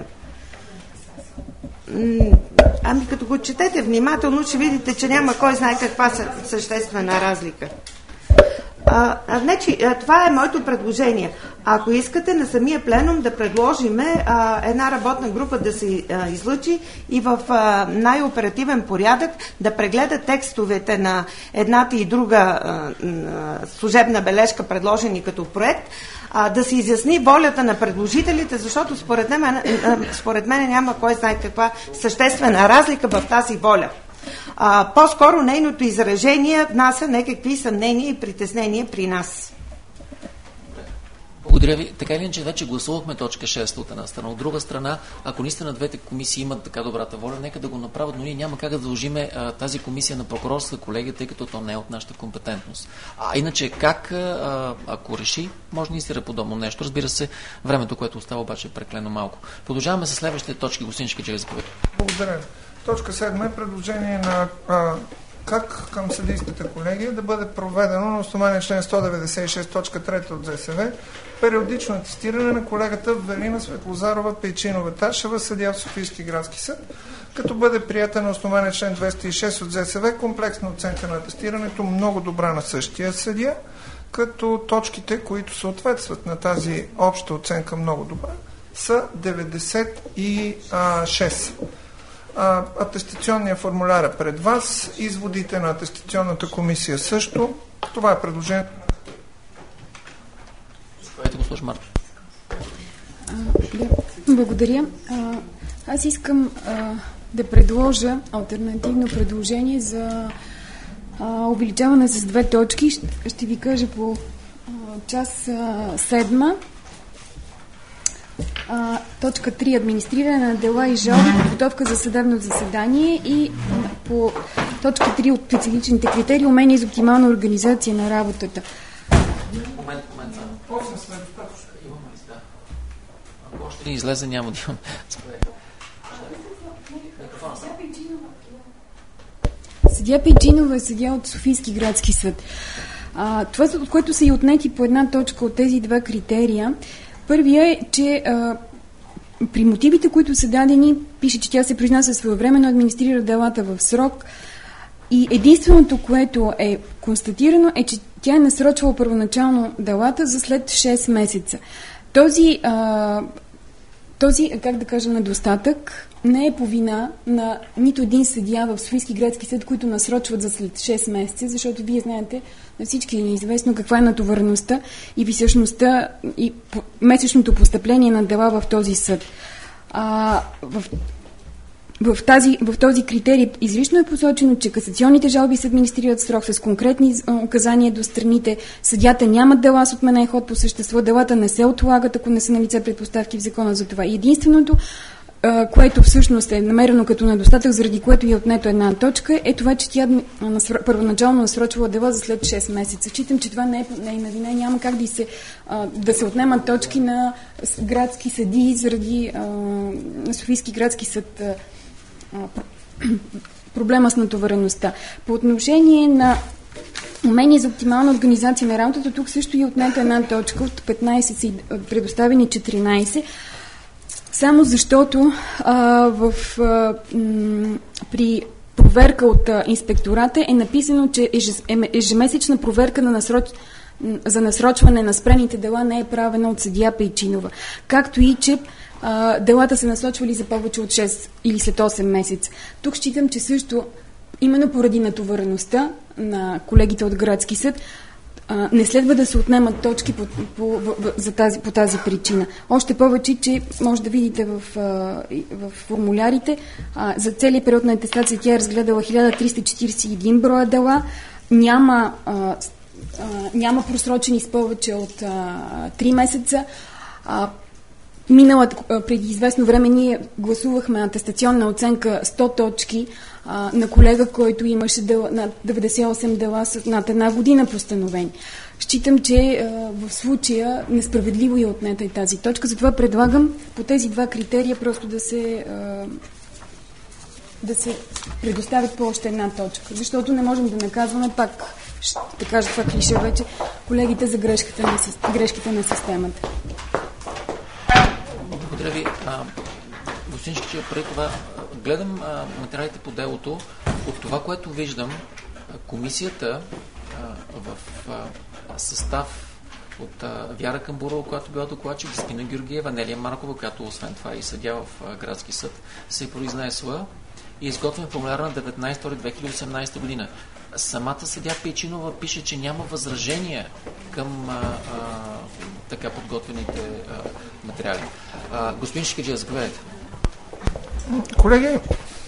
Ами като го четете внимателно, ще видите, че няма кой знае каква съществена разлика. А, а, значи, а, това е моето предложение. Ако искате на самия пленум да предложиме а, една работна група да се а, излъчи и в а, най-оперативен порядък да прегледа текстовете на едната и друга а, а, служебна бележка, предложени като проект, а, да се изясни волята на предложителите, защото според мен, а, според мен няма кой знае каква съществена разлика в тази воля. А, по-скоро нейното изражение внася някакви съмнения и притеснения при нас. Благодаря ви. Така или иначе, вече гласувахме точка шеста от една страна. От друга страна, ако наистина двете комисии имат така добрата воля, нека да го направят, но ние няма как да дължиме а, тази комисия на прокурорска колегия, тъй като то не е от нашата компетентност. А иначе как, а, ако реши, може да инстира подобно нещо. Разбира се, времето, което остава обаче е преклено малко. Продължаваме с следващите точки. Господин Шкеджиев, заповядайте. Благодаря. Точка седма е предложение на а, КАК към съдийската колегия да бъде проведено на основание член сто деветдесет и шест точка трета от ЗСВ периодично атестиране на колегата Велина Светлозарова Пейчинова-Ташева, съдия в Софийски градски съд, като бъде прията на основание член двеста и шест от ЗСВ комплексна оценка на атестирането, много добра на същия съдия, като точките, които съответстват на тази обща оценка много добра, са деветдесет и шест. А, атестационния формуляр е пред вас, изводите на атестационната комисия също. Това е предложението. Заповядайте, госпожо Марта. Благодаря. А, аз искам а, да предложа алтернативно предложение за а, увеличаване с две точки. Ще, ще ви кажа по а, час а, седма. А, точка три. Администриране на дела и жалби, подготовка за съдебно заседание, и по точка три от специфичните критерии умения за оптимална организация на работата. Момент, момент. Имаме ли да? Ако още не излезе, няма да имам. Съдия Пейчинова е съдия от Софийски градски съд. А, това, от което са и отнети по една точка от тези два критерия. Първия е, че а, при мотивите, които са дадени, пише, че тя се произнася своевременно, администрира делата в срок, и единственото, което е констатирано, е, че тя е насрочвала първоначално делата за след шест месеца. Този, а, този, как да кажа, недостатък не е по вина на нито един съдия в Софийски градски съд, които насрочват за след шест месеца, защото вие знаете, на всички е неизвестно каква е натовареността и висъщността и месечното постъпление на дела в този съд. А, в В, тази, в този критерий изрично е посочено, че касационните жалби се администрират в срок с конкретни указания до страните. Съдята нямат дела с отменен ход по същество. Делата не се отлагат, ако не са налице предпоставки в закона за това. И единственото, което всъщност е намерено като недостатък, заради което е отнето една точка, е това, че тя насро... първоначално насрочила дела за след шест месеца. Читам, че това не е нейна вина. Няма как да се, да се отнемат точки на градски съдии заради а, на Софийски градски съд. Проблема с натовареността. По отношение на умение за оптимална организация на работата, тук също е отнета една точка, от петнайсет са предоставени четиринайсет, само защото а, в, а, м, при проверка от а, инспектората е написано, че ежес, ежемесечна проверка на насроч, за насрочване на спрените дела не е правена от съдия Пейчинова. Както и, че Uh, делата са насочвали за повече от шест или след осем месеца. Тук считам, че също именно поради натовареността на колегите от градски съд uh, не следва да се отнемат точки по, по, по, за тази, по тази причина. Още повече, че може да видите в, uh, в формулярите, uh, за целият период на атестация тя е разгледала хиляда триста четирийсет и един броя дела, няма, uh, uh, няма просрочени с повече от uh, три месеца. Uh, Миналата, преди известно време ние гласувахме атестационна оценка сто точки а, на колега, който имаше дела, над деветдесет и осем дела с над една година постановени. Считам, че а, в случая несправедливо е отнета и тази точка, затова предлагам по тези два критерия просто да се, а, да се предоставят по още една точка, защото не можем да наказваме пак, ще кажа това клише вече, колегите за грешките на, грешките на системата. Благодаря ви. Господин Шкичев, преди това гледам а, материалите по делото. От това, което виждам, комисията а, в а, състав от а, Вяра Камбурова, която била докладчик, Спина Георгиева, Нелия Маркова, която освен това и съдя в а, градски съд, се е произнесла и изготвен формуляр на деветнайсети февруари две хиляди и осемнайсета година. Самата съдя Пейчинова пише, че няма възражения към а, а, така подготвените а, материали. А, господин Шкиджия, заповядайте. Колеги,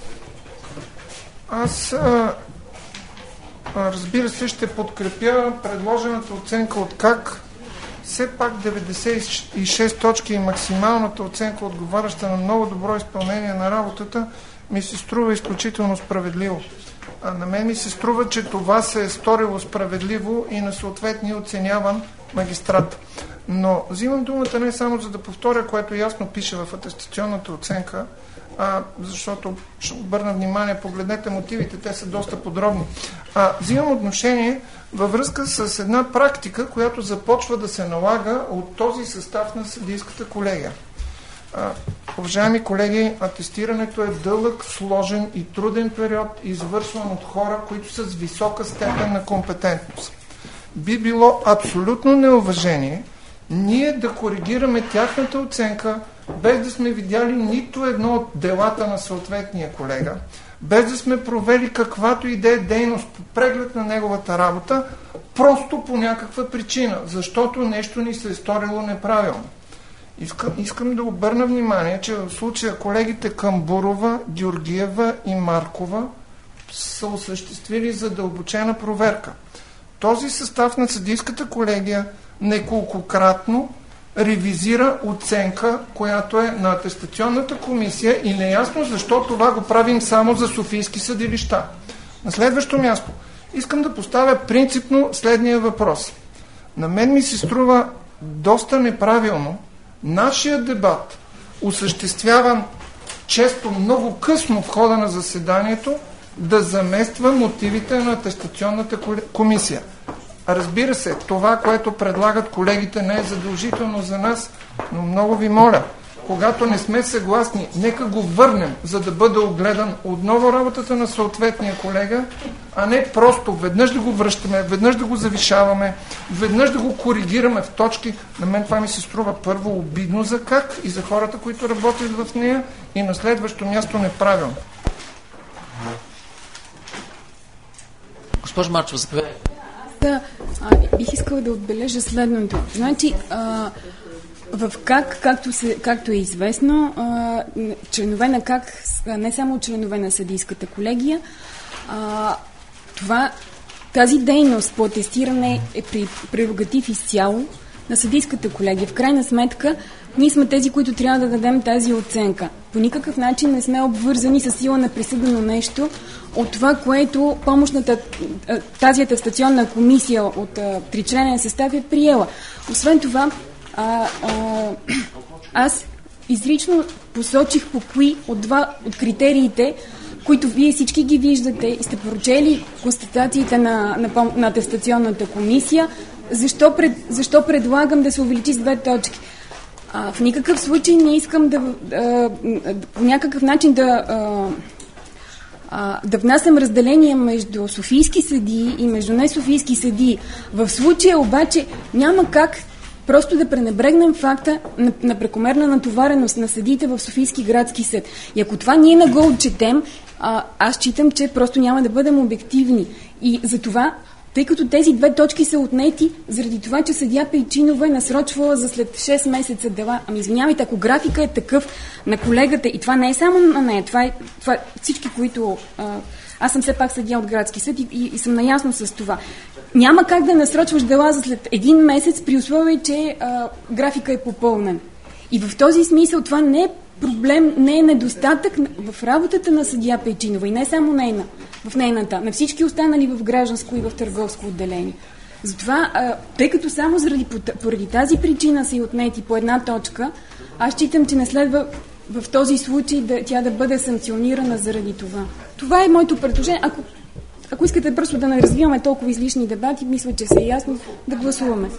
аз а, а, разбира се ще подкрепя предложената оценка от как все пак деветдесет и шест точки и максималната оценка, отговаряща на много добро изпълнение на работата, ми се струва изключително справедливо. А на мен ми се струва, че това се е сторило справедливо и на съответния оценяван магистрат. Но взимам думата не само за да повторя, което ясно пише в атестационната оценка, а, защото ще обърна внимание, погледнете мотивите, те са доста подробни. А, взимам отношение във връзка с една практика, която започва да се налага от този състав на съдийската колегия. А, уважаеми колеги, атестирането е дълъг, сложен и труден период, извършван от хора, които са с висока степен на компетентност. Би било абсолютно неуважение ние да коригираме тяхната оценка, без да сме видяли нито едно от делата на съответния колега, без да сме провели каквато и да е дейност по преглед на неговата работа, просто по някаква причина, защото нещо ни се е сторило неправилно. Искам, искам да обърна внимание, че в случая колегите Камбурова, Георгиева и Маркова са осъществили задълбочена проверка. Този състав на съдийската колегия неколкократно ревизира оценка, която е на атестационната комисия и неясно защо това го правим само за софийски съдилища. На следващо място, искам да поставя принципно следния въпрос. На мен ми се струва доста неправилно нашия дебат, осъществяван често много късно в хода на заседанието, да замества мотивите на атестационната комисия. Разбира се, това, което предлагат колегите, не е задължително за нас, но много ви моля, когато не сме съгласни, нека го върнем, за да бъде огледан отново работата на съответния колега, а не просто веднъж да го връщаме, веднъж да го завишаваме, веднъж да го коригираме в точки. На мен това ми се струва първо обидно за как и за хората, които работят в нея, и на следващо място неправилно. Госпожо Марчева, заповядайте. Да, а, бих искала да отбележа следното. Значи, а, в КАК, както, се, както е известно, а, членове на КАК, не само членове на съдийската колегия, а, това, тази дейност по атестиране е при прерогатив изцяло на съдийската колегия. В крайна сметка, ние сме тези, които трябва да дадем тази оценка. По никакъв начин не сме обвързани с сила на присъдено нещо от това, което помощната, тази атестационна комисия от тричленен състав е приела. Освен това, а, а, аз изрично посочих по кои от два от критериите, които вие всички ги виждате и сте прочели констатациите на, на, на атестационната комисия, защо, пред, защо предлагам да се увеличи с две точки. А, в никакъв случай не искам да а, по някакъв начин да а, а, да внасям разделение между софийски съдии и между несофийски съдии. В случая обаче няма как просто да пренебрегнем факта на, на прекомерна натовареност на съдиите в Софийски градски съд. И ако това ние не го отчетем, а, аз считам, че просто няма да бъдем обективни. И за това, тъй като тези две точки са отнети, заради това, че съдия Пейчинова е насрочвала за след шест месеца дела. Ами извинявайте, ако графика е такъв на колегата, и това не е само на нея, това е това е всички, които... А, аз съм все пак съдия от градски съд и, и, и съм наясно с това. Няма как да насрочваш дела за след един месец при условие, че а, графика е попълнен. И в този смисъл това не е проблем, не е недостатък в работата на съдия Пейчинова и не само нейна, в нейната, на всички останали в гражданско и в търговско отделение. Затова, а, тъй като само заради, поради тази причина са и отнети по една точка, аз считам, че не следва в този случай да, тя да бъде санкционирана заради това. Това е моето предложение. Ако, ако искате просто да не развиваме толкова излишни дебати, мисля, че са ясно, да гласуваме.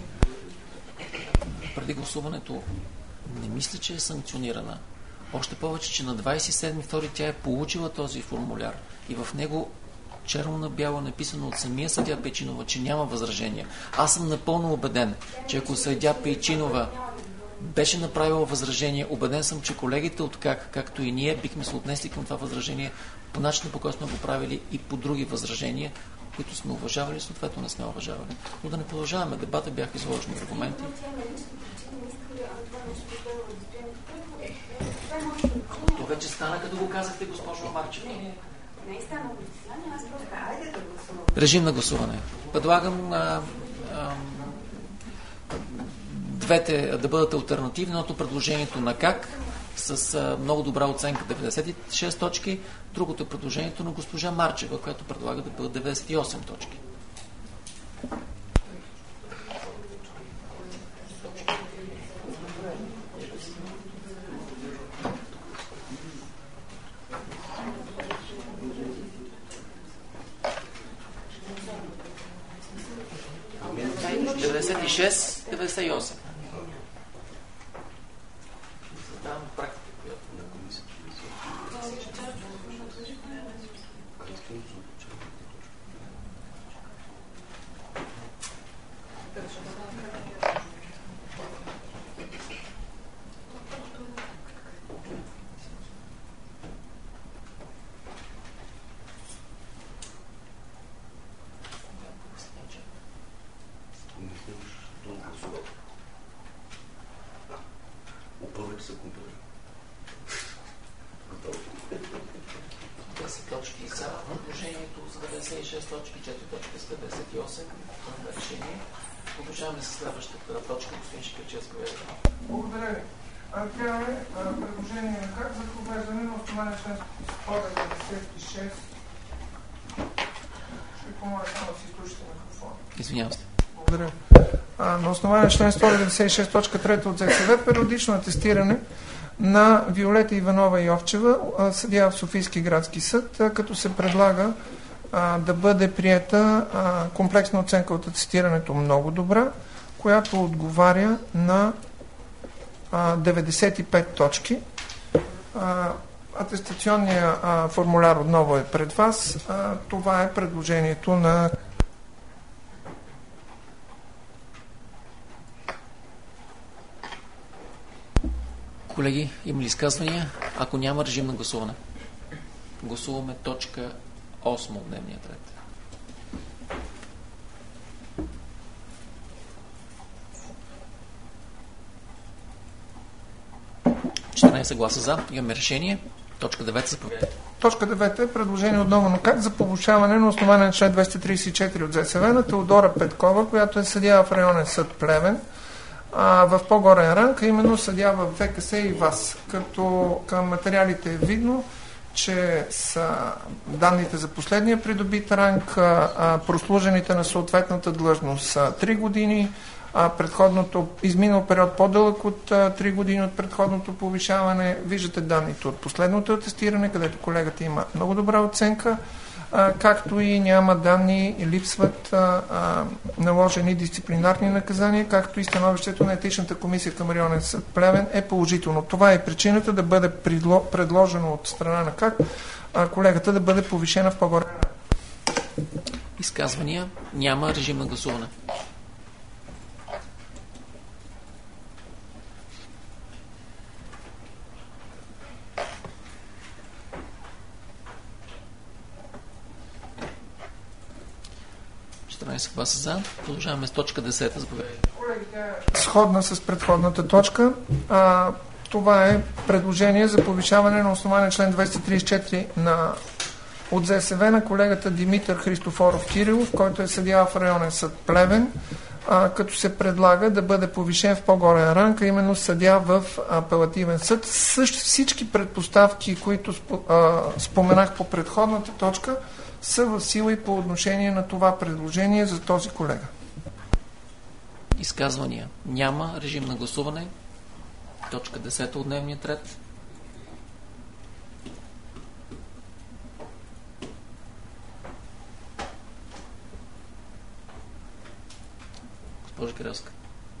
Преди гласуването не мисля, че е санкционирана. Още повече, че на двадесет и седми февруари тя е получила този формуляр и в него черно на бяло написано от самия съдия Пейчинова, че няма възражения. Аз съм напълно убеден, че ако съдия Пейчинова беше направила възражение, убеден съм, че колегите от КАК, както и ние, бихме се отнесли към това възражение по начина, по който сме го правили и по други възражения, които сме уважавали, съответно не сме уважавали. Но да не продължаваме дебата, бяха изложени аргументи. То вече стана, като го казахте, госпожо Марчева. Не е станало. Режим на гласуване. Предлагам а, а, двете да бъдат алтернативни, едното предложението на КАК с а, много добра оценка деветдесет и шест точки, другото е предложението на госпожа Марчева, която предлага да бъдат деветдесет и осем точки. деветдесет и шест, деветдесет и осем. Там практика, която на комисията. предложението за деветдесет и шест точки четири точка деветдесет и осем на решение. Продължаваме с следващата точка. Господин Шикърчев, заповядайте. Благодаря ви. Гледаме предложение на как за провеждане на основание член сто деветдесет и шест. Ще помоля само да си изключите микрофона. Извинявам се. Благодаря. А, на основание член сто деветдесет и шест точка три от ЗСВ периодично атестиране на Виолета Иванова Йовчева, съдия в Софийски градски съд, като се предлага а, да бъде приета а, комплексна оценка от атестирането много добра, която отговаря на а, деветдесет и пет точки. А, атестационният а, формуляр отново е пред вас. А, това е предложението на Колеги, има ли изказвания? Ако няма, режим на гласуване. Гласуваме точка осма от дневния ред. четиринадесет гласа за. Имаме решение. Точка девета, заповядайте. Точка девета е предложение отново на как за повишаване на основание на член двеста тридесет и четири от ЗСВ на Теодора Петкова, която е съдия в районен съд Плевен, а, в по-горен ранг, а именно съдия в ВКС и ВАС. Като към материалите е видно, че са данните за последния придобит ранг, а, а, прослужените на съответната длъжност са три години, а предходното, изминал период по-дълъг от а, три години от предходното повишаване. Виждате данните от последното атестиране, където колегата има много добра оценка, а, както и няма данни и липсват а, а, наложени дисциплинарни наказания, както и становището на етичната комисия към районен съд Плевен е положително. Това е причината да бъде предложено от страна на как а, колегата да бъде повишена в по-горе. Изказвания? Няма. Режим на гласуване. четиринадесет гласа за. Продължаваме с точка десета. Заповядайте. Сходна с предходната точка. А, това е предложение за повишаване на основание член двеста тридесет и четири на, от ЗСВ на колегата Димитър Христофоров Кирилов, който е съдия в районен съд Плевен, а, като се предлага да бъде повишен в по-горен ранг, а именно съдия в апелативен съд. Също всички предпоставки, които а, споменах по предходната точка, са в сила и по отношение на това предложение за този колега. Изказвания? Няма. Режим на гласуване. Точка десета от дневния ред. Госпожа Кирилска.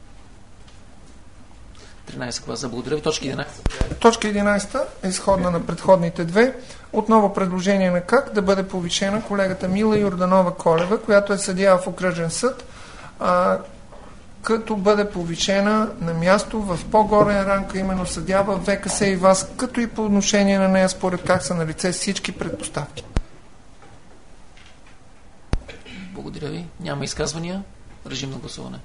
тринадесет гласа. Благодаря ви. Точка единадесета. Точка единадесета е изходна на предходните две. Отново предложение на как да бъде повишена колегата Мила Йорданова Колева, която е съдия в окръжен съд, а, като бъде повишена на място в по-горен ранг, именно съдия в ВКС и ВАС, като и по отношение на нея, според как са налице всички предпоставки. Благодаря ви. Няма изказвания. Режим на гласуване.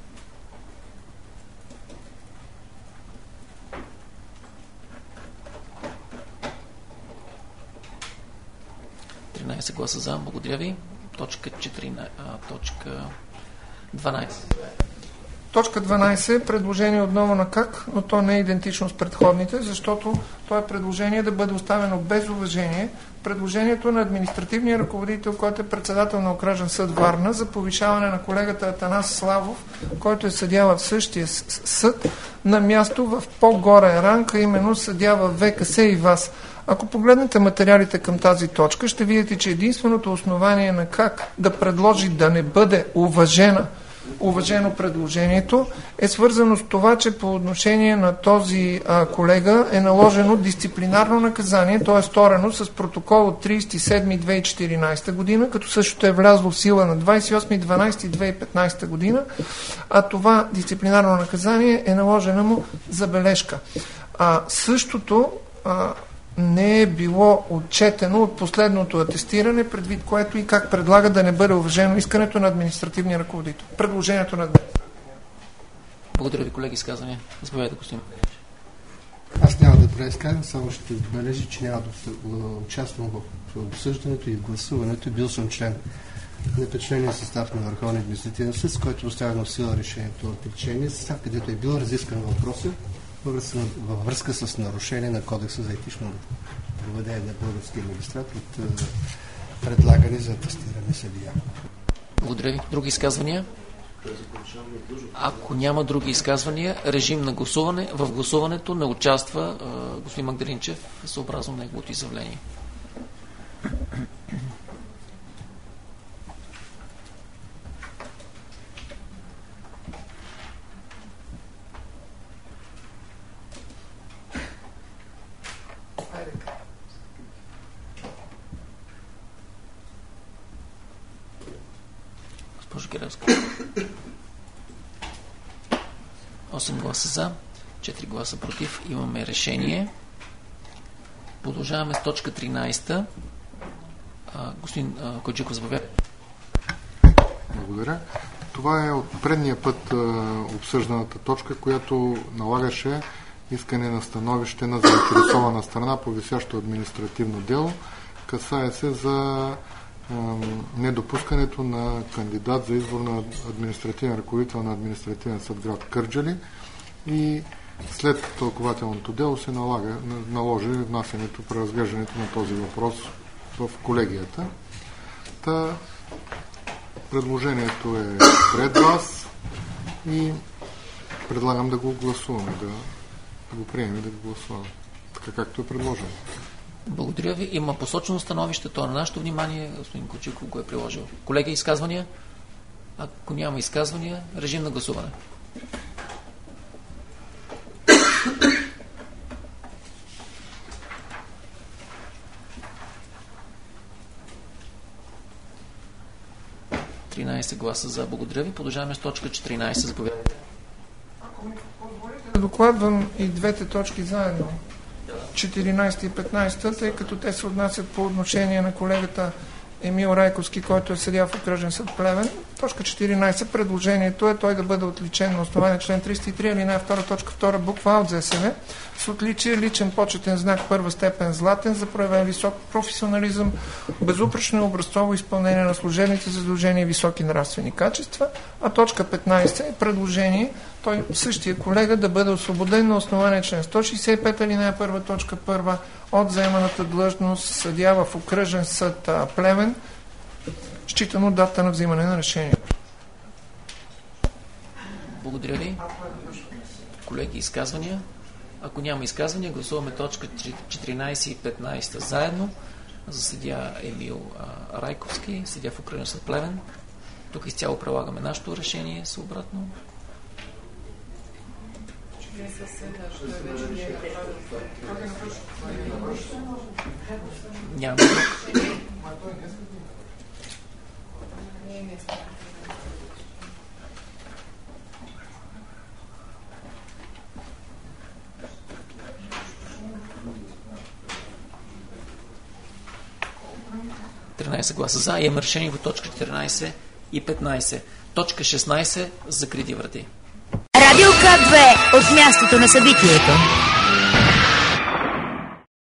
тринадесет гласа за. Благодаря ви. Точка четиринадесет. А, точка дванадесет. Точка дванадесет е предложение отново на как, но то не е идентично с предходните, защото то е предложение да бъде оставено без уважение. Предложението на административния ръководител, който е председател на окръжен съд Варна, за повишаване на колегата Атанас Славов, който е съдия в същия съд, на място в по-горен ранг, а именно съдия в ВКС и ВАС. Ако погледнете материалите към тази точка, ще видите, че единственото основание на как да предложи да не бъде уважена, уважено предложението е свързано с това, че по отношение на този а, колега е наложено дисциплинарно наказание, то е сторено с протокол от тридесет и седми две хиляди и четиринадесета година, като същото е влязло в сила на двадесет и осми декември две хиляди и петнадесета година, а това дисциплинарно наказание е наложена му забележка. А, същото а, не е било отчетено от последното атестиране, предвид което и как предлага да не бъде уважено искането на административния ръководител. Предложението на административния. Благодаря ви, колеги, изказвания. Заповядайте, господин. Аз няма да правя изказване, само ще отбележа, че няма да участвам в обсъждането и гласуването. Бил съм член на печления състав на Върховния административен съд, с който оставено в сила решението от печления състав, където е бил разискан въпроса във връзка, във връзка с нарушение на Кодекса за етично поведение на българския магистрат от предлагане за атестиране съдия. Благодаря ви. Други изказвания? Ако няма други изказвания, режим на гласуване. В гласуването не участва а, господин Магдалинчев, съобразно неговото изявление. Госпожо Геревска. осем гласа за, четири гласа против. Имаме решение. Продължаваме с точка тринайсета. А, господин а, Койчиков, заповядайте. Благодаря. Това е от предния път а, обсъжданата точка, която налагаше искане на становище на заинтересована страна по висящо административно дело. Касае се за недопускането на кандидат за избор на административен ръководител на административен съд град Кърджали и след тълкователното дело се налага, наложи внасянето, преразглеждането на този въпрос в колегията. Та предложението е пред вас и предлагам да го гласуваме, да, да го приемем и да го гласуваме, така както е предложено. Благодаря ви. Има посочено становище, то на нашето внимание. Господин Койчиков го е приложил. Колеги, изказвания? Ако няма изказвания, режим на гласуване. тринайсет гласа за. Благодаря ви. Продължаваме с точка четиринайсет. Заповядайте. Ако ми позволите, докладвам и двете точки заедно. четиринайсета и петнайсета, тъй като те се отнасят по отношение на колегата Емил Райковски, който е съдия в окръжен съд Плевен. Точка четиринайсет. Предложението е той да бъде отличен на основание член триста и три, алинея втора, точка втора, буква А от ЗСВ, с отличие личен почетен знак първа степен златен за проявен висок професионализъм, безупречно и образцово изпълнение на служебните задължения и високи нравствени качества. А точка петнайсет е предложение той същия колега да бъде освободен на основание член сто шейсет и пет, алинея първа, точка първа от заеманата длъжност съдия в окръжен съд Плевен, считано дата на взимане на решението. Благодаря ви. Колеги, изказвания? Ако няма изказвания, гласуваме точка четиринайсет и петнайсет заедно за съдия Емил а, Райковски, съдия в окръжен съд Плевен. Тук изцяло прилагаме нашето решение съобратно. Няма. тринайсет гласа за. Имаме решение по точка четиринайсет и петнайсет. Точка шестнайсет. Закрити врати. Радио К две от мястото на събитието.